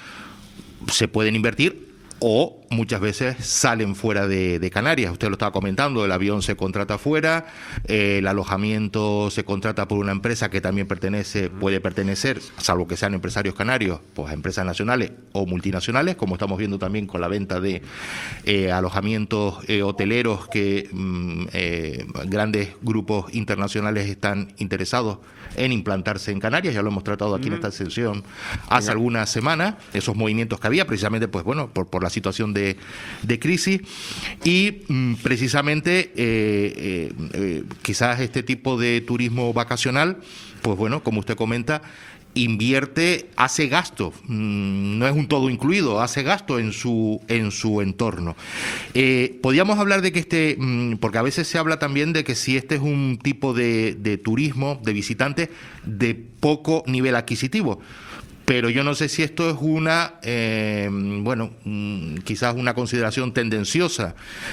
se pueden invertir o muchas veces salen fuera de, de Canarias. Usted lo estaba comentando, el avión se contrata fuera, eh, el alojamiento se contrata por una empresa que también pertenece, puede pertenecer, salvo que sean empresarios canarios, pues a empresas nacionales o multinacionales, como estamos viendo también con la venta de eh, alojamientos eh, hoteleros que mm, eh, grandes grupos internacionales están interesados en implantarse en Canarias. Ya lo hemos tratado aquí mm. en esta sesión hace algunas semanas, esos movimientos que había precisamente, pues bueno, por, por la situación de, de crisis y mm, precisamente eh, eh, eh, quizás este tipo de turismo vacacional, pues bueno, como usted comenta, invierte, hace gasto, no es un todo incluido, hace gasto en su en su entorno. Eh, podríamos hablar de que este, porque a veces se habla también de que si este es un tipo de, de turismo, de visitantes, de poco nivel adquisitivo. pero yo no sé si esto es una, eh, bueno, mm, quizás una consideración tendenciosa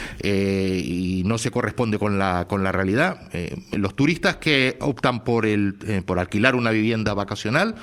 eh, y no se corresponde con la con la realidad. Eh, los turistas que optan por el eh, por alquilar una vivienda vacacional,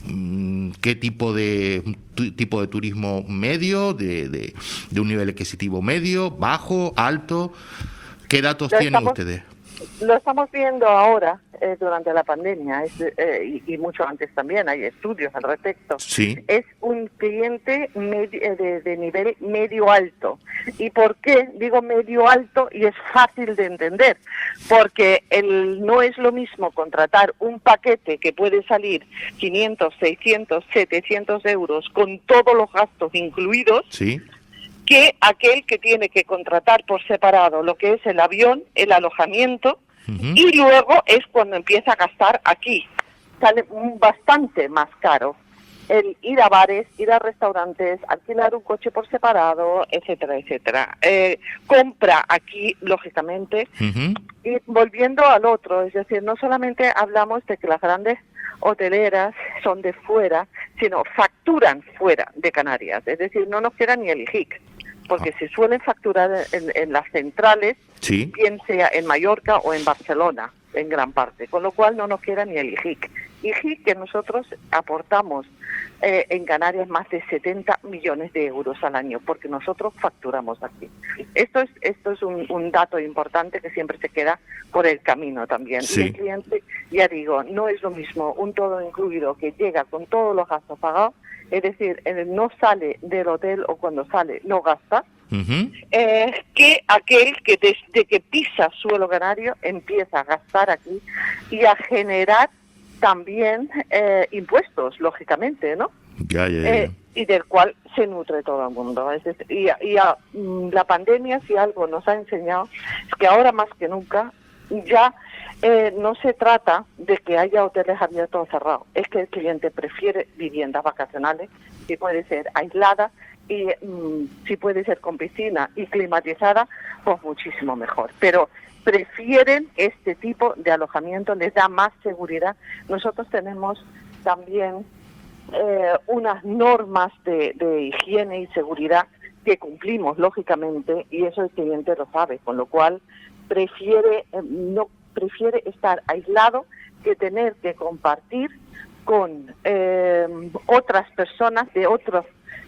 mm, ¿qué tipo de tu, tipo de turismo medio, de, de, de un nivel adquisitivo medio, bajo, alto? ¿Qué datos Lo tienen estamos- ustedes? Lo estamos viendo ahora, eh, durante la pandemia, es, eh, y, y mucho antes también, hay estudios al respecto. Sí. Es un cliente medi- eh, de, de nivel medio-alto. ¿Y por qué digo medio-alto? Y es fácil de entender, porque el, no es lo mismo contratar un paquete que puede salir quinientos, seiscientos, setecientos euros con todos los gastos incluidos, Sí. que aquel que tiene que contratar por separado lo que es el avión, el alojamiento, Ujú. y luego es cuando empieza a gastar aquí. Sale mm, bastante más caro el ir a bares, ir a restaurantes, alquilar un coche por separado, etcétera, etcétera. Eh, compra aquí, lógicamente, Ujú. y volviendo al otro, es decir, no solamente hablamos de que las grandes hoteleras son de fuera, sino facturan fuera de Canarias, es decir, no nos queda ni el I J I C, porque se suelen facturar en, en las centrales, Sí. bien sea en Mallorca o en Barcelona, en gran parte, con lo cual no nos queda ni el I J I C. I J I C que nosotros aportamos eh, en Canarias más de setenta millones de euros al año, porque nosotros facturamos aquí. Esto es esto es un, un dato importante que siempre se queda por el camino también. Sí. Y el cliente, ya digo, no es lo mismo un todo incluido que llega con todos los gastos pagados, es decir, eh, no sale del hotel o cuando sale no gasta, Ujú. eh, que aquel que desde que pisa suelo canario empieza a gastar aquí y a generar también eh, impuestos, lógicamente, ¿no? Ya, ya, ya. Eh, y del cual se nutre todo el mundo. Es decir, y y a, mm, la pandemia, si algo nos ha enseñado, es que ahora más que nunca ya eh, no se trata de que haya hoteles abiertos o cerrados, es que el cliente prefiere viviendas vacacionales, que puede ser aislada, y mm, si puede ser con piscina y climatizada, pues muchísimo mejor. Pero prefieren este tipo de alojamiento, les da más seguridad. Nosotros tenemos también eh, unas normas de, de higiene y seguridad que cumplimos, lógicamente, y eso el cliente lo sabe, con lo cual prefiere eh, no prefiere estar aislado que tener que compartir con eh, otras personas de otras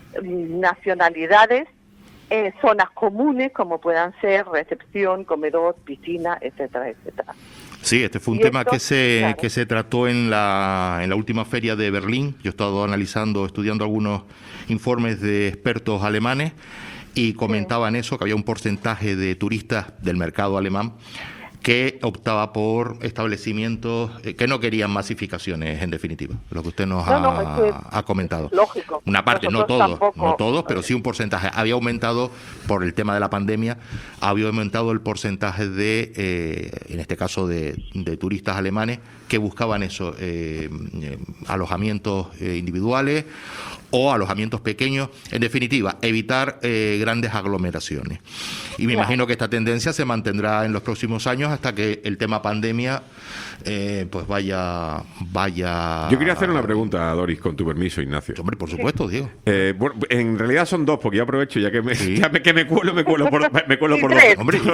nacionalidades en zonas comunes como puedan ser recepción, comedor, piscina, etcétera, etcétera. Sí, este fue un Y tema esto, que se claro. que se trató en la en la última feria de Berlín. Yo he estado analizando, estudiando algunos informes de expertos alemanes y comentaban eso, que había un porcentaje de turistas del mercado alemán que optaba por establecimientos eh, que no querían masificaciones, en definitiva, lo que usted nos No, ha, no, es que ha comentado. lógico. Una parte, no Nosotros todos, tampoco. no todos, pero sí un porcentaje. Había aumentado, por el tema de la pandemia, había aumentado el porcentaje de, eh, en este caso, de, de turistas alemanes que buscaban eso, eh, eh, alojamientos eh, individuales o alojamientos pequeños, en definitiva, evitar eh, grandes aglomeraciones. Y me Claro. imagino que esta tendencia se mantendrá en los próximos años hasta que el tema pandemia eh, pues vaya vaya Yo quería hacer una pregunta, Doris, con tu permiso, Ignacio. Hombre, por supuesto, Diego. Eh, bueno, en realidad son dos, porque ya aprovecho, ya que me, Sí. ya me, que me cuelo, me cuelo por, me, me cuelo Y por tres. dos. Hombre.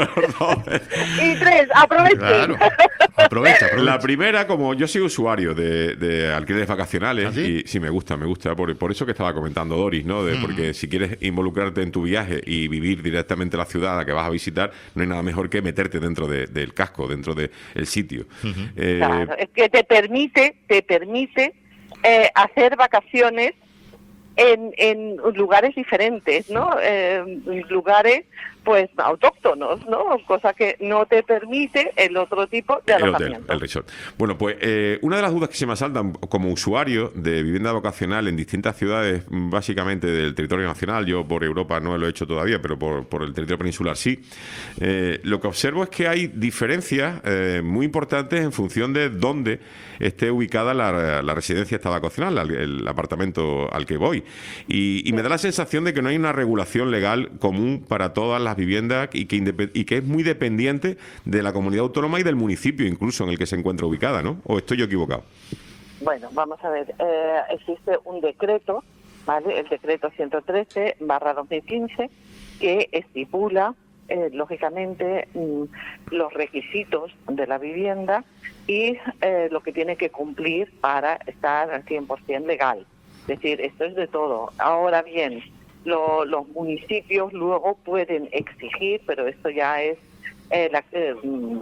Y tres, aprovechen. Claro. Aprovecha, aprovecha. La primera, como yo soy usuario de, de alquileres vacacionales, ¿Ah, sí? y sí me gusta, me gusta, por, por eso que estaba comentando Doris, ¿no? De, Mm. Porque si quieres involucrarte en tu viaje y vivir directamente la ciudad a la que vas a visitar, no hay nada mejor que meterte dentro de- del casco, dentro del sitio. Eh, Claro, es que te permite, te permite eh, hacer vacaciones en, en lugares diferentes, ¿no? Eh, lugares, pues, autóctonos, ¿no? Cosa que no te permite el otro tipo de El hotel, alojamiento. el resort. Bueno, pues eh, una de las dudas que se me asaltan como usuario de vivienda vacacional en distintas ciudades, mm, básicamente del territorio nacional, yo por Europa no lo he hecho todavía, pero por, por el territorio peninsular sí, eh, lo que observo es que hay diferencias eh, muy importantes en función de dónde esté ubicada la, la residencia esta vacacional, el, el apartamento al que voy. Y, y me da la sensación de que no hay una regulación legal común para todas las viviendas y que, independ- y que es muy dependiente de la comunidad autónoma y del municipio incluso en el que se encuentra ubicada, ¿no? ¿O estoy yo equivocado? Bueno, vamos a ver, eh, existe un decreto, ¿vale? El decreto ciento trece barra dos mil quince, que estipula, eh, lógicamente, mm, los requisitos de la vivienda y eh, lo que tiene que cumplir para estar al cien por ciento legal. Es decir, esto es de todo. Ahora bien, lo, los municipios luego pueden exigir, pero esto ya es eh, la, eh,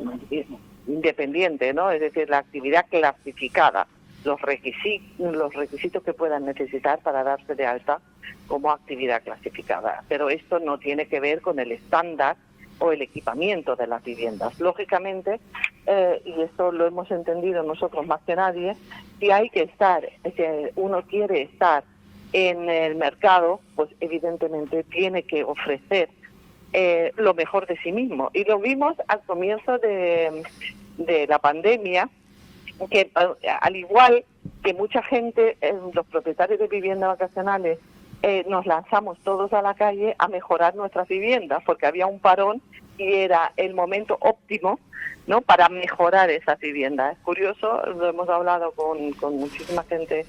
independiente, ¿no? Es decir, la actividad clasificada. Los requisitos, los requisitos que puedan necesitar para darse de alta como actividad clasificada. Pero esto no tiene que ver con el estándar o el equipamiento de las viviendas. Lógicamente, eh, y esto lo hemos entendido nosotros más que nadie, si hay que estar, si uno quiere estar en el mercado, pues evidentemente tiene que ofrecer eh, lo mejor de sí mismo. Y lo vimos al comienzo de, de la pandemia, que al igual que mucha gente, eh, los propietarios de viviendas vacacionales, eh, nos lanzamos todos a la calle a mejorar nuestras viviendas, porque había un parón y era el momento óptimo, ¿no?, para mejorar esas viviendas. Es curioso, lo hemos hablado con, con muchísima gente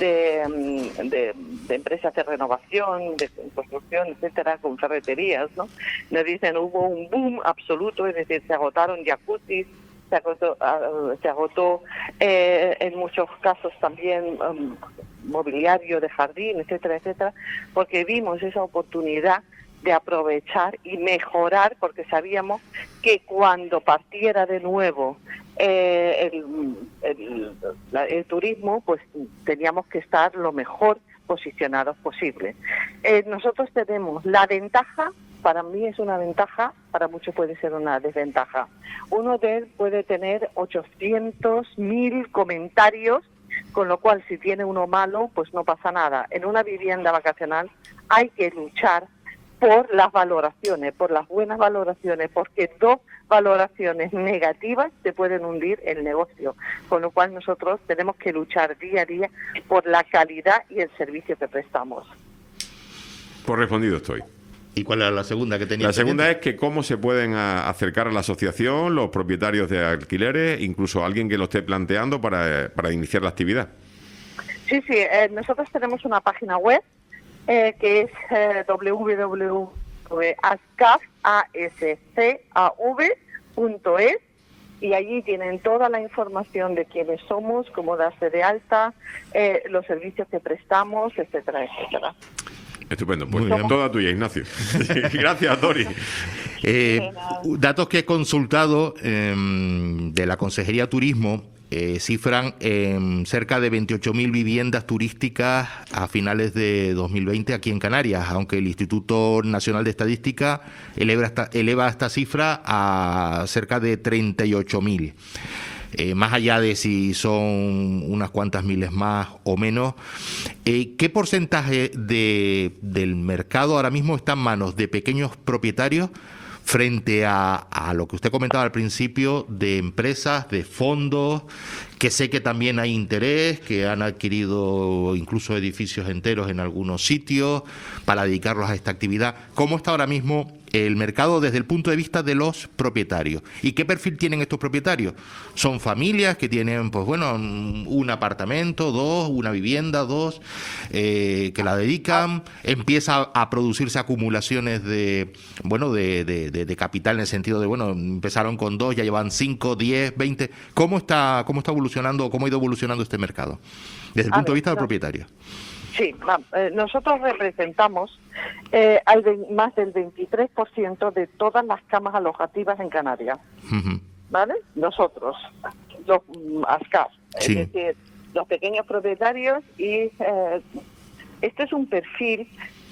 de, de, de empresas de renovación, de construcción, etcétera, con ferreterías, ¿no? Nos dicen, hubo un boom absoluto, es decir, se agotaron jacuzzis, se agotó, uh, se agotó eh, en muchos casos también um, mobiliario de jardín, etcétera, etcétera, porque vimos esa oportunidad de aprovechar y mejorar, porque sabíamos que cuando partiera de nuevo eh, el, el, la, el turismo, pues teníamos que estar lo mejor posicionados posible. Eh, nosotros tenemos la ventaja. Para mí es una ventaja, para muchos puede ser una desventaja. Uno de él puede tener ochocientos mil comentarios, con lo cual si tiene uno malo, pues no pasa nada. En una vivienda vacacional hay que luchar por las valoraciones, por las buenas valoraciones, porque dos valoraciones negativas te pueden hundir el negocio. Con lo cual nosotros tenemos que luchar día a día por la calidad y el servicio que prestamos. Por respondido estoy. ¿Y cuál era la segunda que tenía? La segunda es que cómo se pueden a, acercar a la asociación los propietarios de alquileres, incluso alguien que lo esté planteando para, para iniciar la actividad. Sí, sí, eh, nosotros tenemos una página web eh, que es eh, w w w punto ascav punto es y allí tienen toda la información de quiénes somos, cómo darse de alta, eh, los servicios que prestamos, etcétera, etcétera. Estupendo, pues toda tuya, Ignacio. Gracias, Dori. Eh, datos que he consultado eh, de la Consejería Turismo eh, cifran en cerca de veintiocho mil viviendas turísticas a finales de dos mil veinte aquí en Canarias, aunque el Instituto Nacional de Estadística eleva esta, eleva esta cifra a cerca de treinta y ocho mil. Eh, más allá de si son unas cuantas miles más o menos, eh, ¿qué porcentaje de, del mercado ahora mismo está en manos de pequeños propietarios frente a, a lo que usted comentaba al principio de empresas, de fondos, que sé que también hay interés, que han adquirido incluso edificios enteros en algunos sitios para dedicarlos a esta actividad? ¿Cómo está ahora mismo el mercado desde el punto de vista de los propietarios? ¿Y qué perfil tienen estos propietarios? ¿Son familias que tienen, pues bueno, un apartamento, dos, una vivienda, dos, eh, que la dedican? ¿Empieza a producirse acumulaciones de, bueno, de, de, de, de capital, en el sentido de, bueno, empezaron con dos, ya llevan cinco, diez, veinte? ¿Cómo está, cómo está evolucionando, cómo ha ido evolucionando este mercado desde el punto de vista del propietario? Sí, eh, nosotros representamos eh, al de, más del veintitrés por ciento de todas las camas alojativas en Canarias, uh-huh. ¿Vale? Nosotros, los um, ASCAF, sí. Es decir, los pequeños propietarios, y eh, este es un perfil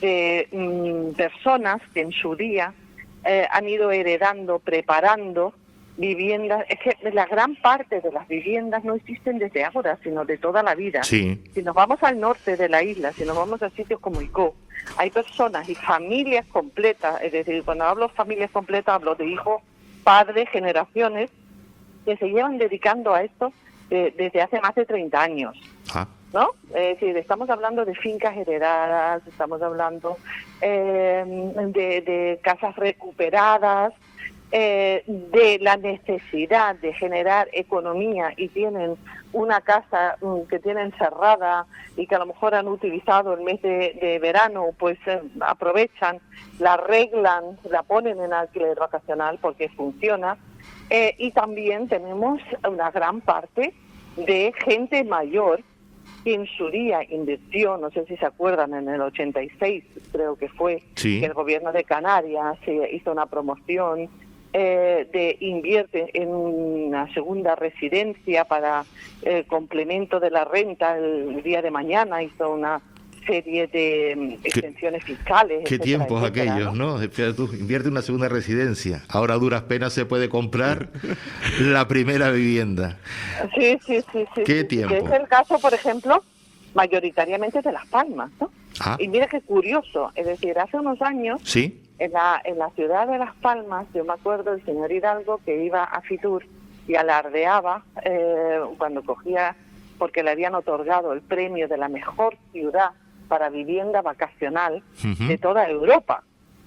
de um, personas que en su día eh, han ido heredando, preparando viviendas. Es que la gran parte de las viviendas no existen desde ahora, sino de toda la vida. Sí. Si nos vamos al norte de la isla, si nos vamos a sitios como Icó, hay personas y familias completas, es decir, cuando hablo de familias completas, hablo de hijos, padres, generaciones, que se llevan dedicando a esto eh, desde hace más de treinta años. Ah. ¿No? Es decir, estamos hablando de fincas heredadas, estamos hablando eh, de, de casas recuperadas, eh, de la necesidad de generar economía y tienen una casa um, que tienen cerrada y que a lo mejor han utilizado el mes de, de verano, pues eh, aprovechan, la arreglan, la ponen en alquiler vacacional porque funciona. Eh, y también tenemos una gran parte de gente mayor que en su día invirtió, no sé si se acuerdan, en el ochenta y seis creo que fue, sí. que el gobierno de Canarias se hizo una promoción eh, de invierte en una segunda residencia para el complemento de la renta el día de mañana, hizo una serie de um, extensiones fiscales. Qué etcétera, tiempos etcétera, aquellos, ¿no? ¿no? Espera tú, invierte una segunda residencia. Ahora a duras penas se puede comprar la primera vivienda. Sí, sí, sí. sí Qué sí, tiempo. Que es el caso, por ejemplo, mayoritariamente de Las Palmas, ¿no? Ah. Y mira qué curioso, es decir, hace unos años, ¿Sí? en la, en la ciudad de Las Palmas, yo me acuerdo del señor Hidalgo que iba a Fitur y alardeaba eh, cuando cogía, porque le habían otorgado el premio de la mejor ciudad para vivienda vacacional Uh-huh. de toda Europa,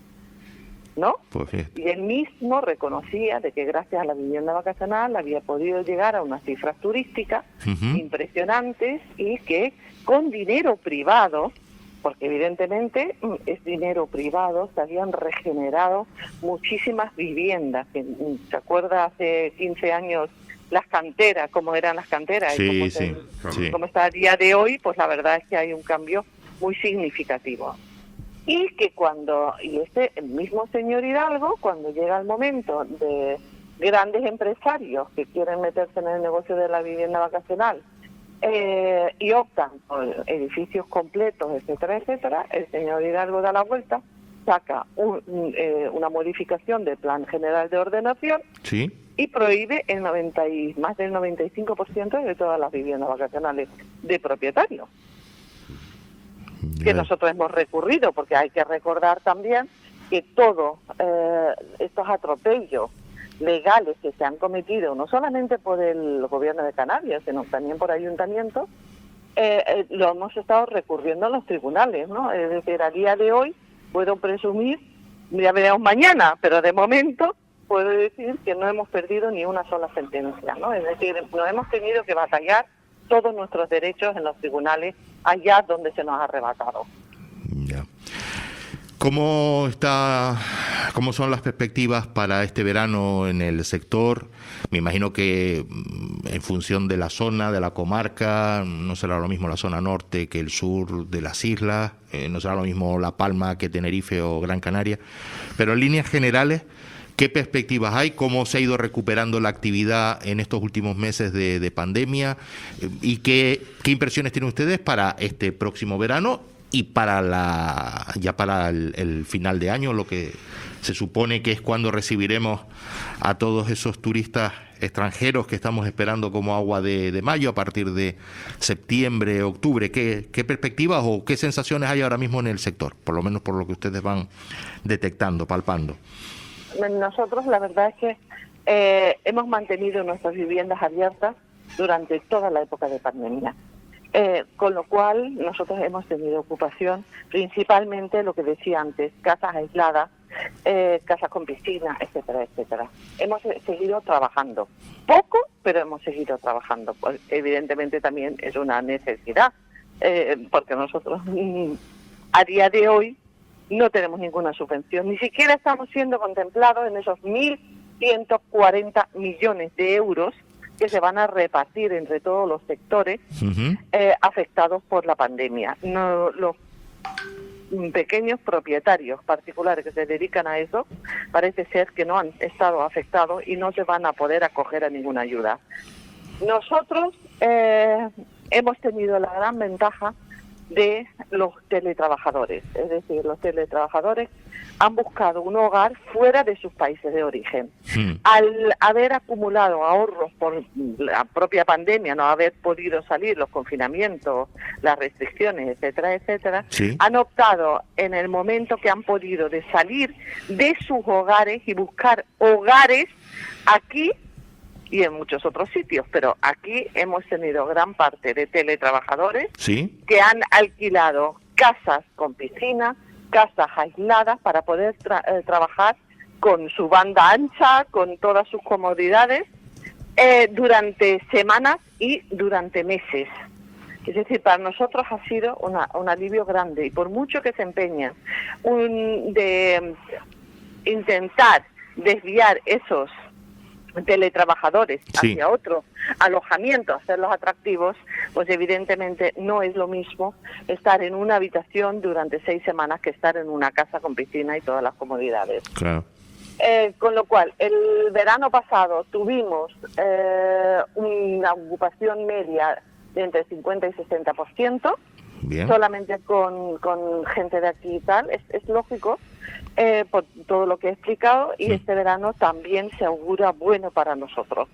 ¿no? Pues fíjate. Y él mismo reconocía de que gracias a la vivienda vacacional había podido llegar a unas cifras turísticas Uh-huh. impresionantes y que con dinero privado, porque evidentemente mm, es dinero privado, se habían regenerado muchísimas viviendas. Que, mm, ¿Se acuerda hace quince años las canteras, cómo eran las canteras? Sí, y cómo, sí, se- sí. cómo está a día de hoy? Pues la verdad es que hay un cambio muy significativo. Y que cuando, y este el mismo señor Hidalgo, cuando llega el momento de grandes empresarios que quieren meterse en el negocio de la vivienda vacacional eh, y optan por edificios completos, etcétera, etcétera, el señor Hidalgo da la vuelta, saca un, eh, una modificación del Plan General de Ordenación ¿Sí? y prohíbe el noventa y, más del noventa y cinco por ciento de todas las viviendas vacacionales de propietarios. Que nosotros hemos recurrido, porque hay que recordar también que todos eh, estos atropellos legales que se han cometido, no solamente por el gobierno de Canarias, sino también por ayuntamientos, eh, eh, lo hemos estado recurriendo a los tribunales, ¿no? Es decir, a día de hoy puedo presumir, ya veremos mañana, pero de momento puedo decir que no hemos perdido ni una sola sentencia, ¿no? Es decir, no hemos tenido que batallar todos nuestros derechos en los tribunales allá donde se nos ha arrebatado. Ya. ¿Cómo está, cómo son las perspectivas para este verano en el sector? Me imagino que en función de la zona, de la comarca, no será lo mismo la zona norte que el sur de las islas, eh, no será lo mismo La Palma que Tenerife o Gran Canaria, pero en líneas generales, ¿qué perspectivas hay? ¿Cómo se ha ido recuperando la actividad en estos últimos meses de, de pandemia? ¿Y qué, qué impresiones tienen ustedes para este próximo verano y para la ya para el, el final de año, lo que se supone que es cuando recibiremos a todos esos turistas extranjeros que estamos esperando como agua de, de mayo a partir de septiembre, octubre? ¿Qué, qué perspectivas o qué sensaciones hay ahora mismo en el sector? Por lo menos por lo que ustedes van detectando, palpando. Nosotros la verdad es que eh, hemos mantenido nuestras viviendas abiertas durante toda la época de pandemia, eh, con lo cual nosotros hemos tenido ocupación, principalmente lo que decía antes, casas aisladas, eh, casas con piscina, etcétera, etcétera. Hemos seguido trabajando, poco, pero hemos seguido trabajando. Pues, evidentemente también es una necesidad, eh, porque nosotros mm, a día de hoy no tenemos ninguna subvención, ni siquiera estamos siendo contemplados en esos mil ciento cuarenta millones de euros que se van a repartir entre todos los sectores Uh-huh. eh, afectados por la pandemia. No, los pequeños propietarios particulares que se dedican a eso parece ser que no han estado afectados y no se van a poder acoger a ninguna ayuda. Nosotros eh, hemos tenido la gran ventaja de los teletrabajadores, es decir, los teletrabajadores han buscado un hogar fuera de sus países de origen. Hmm. Al haber acumulado ahorros por la propia pandemia, no haber podido salir, los confinamientos, las restricciones, etcétera, etcétera, Sí. han optado en el momento que han podido de salir de sus hogares y buscar hogares aquí y en muchos otros sitios, pero aquí hemos tenido gran parte de teletrabajadores Sí. que han alquilado casas con piscina, casas aisladas para poder tra- eh, trabajar con su banda ancha, con todas sus comodidades, eh, durante semanas y durante meses. Es decir, para nosotros ha sido una, un alivio grande, y por mucho que se empeñen un, de intentar desviar esos teletrabajadores Sí. hacia otro alojamiento, hacerlos atractivos, pues evidentemente no es lo mismo estar en una habitación durante seis semanas que estar en una casa con piscina y todas las comodidades. Claro. Eh, con lo cual, el verano pasado tuvimos eh, una ocupación media de entre cincuenta y sesenta por ciento, Bien. solamente con, con gente de aquí y tal, es, es lógico, eh, por todo lo que he explicado, y Sí. este verano también se augura bueno para nosotros.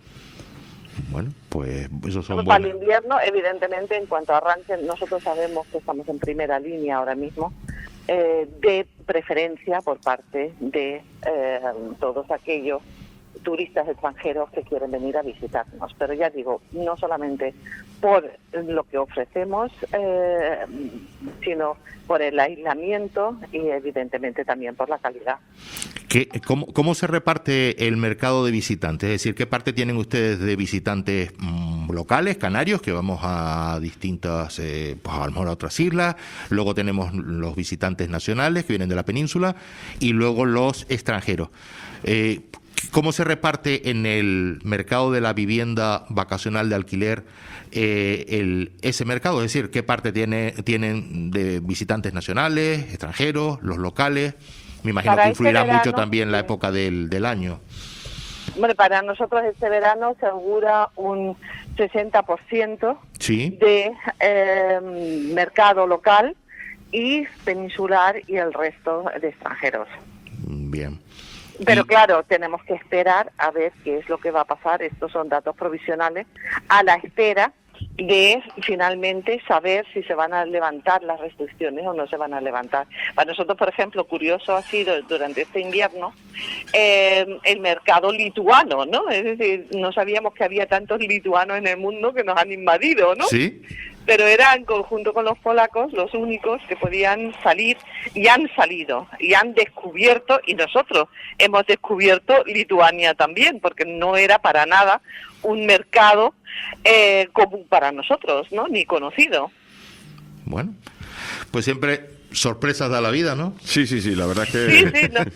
Bueno, pues esos son Para el buenos. invierno, evidentemente, en cuanto arranque, nosotros sabemos que estamos en primera línea ahora mismo, eh, de preferencia por parte de eh, todos aquellos turistas extranjeros que quieren venir a visitarnos. Pero ya digo, no solamente por lo que ofrecemos, eh, sino por el aislamiento y evidentemente también por la calidad. ¿Qué, cómo, ¿Cómo se reparte el mercado de visitantes? Es decir, ¿qué parte tienen ustedes de visitantes mmm, locales, canarios, que vamos a distintas, eh, pues a lo mejor a otras islas? Luego tenemos los visitantes nacionales que vienen de la península y luego los extranjeros. Eh, ¿Cómo se reparte en el mercado de la vivienda vacacional de alquiler eh, el, ese mercado? Es decir, ¿qué parte tiene, tienen de visitantes nacionales, extranjeros, los locales? Me imagino Para que este influirá verano, mucho también la sí. época del, del año. Bueno, para nosotros este verano se augura un sesenta por ciento Sí. de eh, mercado local y peninsular y el resto de extranjeros. Bien. Pero Y- claro, tenemos que esperar a ver qué es lo que va a pasar. Estos son datos provisionales a la espera de finalmente saber si se van a levantar las restricciones o no se van a levantar. Para nosotros, por ejemplo, curioso ha sido durante este invierno eh, el mercado lituano, ¿no? Es decir, no sabíamos que había tantos lituanos en el mundo que nos han invadido, ¿no? Sí. Pero eran, junto con los polacos, los únicos que podían salir, y han salido, y han descubierto, y nosotros hemos descubierto Lituania también, porque no era para nada un mercado eh, común para nosotros, ¿no? Ni conocido. Bueno, pues siempre sorpresas da la vida, ¿no? Sí, sí, sí, la verdad es que... Sí, sí, no.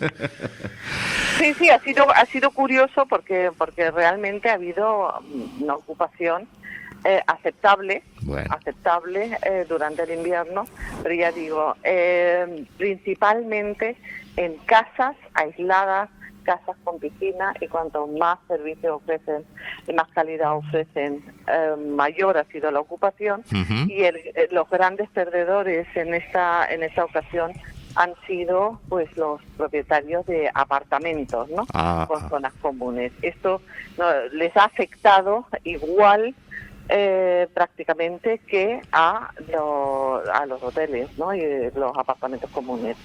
sí, sí, ha sido, ha sido curioso porque, porque realmente ha habido una ocupación Eh, aceptable, Bueno. aceptable eh, durante el invierno, pero ya digo, eh, principalmente en casas aisladas, casas con piscina, y cuanto más servicios ofrecen y más calidad ofrecen, eh, mayor ha sido la ocupación. Ujú. Y el, eh, los grandes perdedores en esta en esta ocasión han sido pues los propietarios de apartamentos, ¿no? Ah, Con ah. zonas comunes. Esto no, les ha afectado igual eh, prácticamente que a, lo- a los hoteles, ¿no? Y los apartamentos comunes.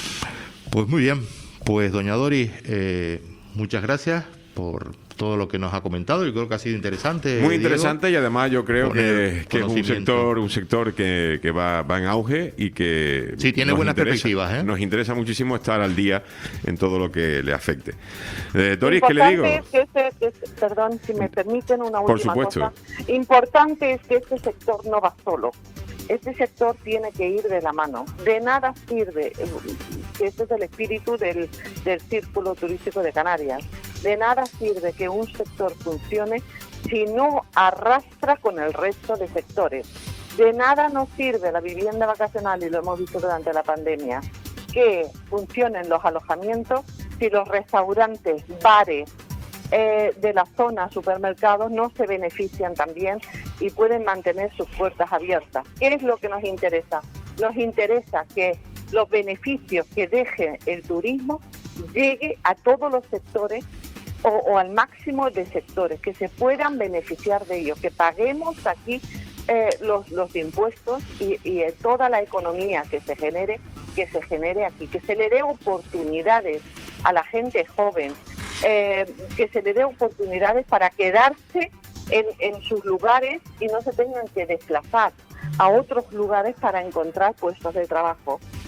Pues muy bien. Pues doña Doris, eh, muchas gracias por todo lo que nos ha comentado. Yo creo que ha sido interesante. Muy Diego. interesante, y además yo creo que, Poner que es un conocimiento. sector un sector que, que va, va en auge y que Sí, tiene nos buenas interesa- perspectivas, ¿eh? Nos interesa muchísimo estar al día en todo lo que le afecte. Eh, Doris, ¿qué le digo? Importante es que este, este- perdón, si me permiten una Por última supuesto. cosa. Importante es que este sector no va solo. Este sector tiene que ir de la mano. De nada sirve, eh, que este es el espíritu del, del círculo turístico de Canarias. De nada sirve que un sector funcione si no arrastra con el resto de sectores. De nada nos sirve la vivienda vacacional, y lo hemos visto durante la pandemia, que funcionen los alojamientos si los restaurantes, bares, eh, de la zona, supermercados, no se benefician también y pueden mantener sus puertas abiertas. ¿Qué es lo que nos interesa? Nos interesa que los beneficios que deje el turismo llegue a todos los sectores o, o al máximo de sectores, que se puedan beneficiar de ello, que paguemos aquí eh, los, los impuestos y, y eh, toda la economía que se genere, que se genere aquí, que se le dé oportunidades a la gente joven, eh, que se le dé oportunidades para quedarse en, en sus lugares y no se tengan que desplazar a otros lugares para encontrar puestos de trabajo.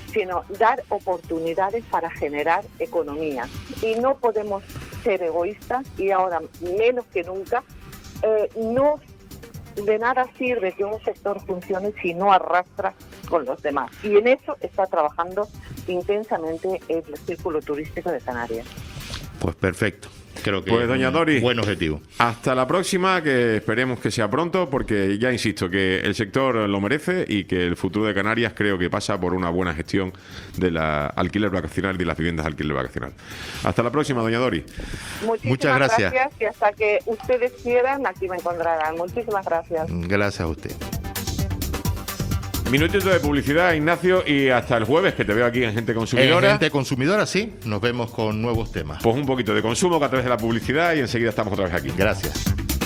sino dar oportunidades para generar economía. Y no podemos ser egoístas, y ahora menos que nunca, eh, no de nada sirve que un sector funcione si no arrastra con los demás. Y en eso está trabajando intensamente el Círculo Turístico de Canarias. Pues perfecto. Creo que pues, doña Dori, buen objetivo. Hasta la próxima, que esperemos que sea pronto, porque ya insisto que el sector lo merece y que el futuro de Canarias creo que pasa por una buena gestión de la alquiler vacacional y de las viviendas de alquiler vacacional. Hasta la próxima, doña Dori. Muchísimas Muchas gracias. gracias y hasta que ustedes quieran, aquí me encontrarán. Muchísimas gracias. Gracias a usted. Minutito de publicidad, Ignacio, y hasta el jueves, que te veo aquí en Gente Consumidora. En Gente Consumidora, sí. Nos vemos con nuevos temas. Pues un poquito de consumo que a través de la publicidad y enseguida estamos otra vez aquí. Gracias.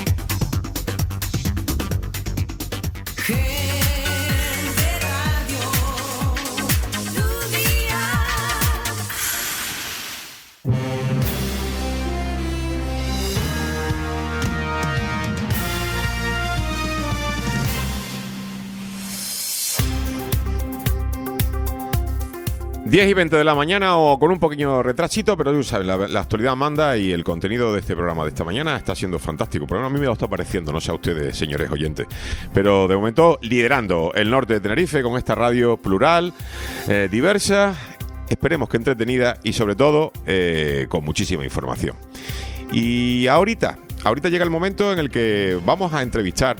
diez y veinte de la mañana, o con un pequeño retrasito, pero tú sabes, la, la actualidad manda y el contenido de este programa de esta mañana está siendo fantástico. El programa a mí me lo está pareciendo, no sé a ustedes, señores oyentes. Pero de momento, liderando el norte de Tenerife con esta radio plural, eh, diversa, esperemos que entretenida y sobre todo eh, con muchísima información. Y ahorita... Ahorita llega el momento en el que vamos a entrevistar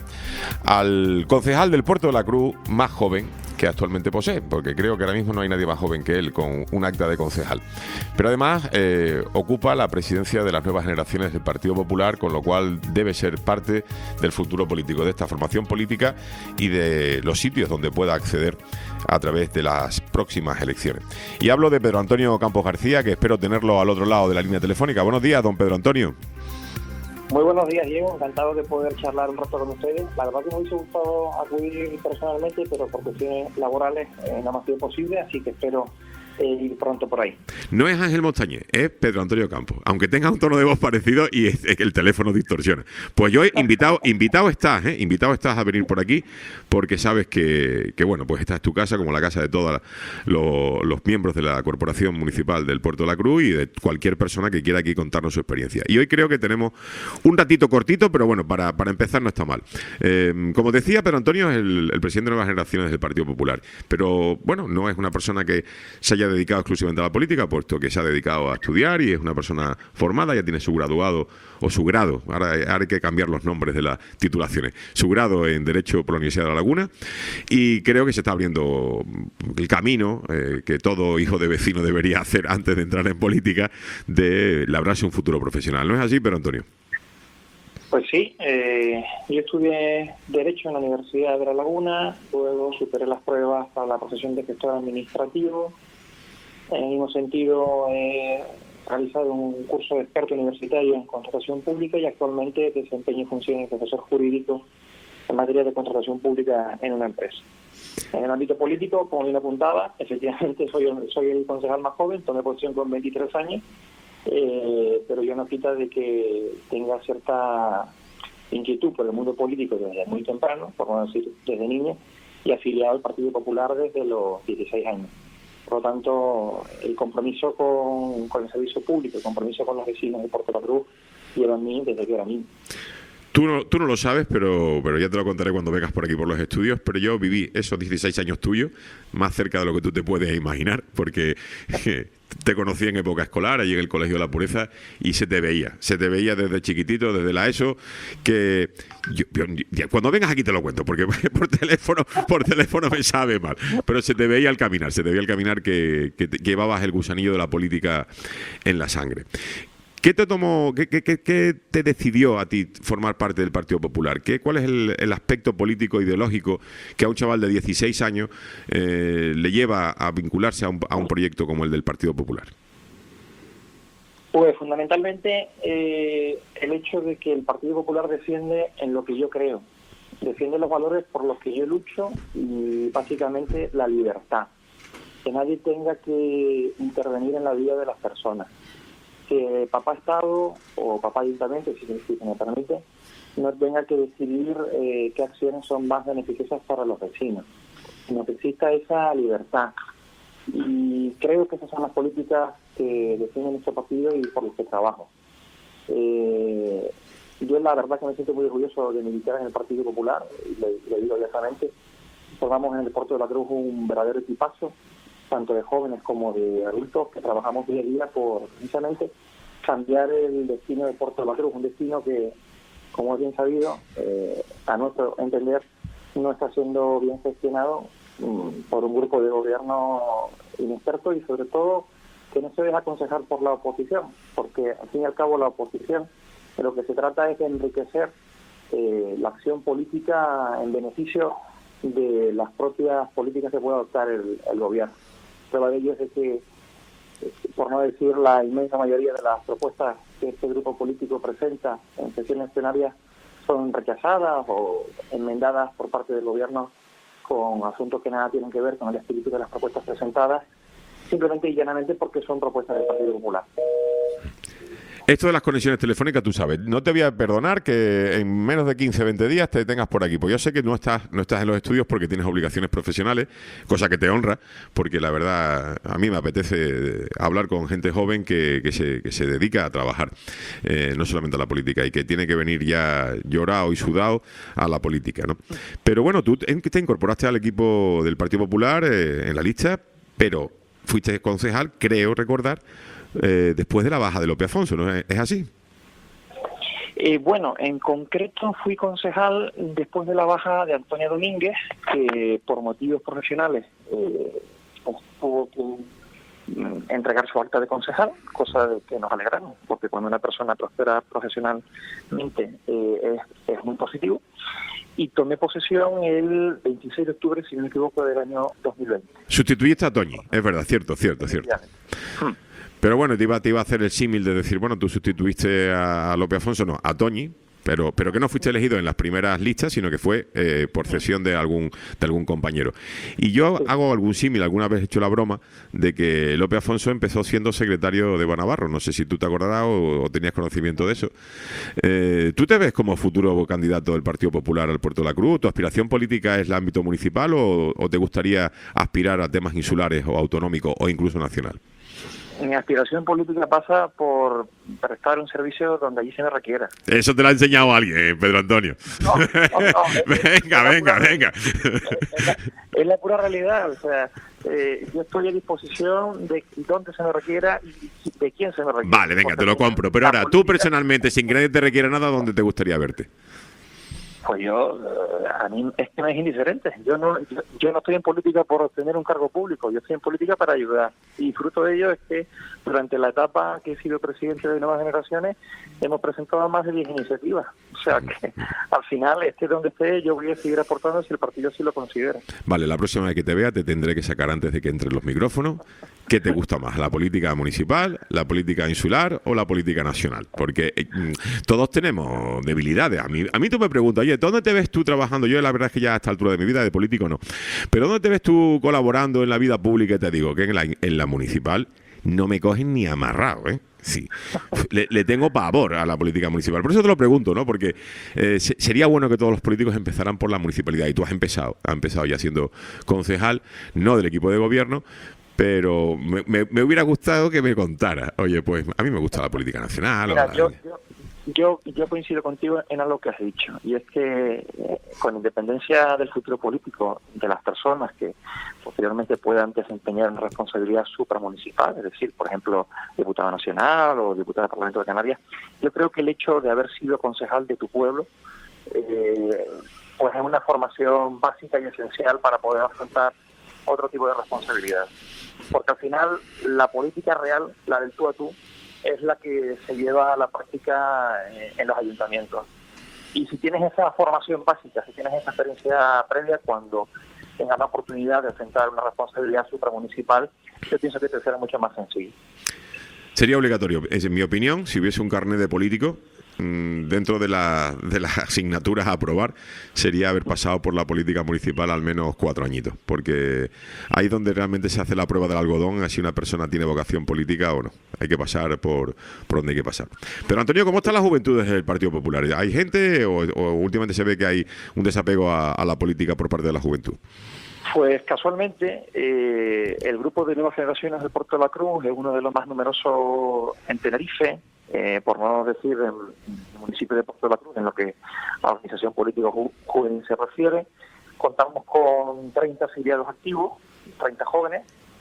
al concejal del Puerto de la Cruz más joven que actualmente posee, porque creo que ahora mismo no hay nadie más joven que él con un acta de concejal. Pero además eh, ocupa la presidencia de las nuevas generaciones del Partido Popular, con lo cual debe ser parte del futuro político de esta formación política y de los sitios donde pueda acceder a través de las próximas elecciones. Y hablo de Pedro Antonio Campos García, que espero tenerlo al otro lado de la línea telefónica. Buenos días, don Pedro Antonio. Muy buenos días, Diego. Encantado de poder charlar un rato con ustedes. La verdad que me hubiese gustado acudir personalmente, pero por cuestiones laborales eh, no me ha sido posible, así que espero eh, ir pronto por ahí. No es Ángel Montañés, es Pedro Antonio Campos, aunque tenga un tono de voz parecido y es, es que el teléfono distorsiona. Pues yo he invitado, invitado estás, ¿eh? invitado estás a venir por aquí, porque sabes que, que bueno, pues esta es tu casa, como la casa de todos lo, los miembros de la Corporación Municipal del Puerto de la Cruz y de cualquier persona que quiera aquí contarnos su experiencia. Y hoy creo que tenemos un ratito cortito, pero bueno, para, para empezar no está mal. Eh, como decía, Pedro Antonio es el, el presidente de Nuevas Generaciones del Partido Popular, pero bueno, no es una persona que se haya dedicado exclusivamente a la política, puesto que se ha dedicado a estudiar y es una persona formada, ya tiene su graduado o su grado, ahora, ahora hay que cambiar los nombres de las titulaciones, su grado en Derecho por la Universidad de La Laguna, y creo que se está abriendo el camino eh, que todo hijo de vecino debería hacer antes de entrar en política, de labrarse un futuro profesional. ¿No es así, Pedro Antonio? Pues sí, eh, yo estudié Derecho en la Universidad de La Laguna, luego superé las pruebas para la profesión de gestor administrativo. En el mismo sentido, he realizado un curso de experto universitario en contratación pública y actualmente desempeño funciones de profesor jurídico en materia de contratación pública en una empresa. En el ámbito político, como bien apuntaba, efectivamente soy, soy el concejal más joven, tomé posesión con veintitrés años, eh, pero yo no quita de que tenga cierta inquietud por el mundo político desde muy temprano, por no decir desde niño, y afiliado al Partido Popular desde los dieciséis años. Por lo tanto, el compromiso con, con el servicio público, el compromiso con los vecinos de Puerto de la Cruz, lleva a mí desde que era niño. Tú no, tú no lo sabes, pero, pero ya te lo contaré cuando vengas por aquí por los estudios, pero yo viví esos dieciséis años tuyos más cerca de lo que tú te puedes imaginar, porque te conocí en época escolar, allí en el Colegio de la Pureza, y se te veía, se te veía desde chiquitito, desde la ESO, que yo, yo, cuando vengas aquí te lo cuento, porque por teléfono por teléfono me sabe mal, pero se te veía al caminar, se te veía al caminar que, que, te, que llevabas el gusanillo de la política en la sangre. ¿Qué te tomó, qué, qué, qué te decidió a ti formar parte del Partido Popular? ¿Qué, ¿Cuál es el, el aspecto político ideológico que a un chaval de dieciséis años eh, le lleva a vincularse a un, a un proyecto como el del Partido Popular? Pues fundamentalmente eh, el hecho de que el Partido Popular defiende en lo que yo creo, defiende los valores por los que yo lucho y básicamente la libertad, que nadie tenga que intervenir en la vida de las personas. Que papá Estado o papá Ayuntamiento, si, si se me permite, no tenga que decidir eh, qué acciones son más beneficiosas para los vecinos, sino que exista esa libertad. Y creo que esas son las políticas que definen nuestro partido y por las que trabajo. Eh, yo la verdad que me siento muy orgulloso de militar en el Partido Popular, y le, le digo abiertamente. Formamos en el Puerto de la Cruz un verdadero equipazo, tanto de jóvenes como de adultos, que trabajamos día a día por precisamente cambiar el destino del Puerto de la Cruz, un destino que, como es bien sabido, eh, a nuestro entender, no está siendo bien gestionado um, por un grupo de gobierno inexperto y sobre todo que no se deja aconsejar por la oposición, porque al fin y al cabo la oposición de lo que se trata es de enriquecer eh, la acción política en beneficio de las propias políticas que puede adoptar el, el gobierno. Prueba de ello es de que, por no decir la inmensa mayoría de las propuestas que este grupo político presenta en sesiones plenarias son rechazadas o enmendadas por parte del gobierno con asuntos que nada tienen que ver con el espíritu de las propuestas presentadas, simplemente y llanamente porque son propuestas del Partido Popular. Esto de las conexiones telefónicas, tú sabes, no te voy a perdonar que en menos de quince, veinte días te tengas por aquí, pues yo sé que no estás no estás en los estudios porque tienes obligaciones profesionales, cosa que te honra, porque la verdad a mí me apetece hablar con gente joven que, que, se, que se dedica a trabajar, eh, no solamente a la política, y que tiene que venir ya llorado y sudado a la política, ¿no? Pero bueno, tú te, te incorporaste al equipo del Partido Popular eh, en la lista, pero fuiste concejal, creo recordar, Eh, después de la baja de Lope Afonso, ¿no? ¿Es así? Eh, bueno, en concreto fui concejal después de la baja de Antonio Domínguez, que por motivos profesionales eh, pues, tuvo que mm, entregar su acta de concejal, cosa de que nos alegramos, porque cuando una persona prospera profesionalmente eh, es, es muy positivo. Y tomé posesión el veintiséis de octubre, si no me equivoco, del año dos mil veinte. Sustituiste a Toñi, es verdad, cierto, cierto, cierto. Hmm. Pero bueno, te iba, te iba a hacer el símil de decir, bueno, tú sustituiste a, a Lope Afonso, no, a Toñi, pero pero que no fuiste elegido en las primeras listas, sino que fue eh, por cesión de algún de algún compañero. Y yo hago algún símil, alguna vez he hecho la broma de que Lope Afonso empezó siendo secretario de Bonavarro, no sé si tú te acordarás o, o tenías conocimiento de eso. Eh, ¿Tú te ves como futuro candidato del Partido Popular al Puerto de la Cruz? ¿Tu aspiración política es el ámbito municipal o, o te gustaría aspirar a temas insulares o autonómicos o incluso nacional? Mi aspiración política pasa por prestar un servicio donde allí se me requiera. Eso te lo ha enseñado alguien, Pedro Antonio. No, no, no, venga, es venga, pura, venga. Es la, es la pura realidad. O sea, eh, yo estoy a disposición de donde se me requiera y de quién se me requiera. Vale, venga, te lo compro. Pero ahora, política, tú personalmente, sin que nadie te requiera nada, ¿dónde te gustaría verte? Pues yo, a mí es que me es indiferente. Yo no yo, yo no estoy en política por obtener un cargo público, yo estoy en política para ayudar. Y fruto de ello es que durante la etapa que he sido presidente de Nuevas Generaciones hemos presentado más de diez iniciativas. O sea que al final, esté donde esté, yo voy a seguir aportando si el partido sí lo considera. Vale, la próxima vez que te vea te tendré que sacar antes de que entren los micrófonos. ¿Qué te gusta más? ¿La política municipal, la política insular o la política nacional? Porque eh, todos tenemos debilidades. A mí, a mí tú me preguntas, oye, ¿dónde te ves tú trabajando? Yo la verdad es que ya a esta altura de mi vida de político no. Pero ¿dónde te ves tú colaborando en la vida pública? Y te digo que en la, en la municipal no me cogen ni amarrado, ¿eh? Sí, le, le tengo pavor a la política municipal. Por eso te lo pregunto, ¿no? Porque eh, se, sería bueno que todos los políticos empezaran por la municipalidad. Y tú has empezado, has empezado ya siendo concejal, no del equipo de gobierno, pero me, me, me hubiera gustado que me contara. Oye, pues a mí me gusta la política nacional. Mira, o la... yo, yo, yo, yo coincido contigo en algo que has dicho, y es que eh, con independencia del futuro político de las personas que posteriormente puedan desempeñar una responsabilidad supramunicipal, es decir, por ejemplo, diputado nacional o diputado del Parlamento de Canarias, yo creo que el hecho de haber sido concejal de tu pueblo eh, pues es una formación básica y esencial para poder afrontar otro tipo de responsabilidad. Porque al final la política real, la del tú a tú, es la que se lleva a la práctica en los ayuntamientos. Y si tienes esa formación básica, si tienes esa experiencia previa, cuando tengas la oportunidad de enfrentar una responsabilidad supramunicipal, yo pienso que te será mucho más sencillo. Sería obligatorio, es en mi opinión, si hubiese un carnet de político, dentro de, la, de las asignaturas a aprobar, sería haber pasado por la política municipal al menos cuatro añitos, porque ahí es donde realmente se hace la prueba del algodón, así una persona tiene vocación política o no. Hay que pasar por, por donde hay que pasar. Pero Antonio, ¿cómo están las juventudes del Partido Popular? ¿Hay gente o, o últimamente se ve que hay un desapego a, a la política por parte de la juventud? Pues casualmente eh, el grupo de Nuevas Generaciones del Puerto de la Cruz es uno de los más numerosos en Tenerife, eh, por no decir en el municipio de Puerto de la Cruz, en lo que a la organización política ju juvenil se refiere. Contamos con treinta afiliados activos, treinta jóvenes,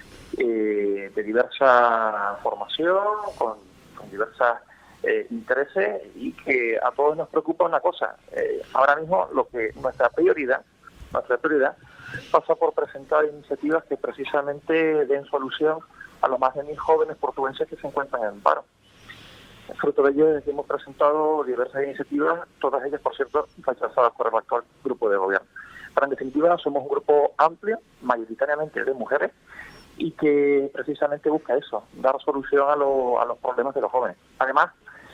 eh, de diversa formación, con, con diversas eh, intereses, y que a todos nos preocupa una cosa. Eh, ahora mismo lo que nuestra prioridad, nuestra prioridad pasa por presentar iniciativas que precisamente den solución a los más de mil jóvenes portugueses que se encuentran en paro. Fruto de ello es que hemos presentado diversas iniciativas, todas ellas, por cierto, rechazadas por el actual grupo de gobierno. Pero en definitiva somos un grupo amplio, mayoritariamente de mujeres, y que precisamente busca eso, dar solución a, lo, a los problemas de los jóvenes. Además,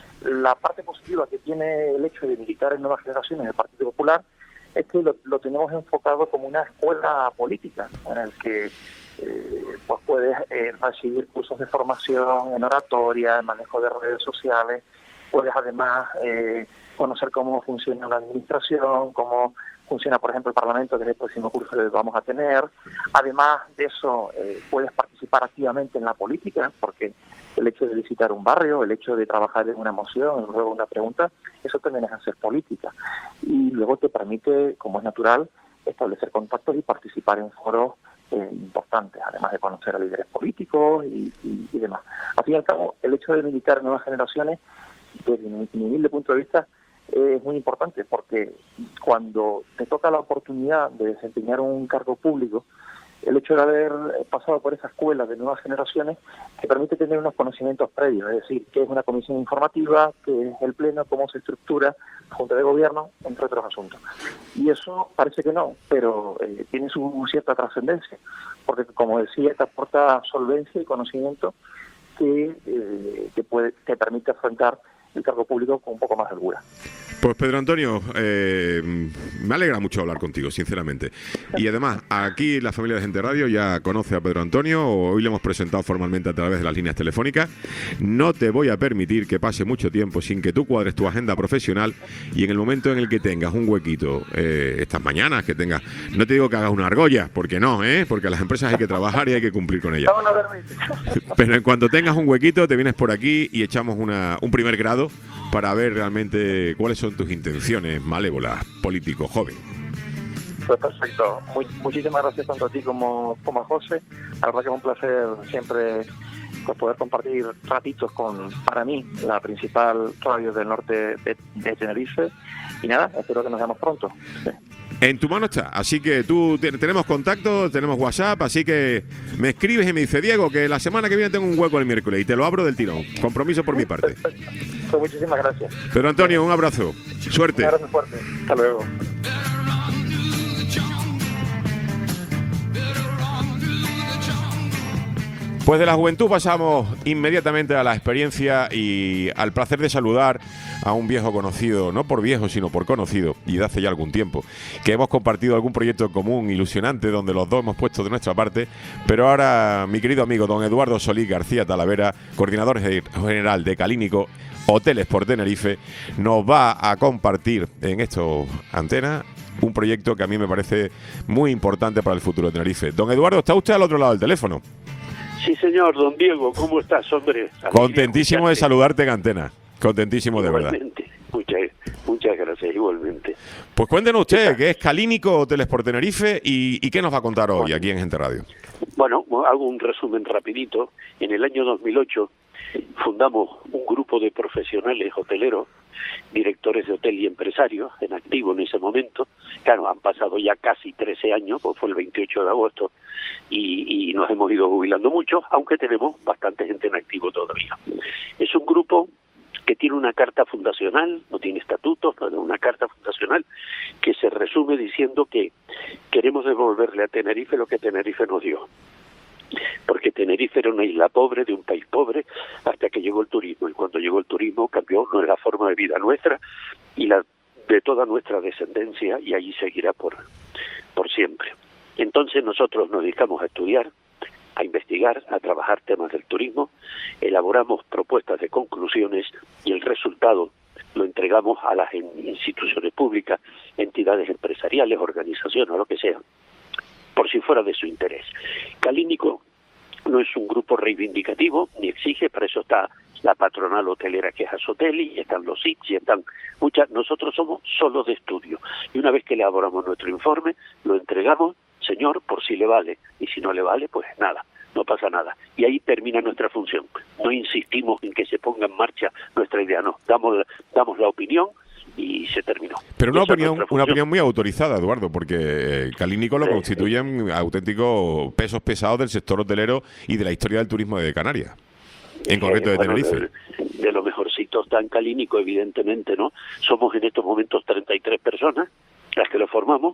la parte positiva que tiene el hecho de militar en Nuevas Generaciones del Partido Popular es que lo, lo tenemos enfocado como una escuela política, en el que eh, pues puedes eh, recibir cursos de formación en oratoria, en manejo de redes sociales, puedes además eh, conocer cómo funciona la administración, cómo funciona, por ejemplo, el Parlamento, que es el próximo curso que vamos a tener. Además de eso, eh, puedes participar activamente en la política, porque el hecho de visitar un barrio, el hecho de trabajar en una moción, luego una pregunta, eso también es hacer política. Y luego te permite, como es natural, establecer contactos y participar en foros eh, importantes, además de conocer a líderes políticos y, y, y demás. Al fin y al cabo, el hecho de militar en Nuevas Generaciones, desde mi, mi humilde punto de vista, es muy importante, porque cuando te toca la oportunidad de desempeñar un cargo público, el hecho de haber pasado por esa escuela de Nuevas Generaciones te permite tener unos conocimientos previos, es decir, qué es una comisión informativa, qué es el pleno, cómo se estructura la Junta de Gobierno, entre otros asuntos. Y eso parece que no, pero eh, tiene su cierta trascendencia, porque, como decía, te aporta solvencia y conocimiento que eh, te, puede, te permite afrontar el cargo público con un poco más de holgura. Pues Pedro Antonio, eh, me alegra mucho hablar contigo, sinceramente. Y además, aquí la familia de Gente Radio ya conoce a Pedro Antonio, hoy le hemos presentado formalmente a través de las líneas telefónicas. No te voy a permitir que pase mucho tiempo sin que tú cuadres tu agenda profesional, y en el momento en el que tengas un huequito, eh, estas mañanas que tengas, no te digo que hagas una argolla, porque no, ¿eh? Porque a las empresas hay que trabajar y hay que cumplir con ellas. Pero en cuanto tengas un huequito, te vienes por aquí y echamos una, un primer grado para ver realmente cuáles son tus intenciones malévolas, político joven. Pues perfecto. Muy, muchísimas gracias tanto a ti como, como a José. La verdad que es un placer siempre pues, poder compartir ratitos con, para mí, la principal radio del norte de, de Tenerife. Y nada, espero que nos veamos pronto. Sí. En tu mano está, así que tú tenemos contacto, tenemos WhatsApp, así que me escribes y me dice: Diego, que la semana que viene tengo un hueco el miércoles, y te lo abro del tirón. Compromiso por mi parte. Pues muchísimas gracias. Pedro Antonio, un abrazo. Suerte. Un abrazo fuerte. Hasta luego. Pues de la juventud pasamos inmediatamente a la experiencia y al placer de saludar a un viejo conocido, no por viejo, sino por conocido, y de hace ya algún tiempo, que hemos compartido algún proyecto en común ilusionante donde los dos hemos puesto de nuestra parte. Pero ahora mi querido amigo don Eduardo Solís García Talavera, coordinador general de Calínico Hoteles por Tenerife, nos va a compartir en esto Antena un proyecto que a mí me parece muy importante para el futuro de Tenerife. Don Eduardo, ¿está usted al otro lado del teléfono? Sí, señor, don Diego, ¿cómo estás, hombre? Contentísimo de saludarte en Antena. Contentísimo, de verdad. Muchas, muchas gracias, igualmente. Pues cuéntenos usted, ¿qué es Calínico Hoteles por Tenerife y, y qué nos va a contar hoy aquí en Gente Radio? Bueno, hago un resumen rapidito. En el año dos mil ocho fundamos un grupo de profesionales hoteleros, directores de hotel y empresarios, en activo en ese momento. Claro, han pasado ya casi trece años, pues fue el veintiocho de agosto, y, y nos hemos ido jubilando mucho, aunque tenemos bastante gente en activo todavía. Es un grupo que tiene una carta fundacional, no tiene estatutos, pero una carta fundacional que se resume diciendo que queremos devolverle a Tenerife lo que Tenerife nos dio. Porque Tenerife era una isla pobre, de un país pobre, hasta que llegó el turismo. Y cuando llegó el turismo cambió la forma de vida nuestra y la de toda nuestra descendencia, y allí seguirá por, por siempre. Entonces nosotros nos dedicamos a estudiar, a investigar, a trabajar temas del turismo, elaboramos propuestas de conclusiones y el resultado lo entregamos a las instituciones públicas, entidades empresariales, organizaciones, o lo que sea. por si fuera de su interés. Calínico no es un grupo reivindicativo, ni exige, para eso está la patronal hotelera que es Asoteli, y están los I T S, y están muchas. Nosotros somos solo de estudio, y una vez que elaboramos nuestro informe, lo entregamos, señor, por si le vale, y si no le vale, pues nada, no pasa nada. Y ahí termina nuestra función. No insistimos en que se ponga en marcha nuestra idea, no, damos, damos la opinión, y se terminó. Pero una Esa es opinión, nuestra una función. opinión muy autorizada, Eduardo, porque eh, Calínico lo Sí, constituyen auténticos pesos pesados del sector hotelero y de la historia del turismo de Canarias, en concreto de Eh, bueno, Tenerife. De, de lo mejorcito está en Calínico, evidentemente, ¿no? Somos en estos momentos treinta y tres personas las que lo formamos,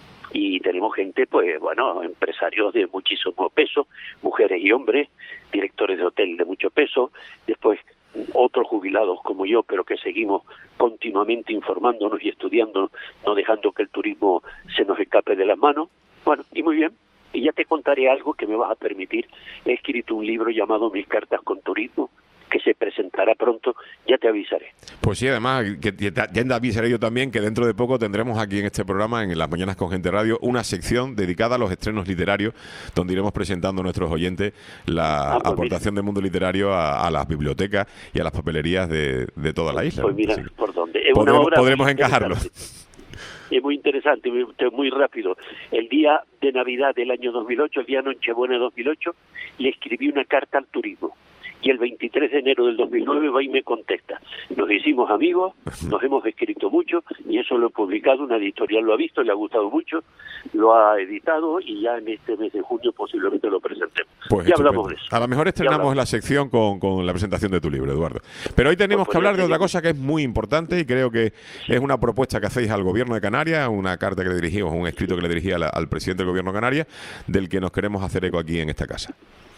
y tenemos gente, pues, bueno, empresarios de muchísimo peso, mujeres y hombres, directores de hotel de mucho peso, después otros jubilados como yo, pero que seguimos continuamente informándonos y estudiando, no dejando que el turismo se nos escape de las manos. Bueno, y muy bien. Y ya te contaré algo que me vas a permitir. He escrito un libro llamado Mis cartas con turismo, que se presentará pronto, ya te avisaré. Pues sí, además, que, que ya te avisaré yo también que dentro de poco tendremos aquí en este programa, en Las Mañanas con Gente Radio, una sección dedicada a los estrenos literarios, donde iremos presentando a nuestros oyentes la Ah, pues aportación del mundo literario a, a las bibliotecas y a las papelerías de, de toda la isla. Pues ¿no? mira, Así que por dónde. Es una podremos, obra podremos muy encajarlo. interesante. Es muy interesante, muy, muy rápido. El día de Navidad del año dos mil ocho, el día Nochebuena de dos mil ocho, le escribí una carta al turismo. Y el veintitrés de enero del dos mil nueve va y me contesta. Nos hicimos amigos, nos hemos escrito mucho, y eso lo he publicado, una editorial lo ha visto, le ha gustado mucho, lo ha editado, y ya en este mes de junio posiblemente lo presentemos. Pues ya estupendo. hablamos de eso. A lo mejor estrenamos hablamos. la sección con, con la presentación de tu libro, Eduardo. Pero hoy tenemos Pues que hablar de ya otra tenemos. cosa que es muy importante, y creo que es una propuesta que hacéis al Gobierno de Canarias, una carta que le dirigimos, un escrito que le dirigí a la- al presidente del Gobierno de Canarias, del que nos queremos hacer eco aquí en esta casa.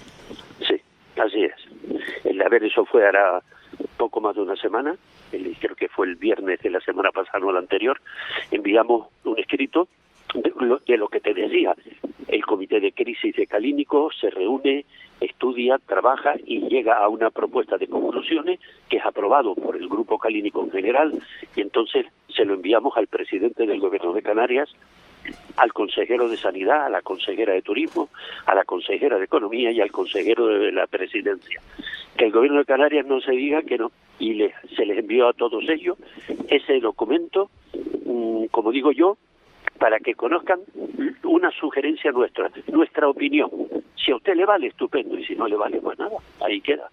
Sí, así es. El haber eso fue hará poco más de una semana, el- creo que fue el viernes de la semana pasada o la anterior, enviamos un escrito de lo, de lo que te decía. El comité de crisis de Calínico se reúne, estudia, trabaja y llega a una propuesta de conclusiones que es aprobado por el grupo Calínico en general, y entonces se lo enviamos al presidente del Gobierno de Canarias, al consejero de Sanidad, a la consejera de Turismo, a la consejera de Economía y al consejero de la Presidencia. Que el Gobierno de Canarias no se diga que no, y le, se les envió a todos ellos ese documento, mmm, como digo yo, para que conozcan una sugerencia nuestra, nuestra opinión. Si a usted le vale, estupendo, y si no le vale, pues nada, ahí queda.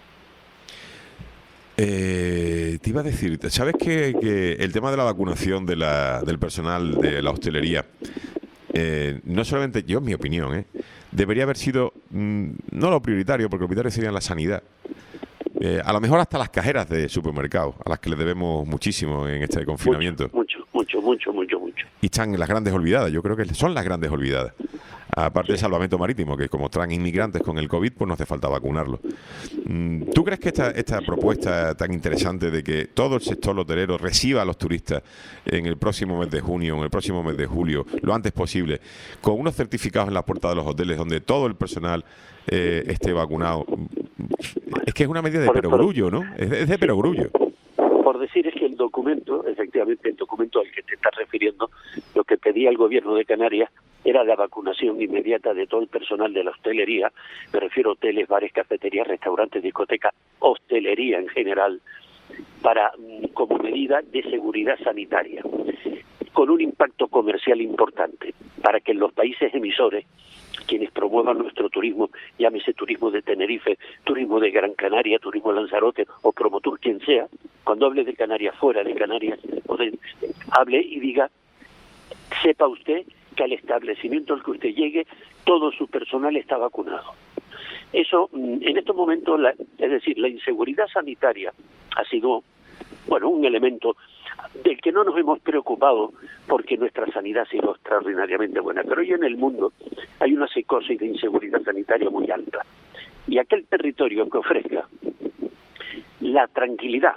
Eh, te iba a decir, ¿sabes que, que el tema de la vacunación de la, del personal de la hostelería, eh, no solamente, yo en mi opinión, eh, debería haber sido, mm, no lo prioritario, porque lo prioritario sería la sanidad? Eh, a lo mejor hasta las cajeras de supermercados, a las que le debemos muchísimo en este confinamiento. Mucho, mucho, mucho, mucho, mucho. Y están las grandes olvidadas, yo creo que son las grandes olvidadas. Aparte del salvamento marítimo, que como traen inmigrantes con el COVID, pues no hace falta vacunarlos. ¿Tú crees que esta, esta propuesta tan interesante de que todo el sector hotelero reciba a los turistas en el próximo mes de junio, en el próximo mes de julio, lo antes posible, con unos certificados en la puerta de los hoteles donde todo el personal eh, esté vacunado, es que es una medida de Por- perogrullo, ¿no? Es de, es de perogrullo. Por decir es que el documento, efectivamente el documento al que te estás refiriendo, lo que pedía el Gobierno de Canarias era la vacunación inmediata de todo el personal de la hostelería, me refiero a hoteles, bares, cafeterías, restaurantes, discotecas, hostelería en general, para mm, como medida de seguridad sanitaria, con un impacto comercial importante, para que en los países emisores, quienes promuevan nuestro turismo, llámese turismo de Tenerife, turismo de Gran Canaria, turismo de Lanzarote o Promotur, quien sea, cuando hable de Canarias, fuera de Canarias, o de, hable y diga, sepa usted que al establecimiento al que usted llegue, todo su personal está vacunado. Eso, en estos momentos, la, es decir, la inseguridad sanitaria ha sido, bueno, un elemento del que no nos hemos preocupado porque nuestra sanidad ha sido extraordinariamente buena. Pero hoy en el mundo hay una psicosis de inseguridad sanitaria muy alta. Y aquel territorio que ofrezca la tranquilidad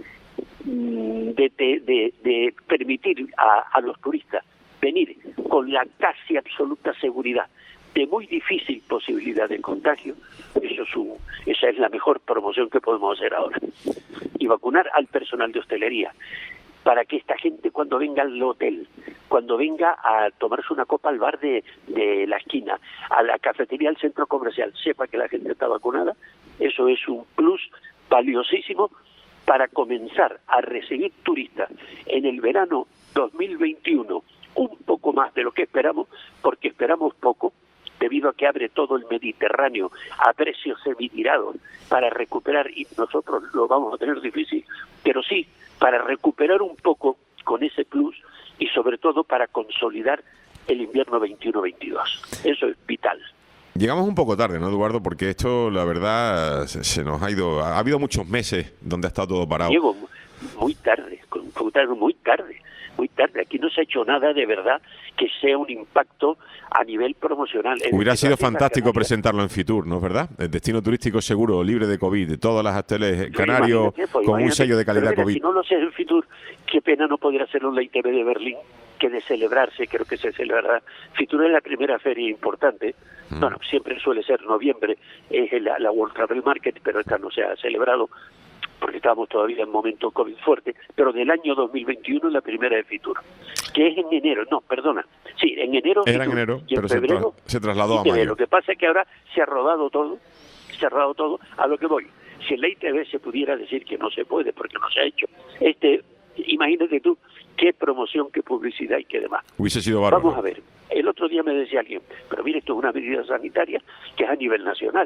de, de, de, de permitir a, a los turistas venir con la casi absoluta seguridad de muy difícil posibilidad de contagio, eso es un, esa es la mejor promoción que podemos hacer ahora. Y vacunar al personal de hostelería, para que esta gente cuando venga al hotel cuando venga a tomarse una copa al bar de, de la esquina, a la cafetería del centro comercial, sepa que la gente está vacunada. Eso es un plus valiosísimo para comenzar a recibir turistas en el verano dos mil veintiuno, un poco más de lo que esperamos, porque esperamos poco, debido a que abre todo el Mediterráneo a precios semitirados para recuperar, y nosotros lo vamos a tener difícil, pero sí, para recuperar un poco con ese plus y sobre todo para consolidar el invierno veintiuno veintidós. Eso es vital. Llegamos un poco tarde, ¿no, Eduardo? Porque esto, la verdad, se, se nos ha ido... Ha habido muchos meses donde ha estado todo parado. Llego muy tarde, muy tarde, muy tarde, muy tarde. Aquí no se ha hecho nada de verdad que sea un impacto a nivel promocional. Hubiera sido fantástico presentarlo en Fitur, ¿no es verdad? El destino turístico seguro, libre de COVID, de todas las hoteles canarios pues, con un sello de calidad mira, COVID. Si no lo sé en Fitur, qué pena no poder hacerlo en la I T V de Berlín, que de celebrarse, creo que se celebrará. Fitur es la primera feria importante. Mm. Bueno, siempre suele ser noviembre, es la, la World Travel Market, pero esta no se ha celebrado porque estábamos todavía en momento COVID fuerte, pero del año dos mil veintiuno la primera de Fitur, que es en enero, no, perdona, sí, en enero. Era en enero, pero se, tra se trasladó a mayo. Lo que pasa es que ahora se ha rodado todo, se ha rodado todo, a lo que voy. Si en la I T V se pudiera decir que no se puede, porque no se ha hecho, este, imagínate tú, qué promoción, qué publicidad y qué demás. Hubiese sido bárbaro. Vamos a ver, el otro día me decía alguien, pero mire, esto es una medida sanitaria que es a nivel nacional.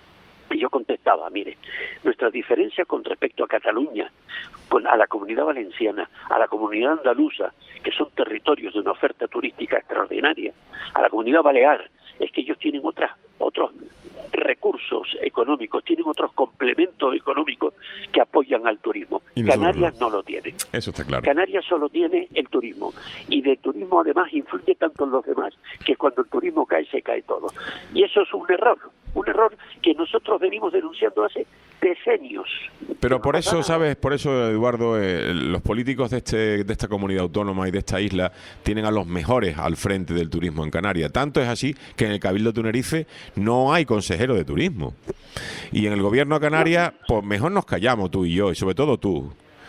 Y yo contestaba, mire, nuestra diferencia con respecto a Cataluña, con, a la Comunidad Valenciana, a la Comunidad Andaluza, que son territorios de una oferta turística extraordinaria, a la Comunidad Balear, es que ellos tienen otras, otros recursos económicos, tienen otros complementos económicos que apoyan al turismo. Canarias no lo tiene. Eso está claro. Canarias solo tiene el turismo, y del turismo además influye tanto en los demás, que cuando el turismo cae, se cae todo. Y eso es un error. Un error que nosotros venimos denunciando hace decenios. Pero por eso, ¿sabes? Por eso, Eduardo, eh, los políticos de este de esta comunidad autónoma y de esta isla tienen a los mejores al frente del turismo en Canarias. Tanto es así que en el Cabildo de Tenerife no hay consejero de turismo. Y en el gobierno de Canarias, pues mejor nos callamos tú y yo, y sobre todo tú.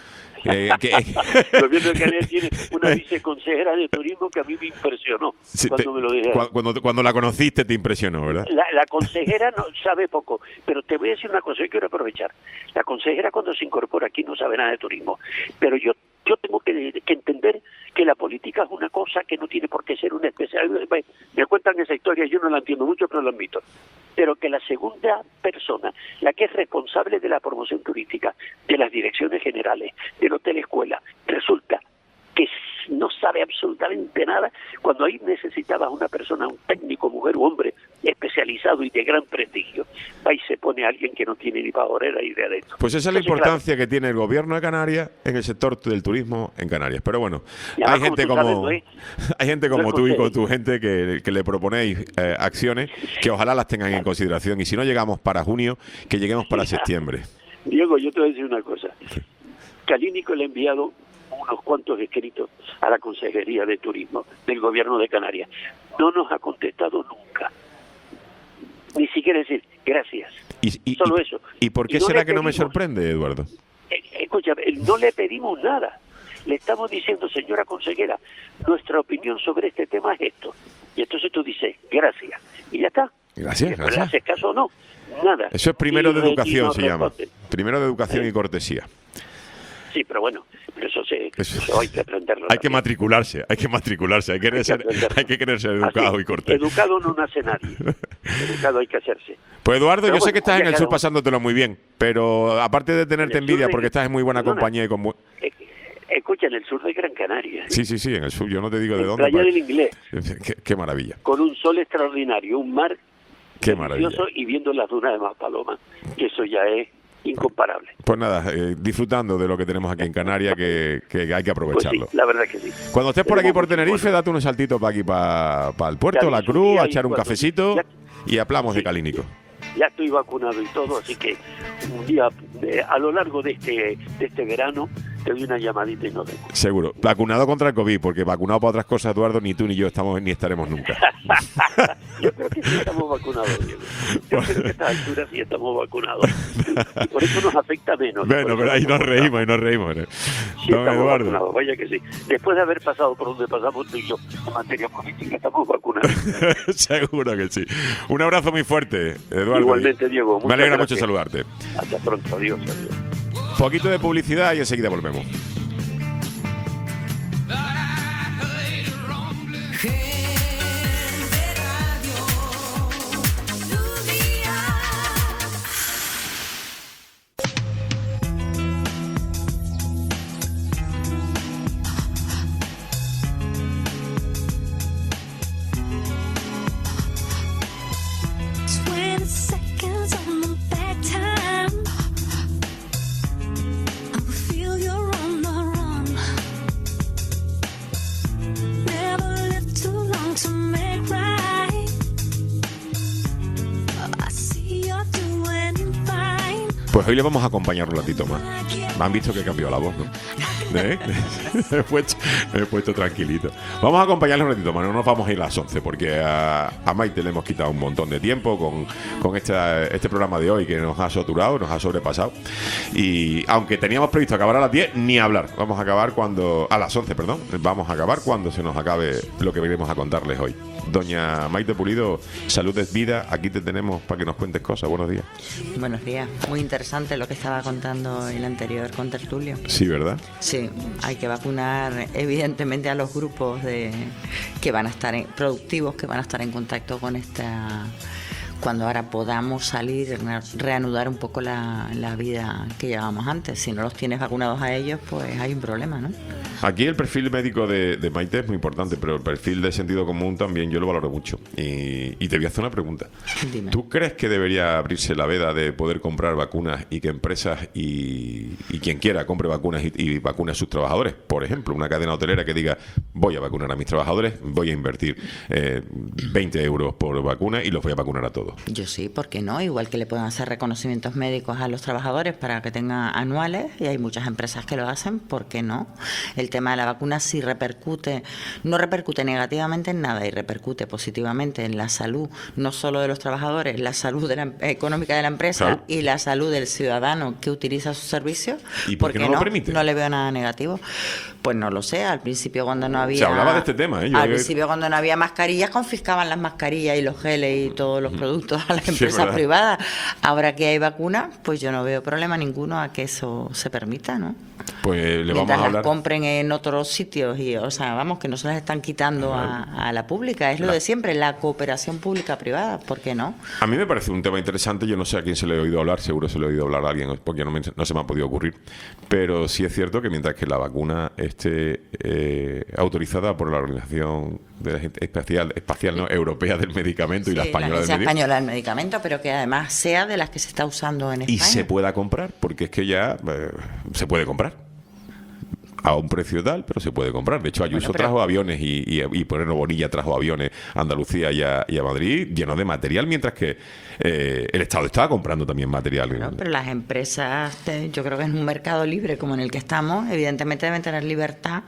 Eh, que, el gobierno de Canarias tiene una viceconsejera de turismo que a mí me impresionó sí, cuando te, me lo dijeron. Cuando, cuando la conociste te impresionó, ¿verdad? La, la consejera no sabe poco, pero te voy a decir una cosa que quiero aprovechar. La consejera cuando se incorpora aquí no sabe nada de turismo, pero yo yo tengo que, que entender que la política es una cosa que no tiene por qué ser una especial. Me cuentan esa historia, yo no la entiendo mucho, pero lo admito. Pero que la segunda persona, la que es responsable de la promoción turística, de las direcciones generales, del hotel escuela, resulta que no sabe absolutamente nada, cuando ahí necesitabas una persona, un técnico, mujer u hombre, especializado y de gran prestigio, va y se pone a alguien que no tiene ni pavorera idea de esto. Pues esa es la Entonces, importancia claro, que tiene el gobierno de Canarias en el sector del turismo en Canarias. Pero bueno, además, hay gente como, como, sabes, ¿no? hay gente como no tú y con tu gente que, que le proponéis eh, acciones que ojalá las tengan en consideración. Y si no llegamos para junio, que lleguemos para septiembre. Diego, yo te voy a decir una cosa. Calínico le ha enviado unos cuantos escritos a la Consejería de Turismo del Gobierno de Canarias. No nos ha contestado nunca. Ni siquiera decir gracias. Y, y, Solo y, eso. ¿Y por qué y no será que pedimos, no me sorprende, Eduardo? Eh, escucha, no le pedimos nada. Le estamos diciendo, señora consejera, nuestra opinión sobre este tema es esto. Y entonces tú dices, gracias. Y ya está. Gracias, y gracias. ¿Le haces caso o no? Nada. Eso es primero y de educación, se llama. Responde. Primero de educación ¿Eh? y cortesía. Sí, pero bueno, pero eso, se, eso, eso hay que aprenderlo. Hay también. que matricularse, hay que matricularse, hay que, hay ser, que, hay que querer ser educado Así, y cortés. Educado no nace nadie, educado hay que hacerse. Pues Eduardo, pero yo bueno, sé que estás en el sur claro, pasándotelo muy bien, pero aparte de tenerte envidia de, porque estás en muy buena perdona, compañía y con... Eh, escucha, en el sur de Gran Canaria. Sí, sí, sí, en el sur, yo no te digo de en dónde. Playa para... del Inglés. Qué, qué maravilla. Con un sol extraordinario, un mar qué maravilla. y viendo las dunas de Maspalomas, que eso ya es incomparable. Pues nada, eh, disfrutando de lo que tenemos aquí en Canarias, que, que hay que aprovecharlo. Pues sí, la verdad que sí. Cuando estés por Tenemos aquí por Tenerife, bueno. date unos saltitos para aquí, para pa el puerto, ya la Cruz, a echar un cuando, cafecito ya, y hablamos sí, de Calínico. Ya estoy vacunado y todo, así que un día, eh, a lo largo de este, de este verano, te doy una llamadita y nos vemos. Seguro. Vacunado contra el COVID, porque vacunado para otras cosas, Eduardo, ni tú ni yo estamos ni estaremos nunca. Yo creo que sí estamos vacunados, Diego. Yo creo que a estas alturas sí estamos vacunados. Y por eso nos afecta menos. Bueno, pero ahí nos reímos, y nos reímos. ¿eh? Sí, Don estamos Eduardo. vacunados, vaya que sí. Después de haber pasado por donde pasamos tú y yo en materia política, estamos vacunados. Seguro que sí. Un abrazo muy fuerte, Eduardo. Igualmente, Diego. Me alegra gracias. mucho saludarte. Hasta pronto, adiós, adiós. Poquito de publicidad y enseguida volvemos. twenty seconds on the back time. I feel you're on the run. Never lived too long to make right. I see you're doing fine. Pues hoy le vamos a acompañar un ratito más. Me han visto que he cambiado la voz, ¿no? ¿Eh? me, he puesto, me he puesto tranquilito. Vamos a acompañarle un ratito más. No nos vamos a ir a las once porque a, a Maite le hemos quitado un montón de tiempo con, con esta, este programa de hoy que nos ha saturado, nos ha sobrepasado. Y aunque teníamos previsto acabar a las diez, ni hablar. Vamos a acabar cuando... A las once, perdón. Vamos a acabar cuando se nos acabe lo que venimos a contarles hoy. Doña Maite Pulido, salud es vida. Aquí te tenemos para que nos cuentes cosas. Buenos días. Buenos días. Muy interesante lo que estaba contando el anterior contertulio. Sí, ¿verdad? Sí, hay que vacunar evidentemente a los grupos de que van a estar en, productivos, que van a estar en contacto con esta... Cuando ahora podamos salir, reanudar un poco la, la vida que llevábamos antes. Si no los tienes vacunados a ellos, pues hay un problema, ¿no? Aquí el perfil médico de, de Maite es muy importante, pero el perfil de sentido común también yo lo valoro mucho. Y, y te voy a hacer una pregunta. Dime. ¿Tú crees que debería abrirse la veda de poder comprar vacunas y que empresas y, y quien quiera compre vacunas y, y vacune a sus trabajadores? Por ejemplo, una cadena hotelera que diga, voy a vacunar a mis trabajadores, voy a invertir eh, veinte euros por vacuna y los voy a vacunar a todos. Yo sí, ¿por qué no? Igual que le pueden hacer reconocimientos médicos a los trabajadores para que tengan anuales, y hay muchas empresas que lo hacen, ¿por qué no? El tema de la vacuna sí repercute, no repercute negativamente en nada y repercute positivamente en la salud, no solo de los trabajadores, la salud de la, económica de la empresa, claro, y la salud del ciudadano que utiliza sus servicios. ¿Y por qué no, no lo permite? No le veo nada negativo. Pues no lo sé, al principio cuando no había... Se hablaba de este tema, ¿eh? Yo al creo... principio cuando no había mascarillas, confiscaban las mascarillas y los geles y todos los productos a las empresas sí, privadas. Ahora que hay vacunas, pues yo no veo problema ninguno a que eso se permita, ¿no? Pues le Mientras vamos a hablar... las compren en otros sitios y, o sea, vamos, que no se las están quitando a, a la pública. Es lo la... de siempre, la cooperación pública-privada, ¿por qué no? A mí me parece un tema interesante. Yo no sé a quién se le he oído hablar, seguro se le he oído hablar a alguien, porque no, me, no se me ha podido ocurrir. Pero sí es cierto que mientras que la vacuna esté eh, autorizada por la Organización de la Espacial, Espacial no, Europea del Medicamento, sí, y la Española la del Medicamento. Española del Medicamento, pero que además sea de las que se está usando en España. Y se pueda comprar, porque es que ya eh, se puede comprar. A un precio tal, pero se puede comprar. De hecho, Ayuso bueno, pero... trajo aviones y, y, y por ejemplo, Bonilla trajo aviones a Andalucía y a, y a Madrid llenos de material, mientras que eh, el Estado estaba comprando también material. Bueno, pero las empresas, yo creo que en un mercado libre como en el que estamos, evidentemente deben tener libertad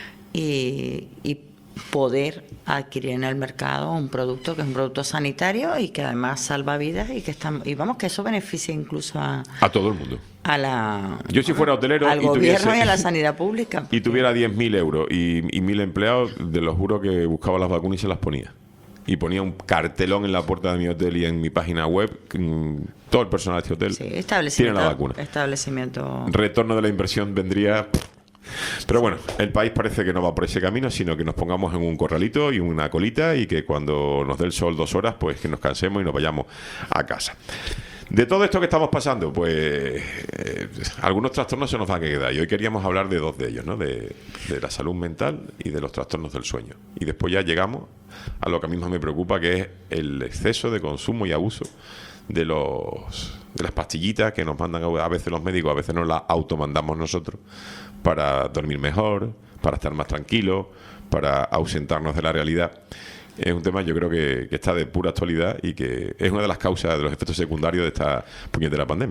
y, y poder adquirir en el mercado un producto que es un producto sanitario y que además salva vidas y que estamos, y vamos, que eso beneficia incluso a... A todo el mundo. A la, Yo si fuera hotelero al y gobierno tuviese, y a la sanidad pública. Y tuviera diez mil euros y, y mil empleados, te lo juro que buscaba las vacunas y se las ponía. Y ponía un cartelón en la puerta de mi hotel y en mi página web. Todo el personal de este hotel sí, tiene la vacuna. Establecimiento. Retorno de la inversión vendría... Pero bueno, el país parece que no va por ese camino, sino que nos pongamos en un corralito y una colita y que cuando nos dé el sol dos horas, pues que nos cansemos y nos vayamos a casa. De todo esto que estamos pasando, pues eh, algunos trastornos se nos van a quedar y hoy queríamos hablar de dos de ellos, ¿no? De, de la salud mental y de los trastornos del sueño. Y después ya llegamos a lo que a mí más me preocupa, que es el exceso de consumo y abuso de los de las pastillitas que nos mandan a veces los médicos, a veces nos las automandamos nosotros para dormir mejor, para estar más tranquilos, para ausentarnos de la realidad. Es un tema, yo creo que, que está de pura actualidad y que es una de las causas de los efectos secundarios de esta puñetera pandemia, ¿no?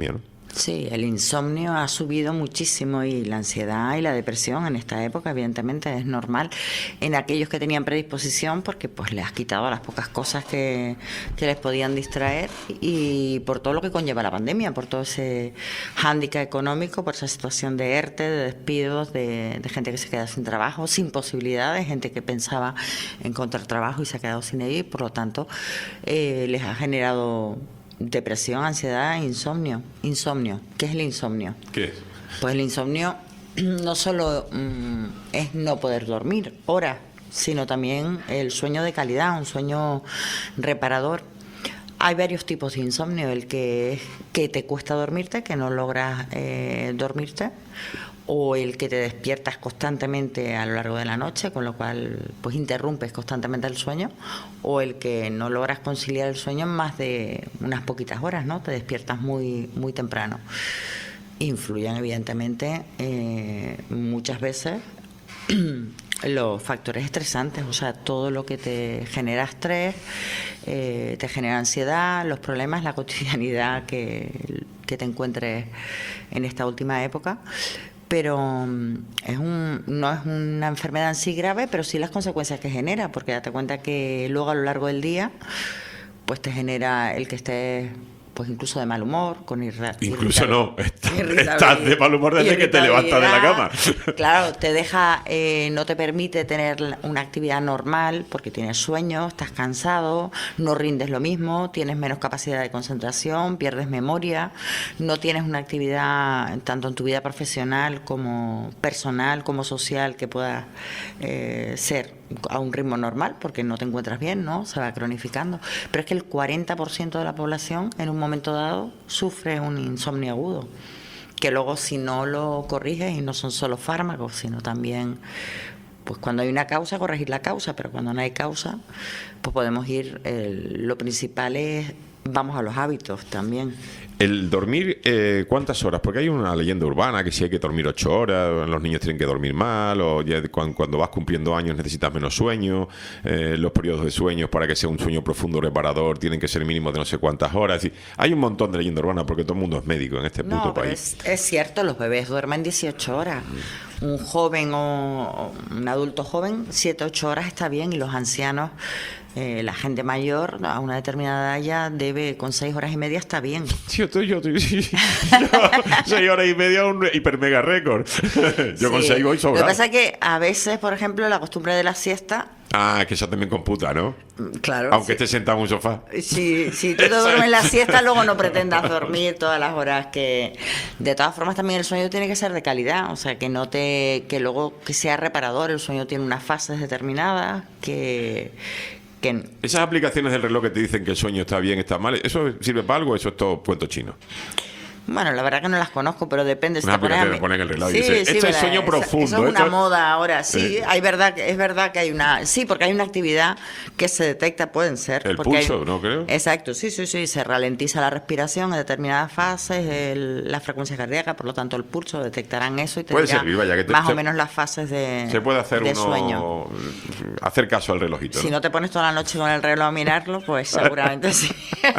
Sí, el insomnio ha subido muchísimo y la ansiedad y la depresión en esta época, evidentemente, es normal en aquellos que tenían predisposición porque pues les has quitado las pocas cosas que, que les podían distraer y por todo lo que conlleva la pandemia, por todo ese hándicap económico, por esa situación de ERTE, de despidos, de, de gente que se queda sin trabajo, sin posibilidades, gente que pensaba encontrar trabajo y se ha quedado sin ello y por lo tanto eh, les ha generado depresión, ansiedad, insomnio. Insomnio. ¿Qué es el insomnio? ¿Qué es? Pues el insomnio no solo mmm, es no poder dormir horas, sino también el sueño de calidad, un sueño reparador. Hay varios tipos de insomnio, el que, que te cuesta dormirte, que no logras eh, dormirte, o el que te despiertas constantemente a lo largo de la noche, con lo cual pues interrumpes constantemente el sueño, o el que no logras conciliar el sueño en más de unas poquitas horas, ¿no? Te despiertas muy, muy temprano. Influyen evidentemente eh, muchas veces los factores estresantes, o sea, todo lo que te genera estrés, eh, te genera ansiedad, los problemas, la cotidianidad que, que te encuentres en esta última época. Pero es un, no es una enfermedad en sí grave, pero sí las consecuencias que genera, porque date cuenta que luego a lo largo del día pues te genera el que estés pues incluso de mal humor, con irra- Incluso no, estás, estás de mal humor desde que te levantas de la cama. Claro, te deja, eh, no te permite tener una actividad normal porque tienes sueño, estás cansado, no rindes lo mismo, tienes menos capacidad de concentración, pierdes memoria, no tienes una actividad tanto en tu vida profesional como personal, como social, que pueda eh, ser a un ritmo normal porque no te encuentras bien, ¿no? Se va cronificando. Pero es que el cuarenta por ciento de la población en un momento dado sufre un insomnio agudo, que luego si no lo corriges, y no son solo fármacos, sino también, pues cuando hay una causa, corregir la causa, pero cuando no hay causa, pues podemos ir, el, lo principal es, vamos a los hábitos también. El dormir, eh, ¿cuántas horas? Porque hay una leyenda urbana que si hay que dormir ocho horas, los niños tienen que dormir mal, o ya cuando, cuando vas cumpliendo años necesitas menos sueño, eh, los periodos de sueños para que sea un sueño profundo reparador tienen que ser mínimo de no sé cuántas horas. Es decir, hay un montón de leyenda urbana porque todo el mundo es médico en este No, puto pero país. Es, es cierto, los bebés duermen dieciocho horas. Un joven o un adulto joven, siete, ocho horas está bien, y los ancianos, eh, la gente mayor a una determinada edad ya debe, con seis horas y media está bien. Sí, yo estoy, yo estoy, yo, seis horas y media un hiper mega récord. Yo Sí. con seis voy sobrado. Lo que pasa es que a veces, por ejemplo, la costumbre de la siesta, Ah, que eso también computa, ¿no? claro, Aunque sí. estés sentado en un sofá. Si, si tú te duermes la siesta, luego no pretendas dormir todas las horas que... De todas formas, también el sueño tiene que ser de calidad, o sea, que no te que luego que sea reparador. El sueño tiene unas fases determinadas que... que Esas aplicaciones del reloj que te dicen que el sueño está bien, está mal, ¿eso sirve para algo o eso es todo cuento chino? Bueno, la verdad que no las conozco, pero depende. Si Una te pones a aplicación mi- que ponen el reloj y Sí, dice, sí, esto es ¿verdad? sueño Eso- profundo. Eso es una esto- moda ahora, sí. Eh. Hay verdad, que- es verdad que hay una... Sí, porque hay una actividad que se detecta, pueden ser. El porque pulso, hay- ¿no creo? Exacto, sí, sí, sí. Se ralentiza la respiración en determinadas fases, el- la frecuencia cardíaca, por lo tanto el pulso, detectarán eso y te Puede dirá servir, vaya, que te- más se- o menos las fases de, Se puede hacer de uno... sueño. Hacer caso al relojito, Si ¿no? no te pones toda la noche con el reloj a mirarlo, pues seguramente sí.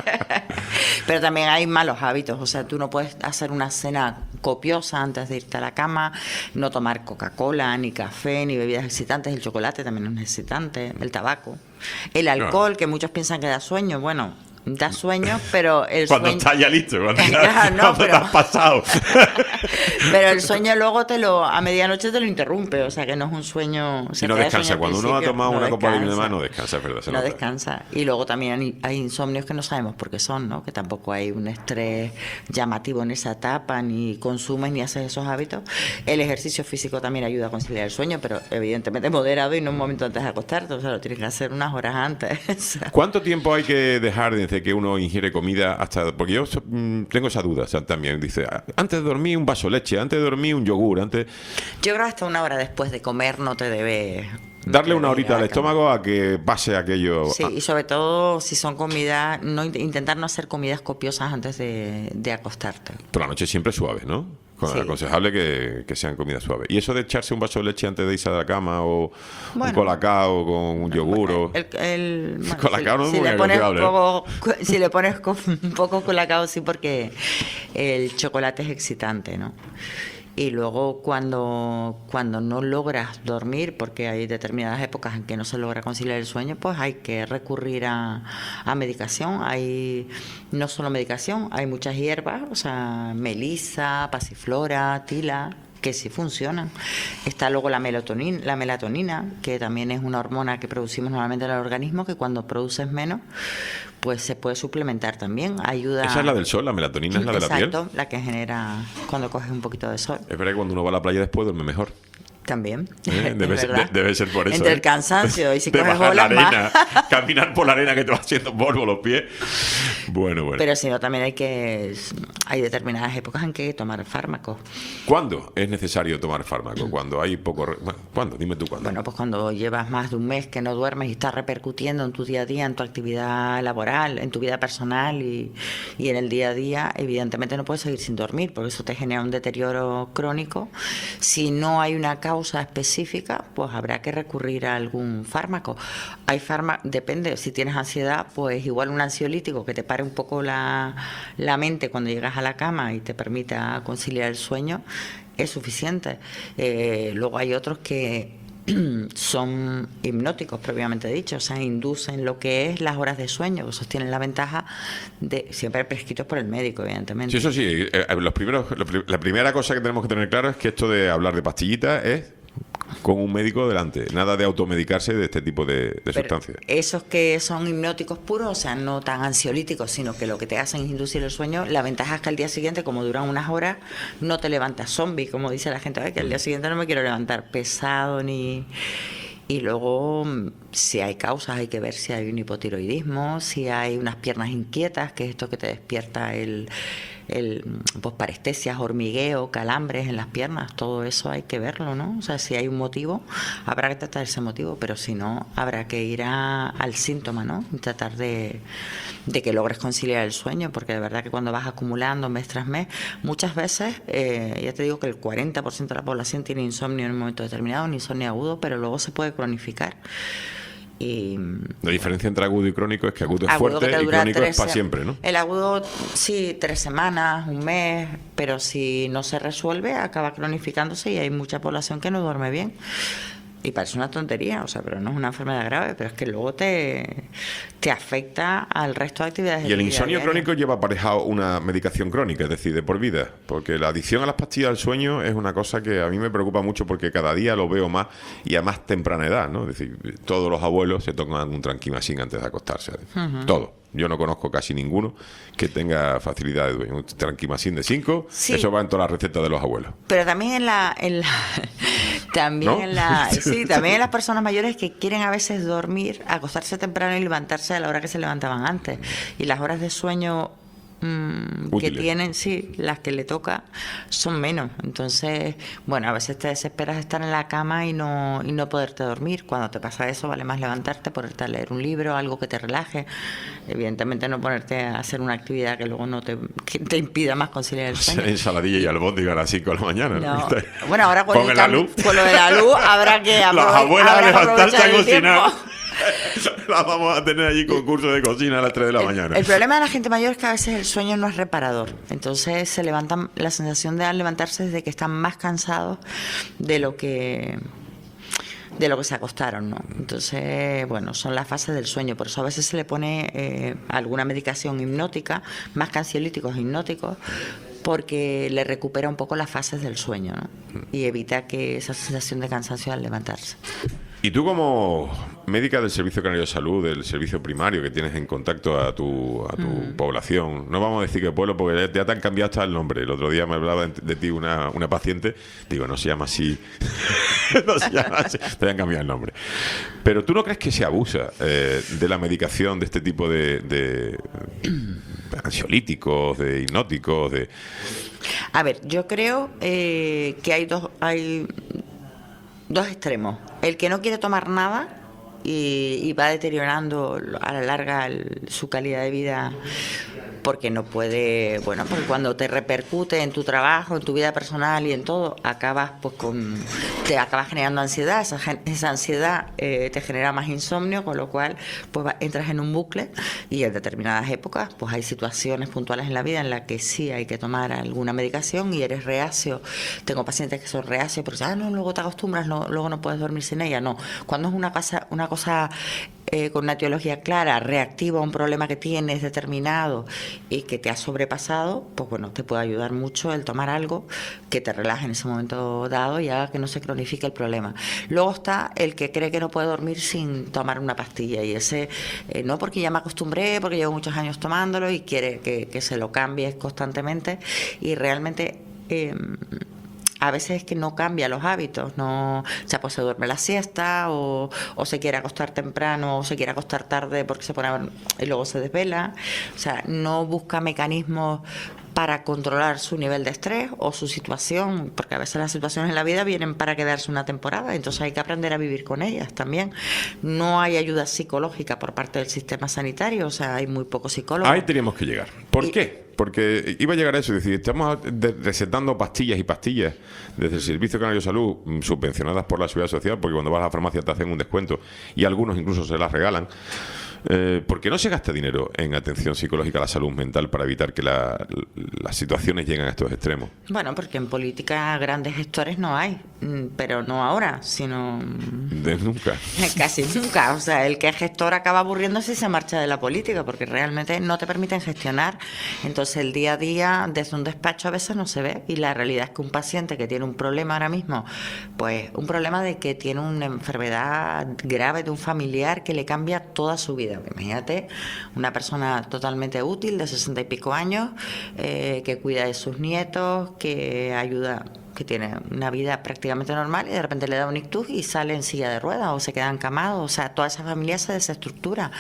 Pero también hay malos hábitos, o sea, tú no puedes hacer una cena copiosa antes de irte a la cama, no tomar Coca-Cola, ni café, ni bebidas excitantes. El chocolate también es excitante, el tabaco, el alcohol, que muchos piensan que da sueño. Bueno, da sueño, pero el Cuando sueño... estás ya listo, cuando, ya, Claro, no, cuando pero- te has pasado. Pero el sueño luego te lo a medianoche te lo interrumpe, o sea que no es un sueño... o Y sea, no te da descansa. sueño al Cuando uno ha principio, tomado no una copa de vino de descansa. más, no descansa, es verdad. se No nota. descansa. Y luego también hay, hay insomnios que no sabemos por qué son, ¿no? Que tampoco hay un estrés llamativo en esa etapa, ni consumes ni haces esos hábitos. El ejercicio físico también ayuda a conciliar el sueño, pero evidentemente moderado y no un momento antes de acostarte, o sea, lo tienes que hacer unas horas antes. ¿Cuánto tiempo hay que dejar desde que uno ingiere comida hasta...? Porque yo mm, tengo esa duda, o sea, también. Dice, "Ah, antes de dormir un vaso de leche, antes de dormir un yogur, antes... Yo creo que hasta una hora después de comer no te debe... no Darle te una debe horita ir a al la cama. estómago a que pase aquello... Sí, Ah, y sobre todo si son comidas, no int- intentar no hacer comidas copiosas antes de, de acostarte. por la noche siempre suave, ¿no? Sí. Aconsejable que, que sean comida suave. ¿Y eso de echarse un vaso de leche antes de irse a la cama o bueno, un colacao con un yogur? O... El, el, bueno, colacao no si, es muy si le pones aconsejable. Poco, si le pones un poco colacao, sí, porque el chocolate es excitante, ¿no? Y luego cuando, cuando no logras dormir, porque hay determinadas épocas en que no se logra conciliar el sueño, pues hay que recurrir a, a medicación. Hay no solo medicación, hay muchas hierbas, o sea, melisa, pasiflora, tila, que sí funcionan. Está luego la melatonina, la melatonina, que también es una hormona que producimos normalmente en el organismo, que cuando produces menos, pues se puede suplementar también. Ayuda. Esa es la del sol, la melatonina es la de la piel. Exacto, la que genera cuando coges un poquito de sol. Es verdad que cuando uno va a la playa después duerme mejor. También. ¿Eh? Debe, ser, de, debe ser por eso. Entre ¿eh? el cansancio y si de coges bajar la olas arena, más. Caminar por la arena que te va haciendo polvo los pies. Bueno, bueno. Pero si no, también hay que hay determinadas épocas en que hay que tomar fármacos. ¿Cuándo es necesario tomar fármaco? Cuando hay poco... Bueno, ¿cuándo? Dime tú cuándo. Bueno, pues cuando llevas más de un mes que no duermes y está repercutiendo en tu día a día, en tu actividad laboral, en tu vida personal y, y en el día a día, evidentemente no puedes seguir sin dormir, porque eso te genera un deterioro crónico. Si no hay una causa específica, pues habrá que recurrir a algún fármaco. Hay fármacos, depende, si tienes ansiedad, pues igual un ansiolítico que te pare un poco la, la mente cuando llegas a la cama y te permita conciliar el sueño, es suficiente. Eh, luego hay otros que son hipnóticos, previamente dicho, o sea, inducen lo que es las horas de sueño, que sostienen la ventaja de, siempre prescritos por el médico, evidentemente. Sí, eso sí, eh, los primeros, lo, la primera cosa que tenemos que tener claro es que esto de hablar de pastillitas es con un médico delante, nada de automedicarse de este tipo de, de sustancias. Esos que son hipnóticos puros, o sea, no tan ansiolíticos, sino que lo que te hacen es inducir el sueño, la ventaja es que al día siguiente, como duran unas horas, no te levantas zombie, como dice la gente, ay, que al día siguiente no me quiero levantar pesado ni... Y luego, si hay causas, hay que ver si hay un hipotiroidismo, si hay unas piernas inquietas, que es esto que te despierta el, el pues parestesias, hormigueo, calambres en las piernas, todo eso hay que verlo, ¿no? O sea, si hay un motivo, habrá que tratar ese motivo, pero si no, habrá que ir a, al síntoma, ¿no? Y tratar de, de que logres conciliar el sueño, porque de verdad que cuando vas acumulando mes tras mes, muchas veces, eh, ya te digo que el cuarenta por ciento de la población tiene insomnio en un momento determinado, un insomnio agudo, pero luego se puede cronificar. Y la diferencia entre agudo y crónico es que agudo es agudo fuerte y crónico tres, es para siempre, ¿no? El agudo, sí, tres semanas, un mes, pero si no se resuelve, acaba cronificándose y hay mucha población que no duerme bien. Y parece una tontería, o sea, pero no es una enfermedad grave, pero es que luego te, te afecta al resto de actividades. Y el insomnio crónico lleva aparejado una medicación crónica, es decir, de por vida, porque la adicción a las pastillas del sueño es una cosa que a mí me preocupa mucho porque cada día lo veo más y a más temprana edad, ¿no? Es decir, todos los abuelos se toman un tranquimacín antes de acostarse, uh-huh. Todos. Yo no conozco casi ninguno que tenga facilidad de dueño. Un tranquimacín de cinco, sí. Eso va en todas las recetas de los abuelos. Pero también en la... En la también ¿no? en la sí, también en las personas mayores que quieren a veces dormir, acostarse temprano y levantarse a la hora que se levantaban antes. Y las horas de sueño mmm, que tienen, sí, las que le toca, son menos. Entonces, bueno, a veces te desesperas de estar en la cama y no, y no poderte dormir. Cuando te pasa eso, vale más levantarte, ponerte a leer un libro, algo que te relaje. Evidentemente no ponerte a hacer una actividad que luego no te, que te impida más conciliar el sueño. Ensaladilla y albóndiga a las cinco de la mañana. No. Bueno, ahora con, con, el la luz. con lo de la luz habrá que aprovechar. Las abuelas a levantarse a cocinar. Las vamos a tener allí concurso de cocina a las tres de la mañana. El, el problema de la gente mayor es que a veces el sueño no es reparador. Entonces se levantan, la sensación de al levantarse es de que están más cansados de lo que... de lo que se acostaron, ¿no? Entonces, bueno, son las fases del sueño. Por eso a veces se le pone eh, alguna medicación hipnótica, más que ansiolíticos hipnóticos, porque le recupera un poco las fases del sueño, ¿no? Y evita que esa sensación de cansancio al levantarse. Y tú, como médica del Servicio Canario de Salud, del servicio primario que tienes en contacto a tu, a tu mm. población, no vamos a decir que pueblo, porque ya, ya te han cambiado hasta el nombre. El otro día me hablaba de, de ti una, una paciente, digo, no se llama así, no se llama así, te han cambiado el nombre. Pero ¿tú no crees que se abusa eh, de la medicación de este tipo de, de ansiolíticos, de hipnóticos? De... A ver, yo creo eh, que hay dos... hay dos extremos. El que no quiere tomar nada y, y va deteriorando a la larga el, su calidad de vida porque no puede, bueno, porque cuando te repercute en tu trabajo, en tu vida personal y en todo, acabas pues con, te acabas generando ansiedad, esa, esa ansiedad eh, te genera más insomnio, con lo cual pues entras en un bucle y en determinadas épocas pues hay situaciones puntuales en la vida en las que sí hay que tomar alguna medicación y eres reacio. Tengo pacientes que son reacios porque ah, no, luego te acostumbras, no, luego no puedes dormir sin ella. No, cuando es una cosa, una cosa eh, con una etiología clara, reactiva a un problema que tienes determinado y que te ha sobrepasado, pues bueno, te puede ayudar mucho el tomar algo que te relaje en ese momento dado y haga que no se cronifique el problema. Luego está el que cree que no puede dormir sin tomar una pastilla y ese eh, no, porque ya me acostumbré, porque llevo muchos años tomándolo y quiere que, que se lo cambies constantemente y realmente eh, a veces es que no cambia los hábitos, no, o sea, pues se duerme la siesta o, o se quiere acostar temprano o se quiere acostar tarde porque se pone a ver, y luego se desvela, o sea, no busca mecanismos para controlar su nivel de estrés o su situación, porque a veces las situaciones en la vida vienen para quedarse una temporada, entonces hay que aprender a vivir con ellas también. No hay ayuda psicológica por parte del sistema sanitario, o sea, hay muy pocos psicólogos. Ahí teníamos que llegar. ¿Por y, qué? Porque iba a llegar a eso, es decir, estamos recetando pastillas y pastillas desde el Servicio Canario de Salud, subvencionadas por la Seguridad Social, porque cuando vas a la farmacia te hacen un descuento y algunos incluso se las regalan. Eh, ¿Por qué no se gasta dinero en atención psicológica a la salud mental para evitar que la, las situaciones lleguen a estos extremos? Bueno, porque en política grandes gestores no hay, pero no ahora, sino... De nunca. Casi nunca. O sea, el que es gestor acaba aburriéndose y se marcha de la política, porque realmente no te permiten gestionar. Entonces el día a día desde un despacho a veces no se ve y la realidad es que un paciente que tiene un problema ahora mismo, pues un problema de que tiene una enfermedad grave de un familiar que le cambia toda su vida. Imagínate una persona totalmente útil de sesenta y pico años eh, que cuida de sus nietos, que ayuda, que tiene una vida prácticamente normal y de repente le da un ictus y sale en silla de ruedas o se queda encamado, o sea, toda esa familia se desestructura.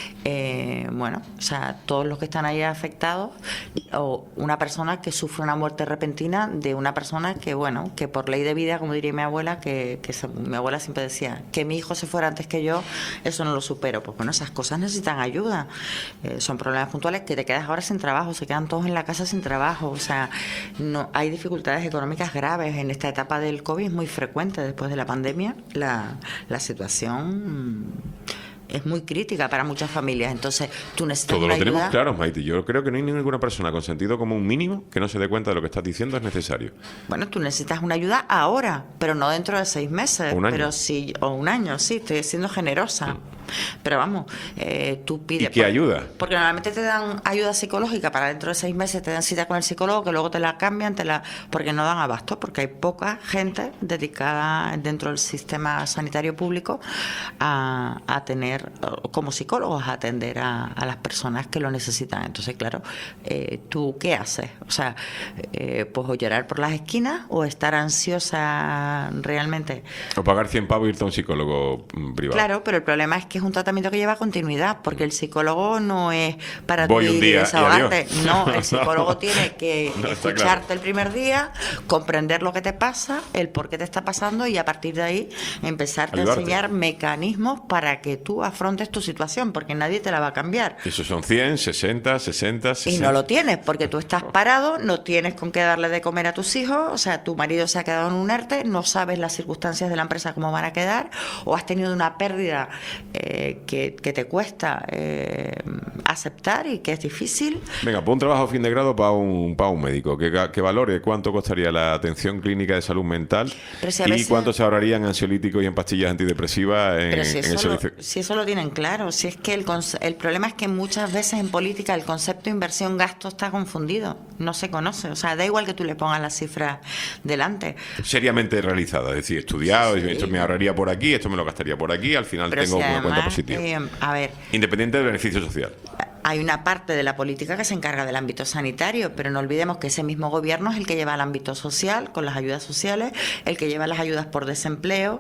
Eh, bueno, o sea, todos los que están ahí afectados, o una persona que sufre una muerte repentina de una persona que, bueno, que por ley de vida, como diría mi abuela, que, que se, mi abuela siempre decía, que mi hijo se fuera antes que yo, eso no lo supero. Pues bueno, esas cosas necesitan ayuda. Eh, son problemas puntuales que te quedas ahora sin trabajo, se quedan todos en la casa sin trabajo, o sea, no hay dificultades económicas graves. En esta etapa del COVID es muy frecuente, después de la pandemia, la, la situación es muy crítica para muchas familias. Entonces, tú necesitas Todo una lo tenemos ayuda. claro, Maite. Yo creo que no hay ninguna persona con sentido común mínimo que no se dé cuenta de lo que estás diciendo es necesario. Bueno, tú necesitas una ayuda ahora, pero no dentro de seis meses. O un año. Pero sí, o un año, sí, estoy siendo generosa. Mm. Pero vamos, eh, tú pides... ¿Y qué por, ayuda? Porque normalmente te dan ayuda psicológica para dentro de seis meses, te dan cita con el psicólogo, que luego te la cambian, te la porque no dan abasto, porque hay poca gente dedicada dentro del sistema sanitario público a, a tener, como psicólogos, a atender a, a las personas que lo necesitan. Entonces, claro, eh, ¿tú qué haces? O sea, eh, pues o llorar por las esquinas o estar ansiosa realmente. O pagar cien pavos y irte a un psicólogo privado. Claro, pero el problema es que es un tratamiento que lleva continuidad, porque el psicólogo no es para Voy un día desahogarte. Y no, el psicólogo tiene que no, escucharte claro. el primer día, comprender lo que te pasa, el por qué te está pasando y a partir de ahí empezarte Ayudarte. a enseñar mecanismos para que tú afrontes tu situación, porque nadie te la va a cambiar. Eso son cien, sesenta, sesenta, sesenta. Y no lo tienes, porque tú estás parado, no tienes con qué darle de comer a tus hijos, o sea, tu marido se ha quedado en un ERTE, no sabes las circunstancias de la empresa cómo van a quedar, o has tenido una pérdida eh, que, que te cuesta eh, aceptar y que es difícil. Venga, pues un trabajo a fin de grado para un, para un médico, que, que valore cuánto costaría la atención clínica de salud mental si y veces... cuánto se ahorraría en ansiolíticos y en pastillas antidepresivas en, Pero si en eso el servicio. Lo, si eso lo tienen claro, si es que el, el problema es que muchas veces en política el concepto inversión-gasto está confundido, no se conoce, o sea, da igual que tú le pongas las cifras delante. Seriamente realizada, es decir, estudiado, sí, sí. Esto me ahorraría por aquí, esto me lo gastaría por aquí, al final Pero tengo si una además, cuenta positiva. Eh, a ver, independiente del beneficio social. Hay una parte de la política que se encarga del ámbito sanitario, pero no olvidemos que ese mismo gobierno es el que lleva el ámbito social, con las ayudas sociales, el que lleva las ayudas por desempleo,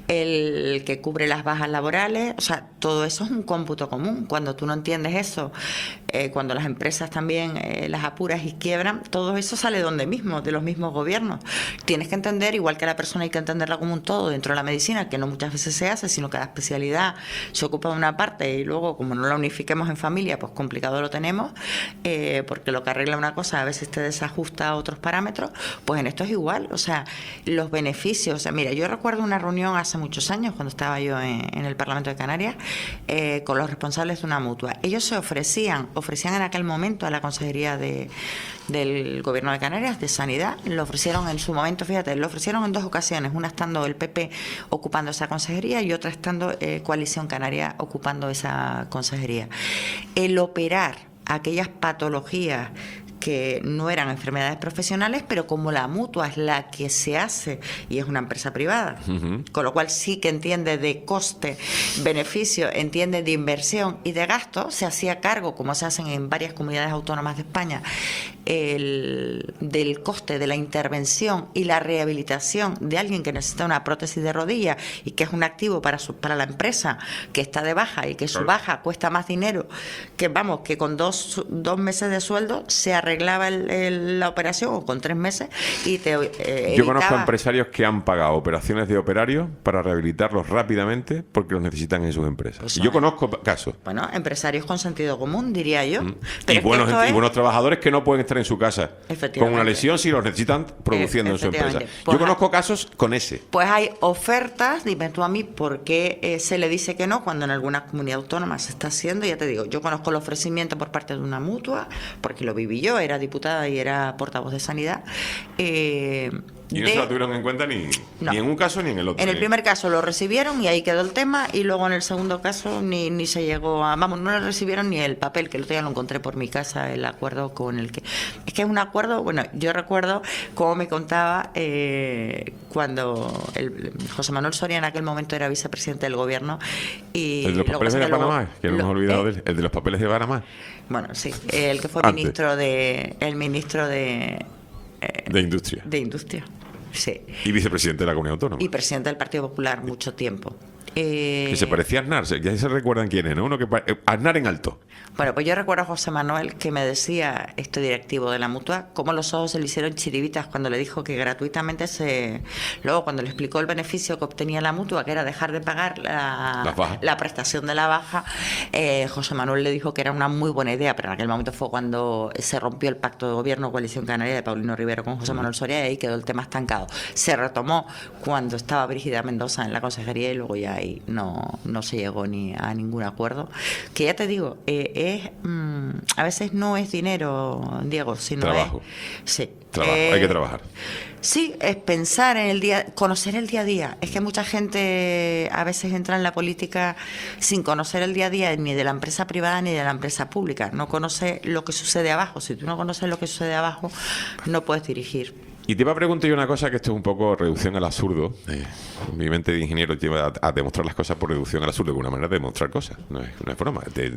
el que cubre las bajas laborales, o sea, todo eso es un cómputo común. Cuando tú no entiendes eso, eh, cuando las empresas también eh, las apuras y quiebran, todo eso sale de donde mismo, de los mismos gobiernos. Tienes que entender, igual que la persona hay que entenderla como un todo dentro de la medicina, que no muchas veces se hace, sino que cada especialidad se ocupa de una parte y luego, como no la unifiquemos en familia, pues complicado lo tenemos, eh, porque lo que arregla una cosa a veces te desajusta a otros parámetros. Pues en esto es igual, o sea, los beneficios, o sea, mira, yo recuerdo una reunión hace muchos años, cuando estaba yo en, en el Parlamento de Canarias, eh, con los responsables de una mutua. Ellos se ofrecían, ofrecían en aquel momento a la Consejería de, del Gobierno de Canarias, de Sanidad, lo ofrecieron en su momento, fíjate, lo ofrecieron en dos ocasiones, una estando el P P ocupando esa consejería y otra estando eh, Coalición Canaria ocupando esa consejería. El operar aquellas patologías que no eran enfermedades profesionales, pero como la mutua es la que se hace y es una empresa privada, uh-huh. con lo cual sí que entiende de coste, beneficio, entiende de inversión y de gasto, se hacía cargo, como se hacen en varias comunidades autónomas de España, el, del coste de la intervención y la rehabilitación de alguien que necesita una prótesis de rodilla y que es un activo para, su, para la empresa que está de baja y que su baja cuesta más dinero que, vamos, que con dos, dos meses de sueldo se arregla arreglaba el, el, la operación o con tres meses y te eh, Yo conozco empresarios que han pagado operaciones de operarios para rehabilitarlos rápidamente porque los necesitan en sus empresas. Pues yo conozco casos. Bueno, empresarios con sentido común, diría yo. Mm. Pero y, buenos, y es... buenos trabajadores que no pueden estar en su casa con una lesión si los necesitan produciendo en su empresa. Pues yo conozco casos con ese. Pues hay ofertas, dime tú a mí, ¿por qué eh, se le dice que no cuando en algunas comunidades autónomas se está haciendo? Ya te digo, yo conozco el ofrecimiento por parte de una mutua, porque lo viví yo, era diputada y era portavoz de Sanidad. Eh, y no de... se la tuvieron en cuenta ni, no. ni en un caso ni en el otro. En el primer caso lo recibieron y ahí quedó el tema, y luego en el segundo caso ni, ni se llegó a... Vamos, no le recibieron ni el papel, que el otro día lo encontré por mi casa, el acuerdo con el que... Es que es un acuerdo, bueno, yo recuerdo cómo me contaba eh, cuando el, José Manuel Soria en aquel momento era vicepresidente del gobierno y... El de los papeles de Panamá, luego, que no lo, hemos olvidado eh, de él, el de los papeles de Panamá. Bueno, sí, el que fue Antes. ministro de... El ministro de... Eh, de Industria. De Industria. Sí. Y vicepresidente de la Comunidad Autónoma. Y presidente del Partido Popular mucho tiempo. Eh... Que se parecía a Aznar, ya se recuerdan quién es, ¿no? Uno que Aznar en alto. Bueno, pues yo recuerdo a José Manuel que me decía, este directivo de la mutua, cómo los ojos se le hicieron chiribitas cuando le dijo que gratuitamente se... Luego, cuando le explicó el beneficio que obtenía la mutua, que era dejar de pagar la, la prestación de la baja, eh, José Manuel le dijo que era una muy buena idea, pero en aquel momento fue cuando se rompió el pacto de gobierno Coalición Canaria de Paulino Rivero con José Manuel Soria y ahí quedó el tema estancado. Se retomó cuando estaba Brígida Mendoza en la consejería y luego ya ahí no, no se llegó ni a ningún acuerdo. Que ya te digo, eh, es mmm, a veces no es dinero, Diego, sino trabajo. es... Sí. Trabajo, eh, hay que trabajar. Sí, es pensar en el día, conocer el día a día. Es que mucha gente a veces entra en la política sin conocer el día a día ni de la empresa privada ni de la empresa pública. No conoce lo que sucede abajo. Si tú no conoces lo que sucede abajo, no puedes dirigir. Y te iba a preguntar yo una cosa, que esto es un poco reducción al absurdo. Eh, mi mente de ingeniero lleva a, a demostrar las cosas por reducción al absurdo, que una manera de demostrar cosas. No es, no es broma. Te,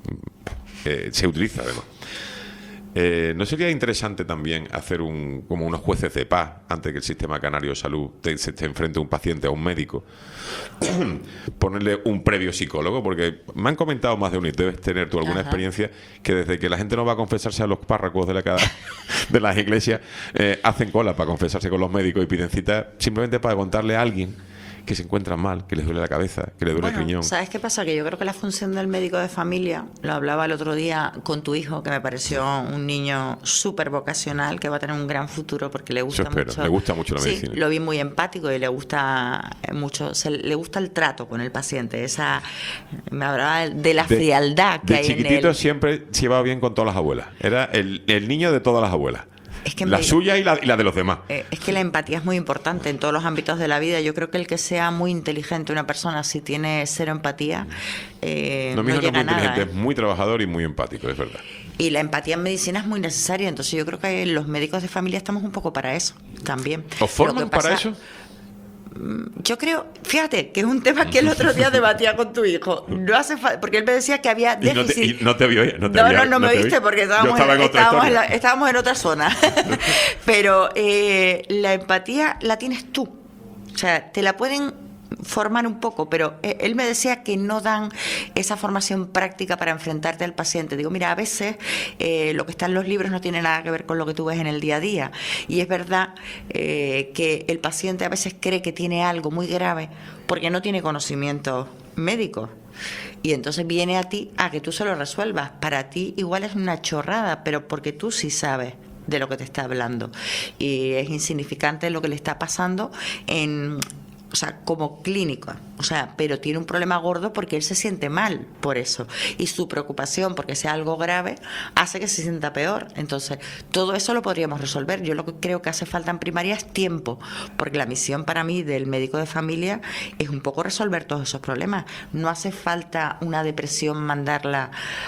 eh, se utiliza, además. Eh, ¿No sería interesante también hacer un como unos jueces de paz antes que el sistema canario de salud te, se te enfrente a un paciente, a un médico? Ponerle un previo psicólogo, porque me han comentado más de uno, y debes tener tú alguna Ajá. experiencia, que desde que la gente no va a confesarse a los párrocos de, la, de las iglesias, eh, hacen cola para confesarse con los médicos y piden cita simplemente para contarle a alguien que se encuentran mal, que les duele la cabeza, que les duele bueno, el riñón. ¿Sabes qué pasa? Que yo creo que la función del médico de familia, lo hablaba el otro día con tu hijo, que me pareció un niño súper vocacional, que va a tener un gran futuro porque le gusta espero, mucho. Le gusta mucho la sí, medicina. Lo vi muy empático y le gusta mucho, se, le gusta el trato con el paciente, esa, me hablaba de la de, frialdad que de hay en él. De chiquitito siempre se llevaba bien con todas las abuelas. Era el, el niño de todas las abuelas. Es que la me, suya y la, y la de los demás. Eh, es que la empatía es muy importante en todos los ámbitos de la vida. Yo creo que el que sea muy inteligente una persona, si tiene cero empatía, eh, no, mi no hijo llega no es muy a nada. inteligente, ¿eh? Es muy trabajador y muy empático, es verdad. Y la empatía en medicina es muy necesaria. Entonces yo creo que los médicos de familia estamos un poco para eso también. ¿Os forman pasa, para eso? Yo creo, fíjate, que es un tema que el otro día debatía con tu hijo. No hace falta, porque él me decía que había déficit. Y no te, y no te vio, no te No, vio, no, no, no me te viste vi. porque estábamos, estaba en, en, otra estábamos, en, la, historia. estábamos en otra zona. Pero eh, la empatía la tienes tú. O sea, te la pueden formar un poco, pero él me decía que no dan esa formación práctica para enfrentarte al paciente. Digo, mira, a veces eh, lo que está en los libros no tiene nada que ver con lo que tú ves en el día a día. Y es verdad eh, que el paciente a veces cree que tiene algo muy grave porque no tiene conocimientos médicos. Y entonces viene a ti a que tú se lo resuelvas. Para ti igual es una chorrada, pero porque tú sí sabes de lo que te está hablando. Y es insignificante lo que le está pasando en... O sea, como clínico, o sea, pero tiene un problema gordo porque él se siente mal por eso. Y su preocupación porque sea algo grave hace que se sienta peor. Entonces, todo eso lo podríamos resolver. Yo lo que creo que hace falta en primaria es tiempo, porque la misión para mí del médico de familia es un poco resolver todos esos problemas. No hace falta una depresión mandarla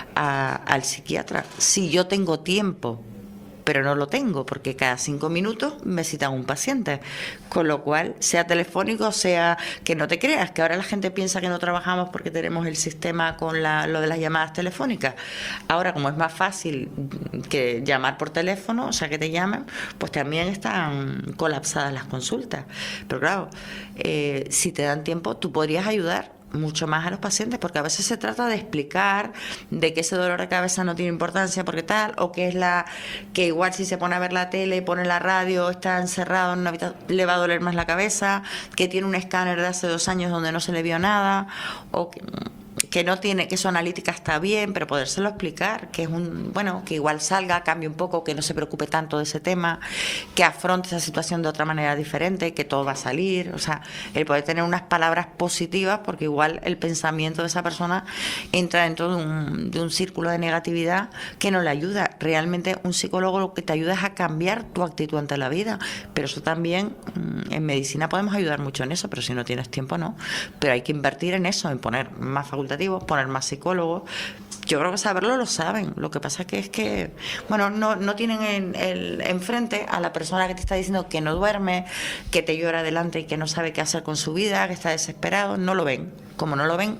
a, al psiquiatra. Si yo tengo tiempo, pero no lo tengo porque cada cinco minutos me citan un paciente, con lo cual, sea telefónico, sea que no te creas, que ahora la gente piensa que no trabajamos porque tenemos el sistema con la, lo de las llamadas telefónicas. Ahora, como es más fácil que llamar por teléfono, o sea, que te llamen, pues también están colapsadas las consultas. Pero claro, eh, si te dan tiempo, tú podrías ayudar mucho más a los pacientes, porque a veces se trata de explicar de que ese dolor de cabeza no tiene importancia porque tal, o que es la que igual si se pone a ver la tele, pone la radio, está encerrado en una habitación, le va a doler más la cabeza, que tiene un escáner de hace dos años donde no se le vio nada, o que, que no tiene, que su analítica está bien, pero podérselo explicar, que es un, bueno, que igual salga, cambie un poco, que no se preocupe tanto de ese tema, que afronte esa situación de otra manera diferente, que todo va a salir, o sea, el poder tener unas palabras positivas, porque igual el pensamiento de esa persona entra dentro de un, de un círculo de negatividad que no le ayuda. Realmente un psicólogo lo que te ayuda es a cambiar tu actitud ante la vida, pero eso también, en medicina podemos ayudar mucho en eso, pero si no tienes tiempo no, pero hay que invertir en eso, en poner más facultativos, poner más psicólogos. Yo creo que saberlo lo saben. Lo que pasa que es que, bueno, no, no tienen en, el, enfrente a la persona que te está diciendo que no duerme, que te llora delante y que no sabe qué hacer con su vida, que está desesperado. No lo ven. Como no lo ven,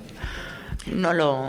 no lo...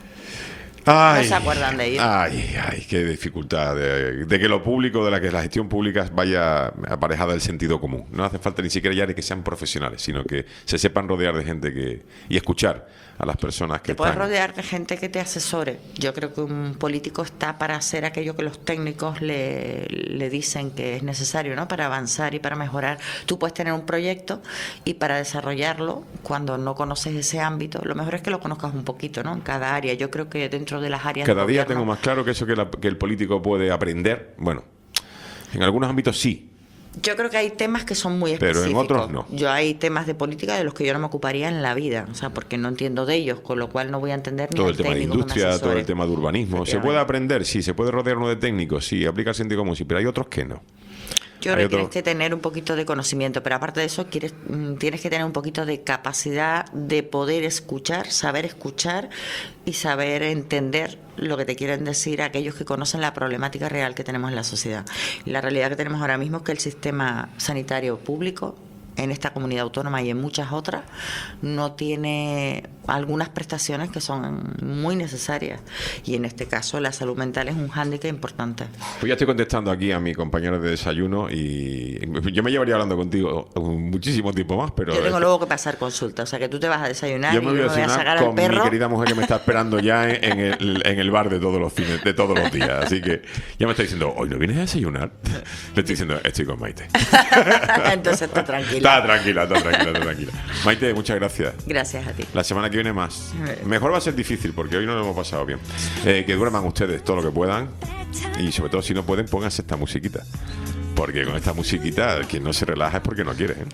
Ay, no se acuerdan de ello. Ay, ay, qué dificultad de, de que lo público, de la que la gestión pública vaya aparejada del sentido común. No hace falta ni siquiera ya de que sean profesionales, sino que se sepan rodear de gente que y escuchar a las personas que te puedes están... rodear de gente que te asesore. Yo creo que un político está para hacer aquello que los técnicos le, le dicen que es necesario, ¿no? Para avanzar y para mejorar. Tú puedes tener un proyecto y para desarrollarlo, cuando no conoces ese ámbito, lo mejor es que lo conozcas un poquito, ¿no? En cada área. Yo creo que dentro de las áreas Cada de día gobierno, tengo más claro que eso que, la, que el político puede aprender, bueno, en algunos ámbitos sí. Yo creo que hay temas que son muy específicos. Pero en otros no. Yo hay temas de política de los que yo no me ocuparía en la vida, o sea, porque no entiendo de ellos, con lo cual no voy a entender ni todo al el tema de técnico que me industria, todo asesore. el tema de urbanismo. ¿Se puede aprender? Sí. ¿Se puede rodear uno de técnicos? Sí. ¿Aplica el sentido común? Sí. Pero hay otros que no. Yo Hay creo que otro- tienes que tener un poquito de conocimiento, pero aparte de eso quieres, mm, tienes que tener un poquito de capacidad de poder escuchar, saber escuchar y saber entender lo que te quieren decir aquellos que conocen la problemática real que tenemos en la sociedad. Y la realidad que tenemos ahora mismo es que el sistema sanitario público en esta comunidad autónoma y en muchas otras no tiene algunas prestaciones que son muy necesarias, y en este caso la salud mental es un hándicap importante. Pues ya estoy contestando aquí a mi compañero de desayuno y yo me llevaría hablando contigo muchísimo tiempo más, pero... Yo tengo luego que pasar consulta, o sea que tú te vas a desayunar Yo y me yo voy a me voy a desayunar sacar al con mi perro. querida mujer que me está esperando ya en, en el, en el bar de todos los fines, de todos los días. Así que ya me está diciendo, ¿hoy no vienes a desayunar? Le estoy diciendo, estoy con Maite. Entonces está tranquila. Está tranquila, está tranquila, está tranquila. Maite, muchas gracias. Gracias a ti. La semana que viene más. Mejor va a ser difícil porque hoy no lo hemos pasado bien. Eh, que duerman ustedes todo lo que puedan y sobre todo si no pueden pónganse esta musiquita. Porque con esta musiquita quien no se relaja es porque no quiere, ¿eh?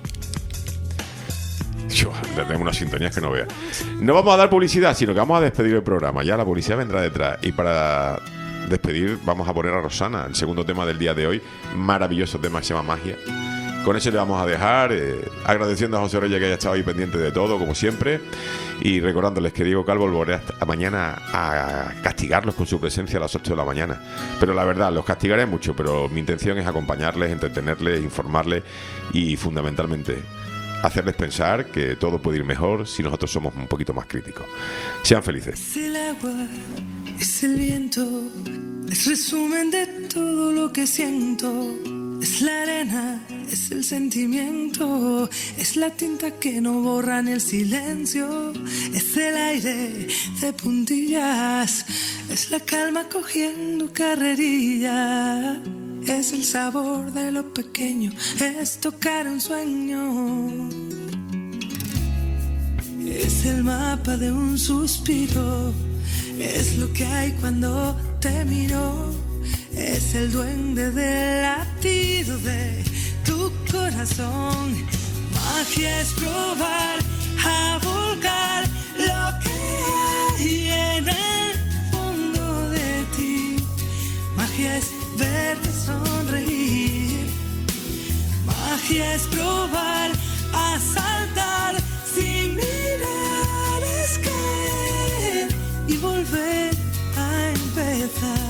Yo, tenemos unas sintonías que no veas. No vamos a dar publicidad, sino que vamos a despedir el programa. Ya la publicidad vendrá detrás. Y para despedir vamos a poner a Rosana, el segundo tema del día de hoy. Maravilloso tema que se llama Magia. Con eso le vamos a dejar, eh, agradeciendo a José Reyes que haya estado ahí pendiente de todo, como siempre, y recordándoles que Diego Calvo volverá hasta mañana a castigarlos con su presencia a las ocho de la mañana. Pero la verdad, los castigaré mucho, pero mi intención es acompañarles, entretenerles, informarles y fundamentalmente hacerles pensar que todo puede ir mejor si nosotros somos un poquito más críticos. Sean felices. Es el agua, es el viento, es resumen de todo lo que siento. Es la arena, es el sentimiento, es la tinta que no borra ni el silencio. Es el aire de puntillas, es la calma cogiendo carrerilla. Es el sabor de lo pequeño, es tocar un sueño. Es el mapa de un suspiro, es lo que hay cuando te miro, es el duende del latido de tu corazón. Magia es probar a volcar lo que hay en el fondo de ti. Magia es verte sonreír. Magia es probar a saltar sin mirar, es caer y volver a empezar.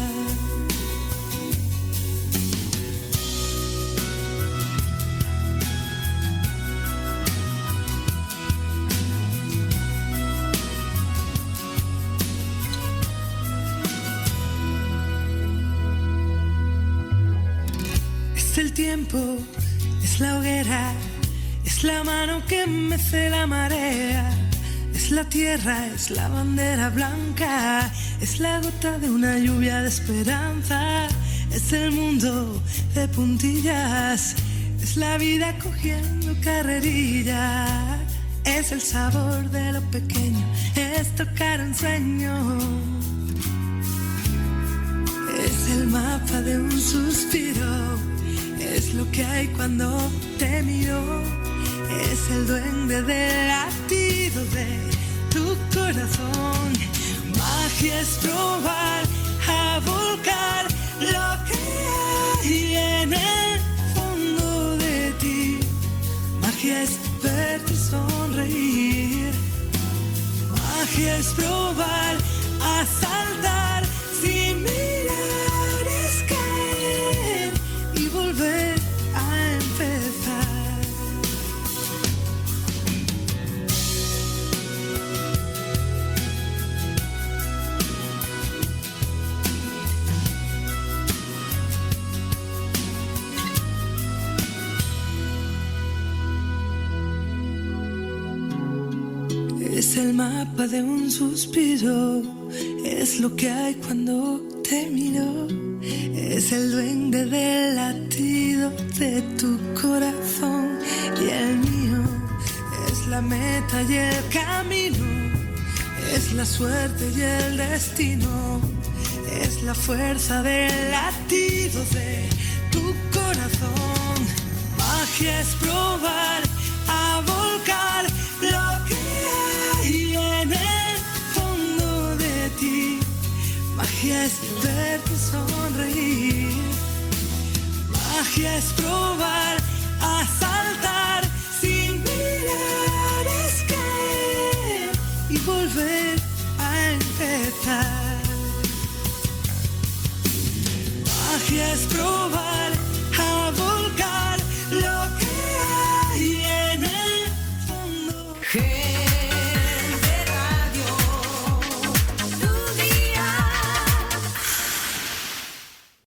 Es el tiempo, es la hoguera, es la mano que mece la marea, es la tierra, es la bandera blanca, es la gota de una lluvia de esperanza, es el mundo de puntillas, es la vida cogiendo carrerilla, es el sabor de lo pequeño, es tocar un sueño, es el mapa de un suspiro, es lo que hay cuando te miro, es el duende del latido de tu corazón. Magia es probar a volcar lo que hay en el fondo de ti. Magia es verte sonreír. Magia es probar a saltar sin mirar, es caer y volver a empezar. Es el mapa de un suspiro, es lo que hay cuando te miro, es el duende del latido de tu corazón y el mío, es la meta y el camino, es la suerte y el destino, es la fuerza del latido de tu corazón. Magia es probar a volcar lo que hay en el fondo de ti. Magia es verte sonreír. Magia es probar a saltar sin mirar, es caer y volver a empezar. Magia es probar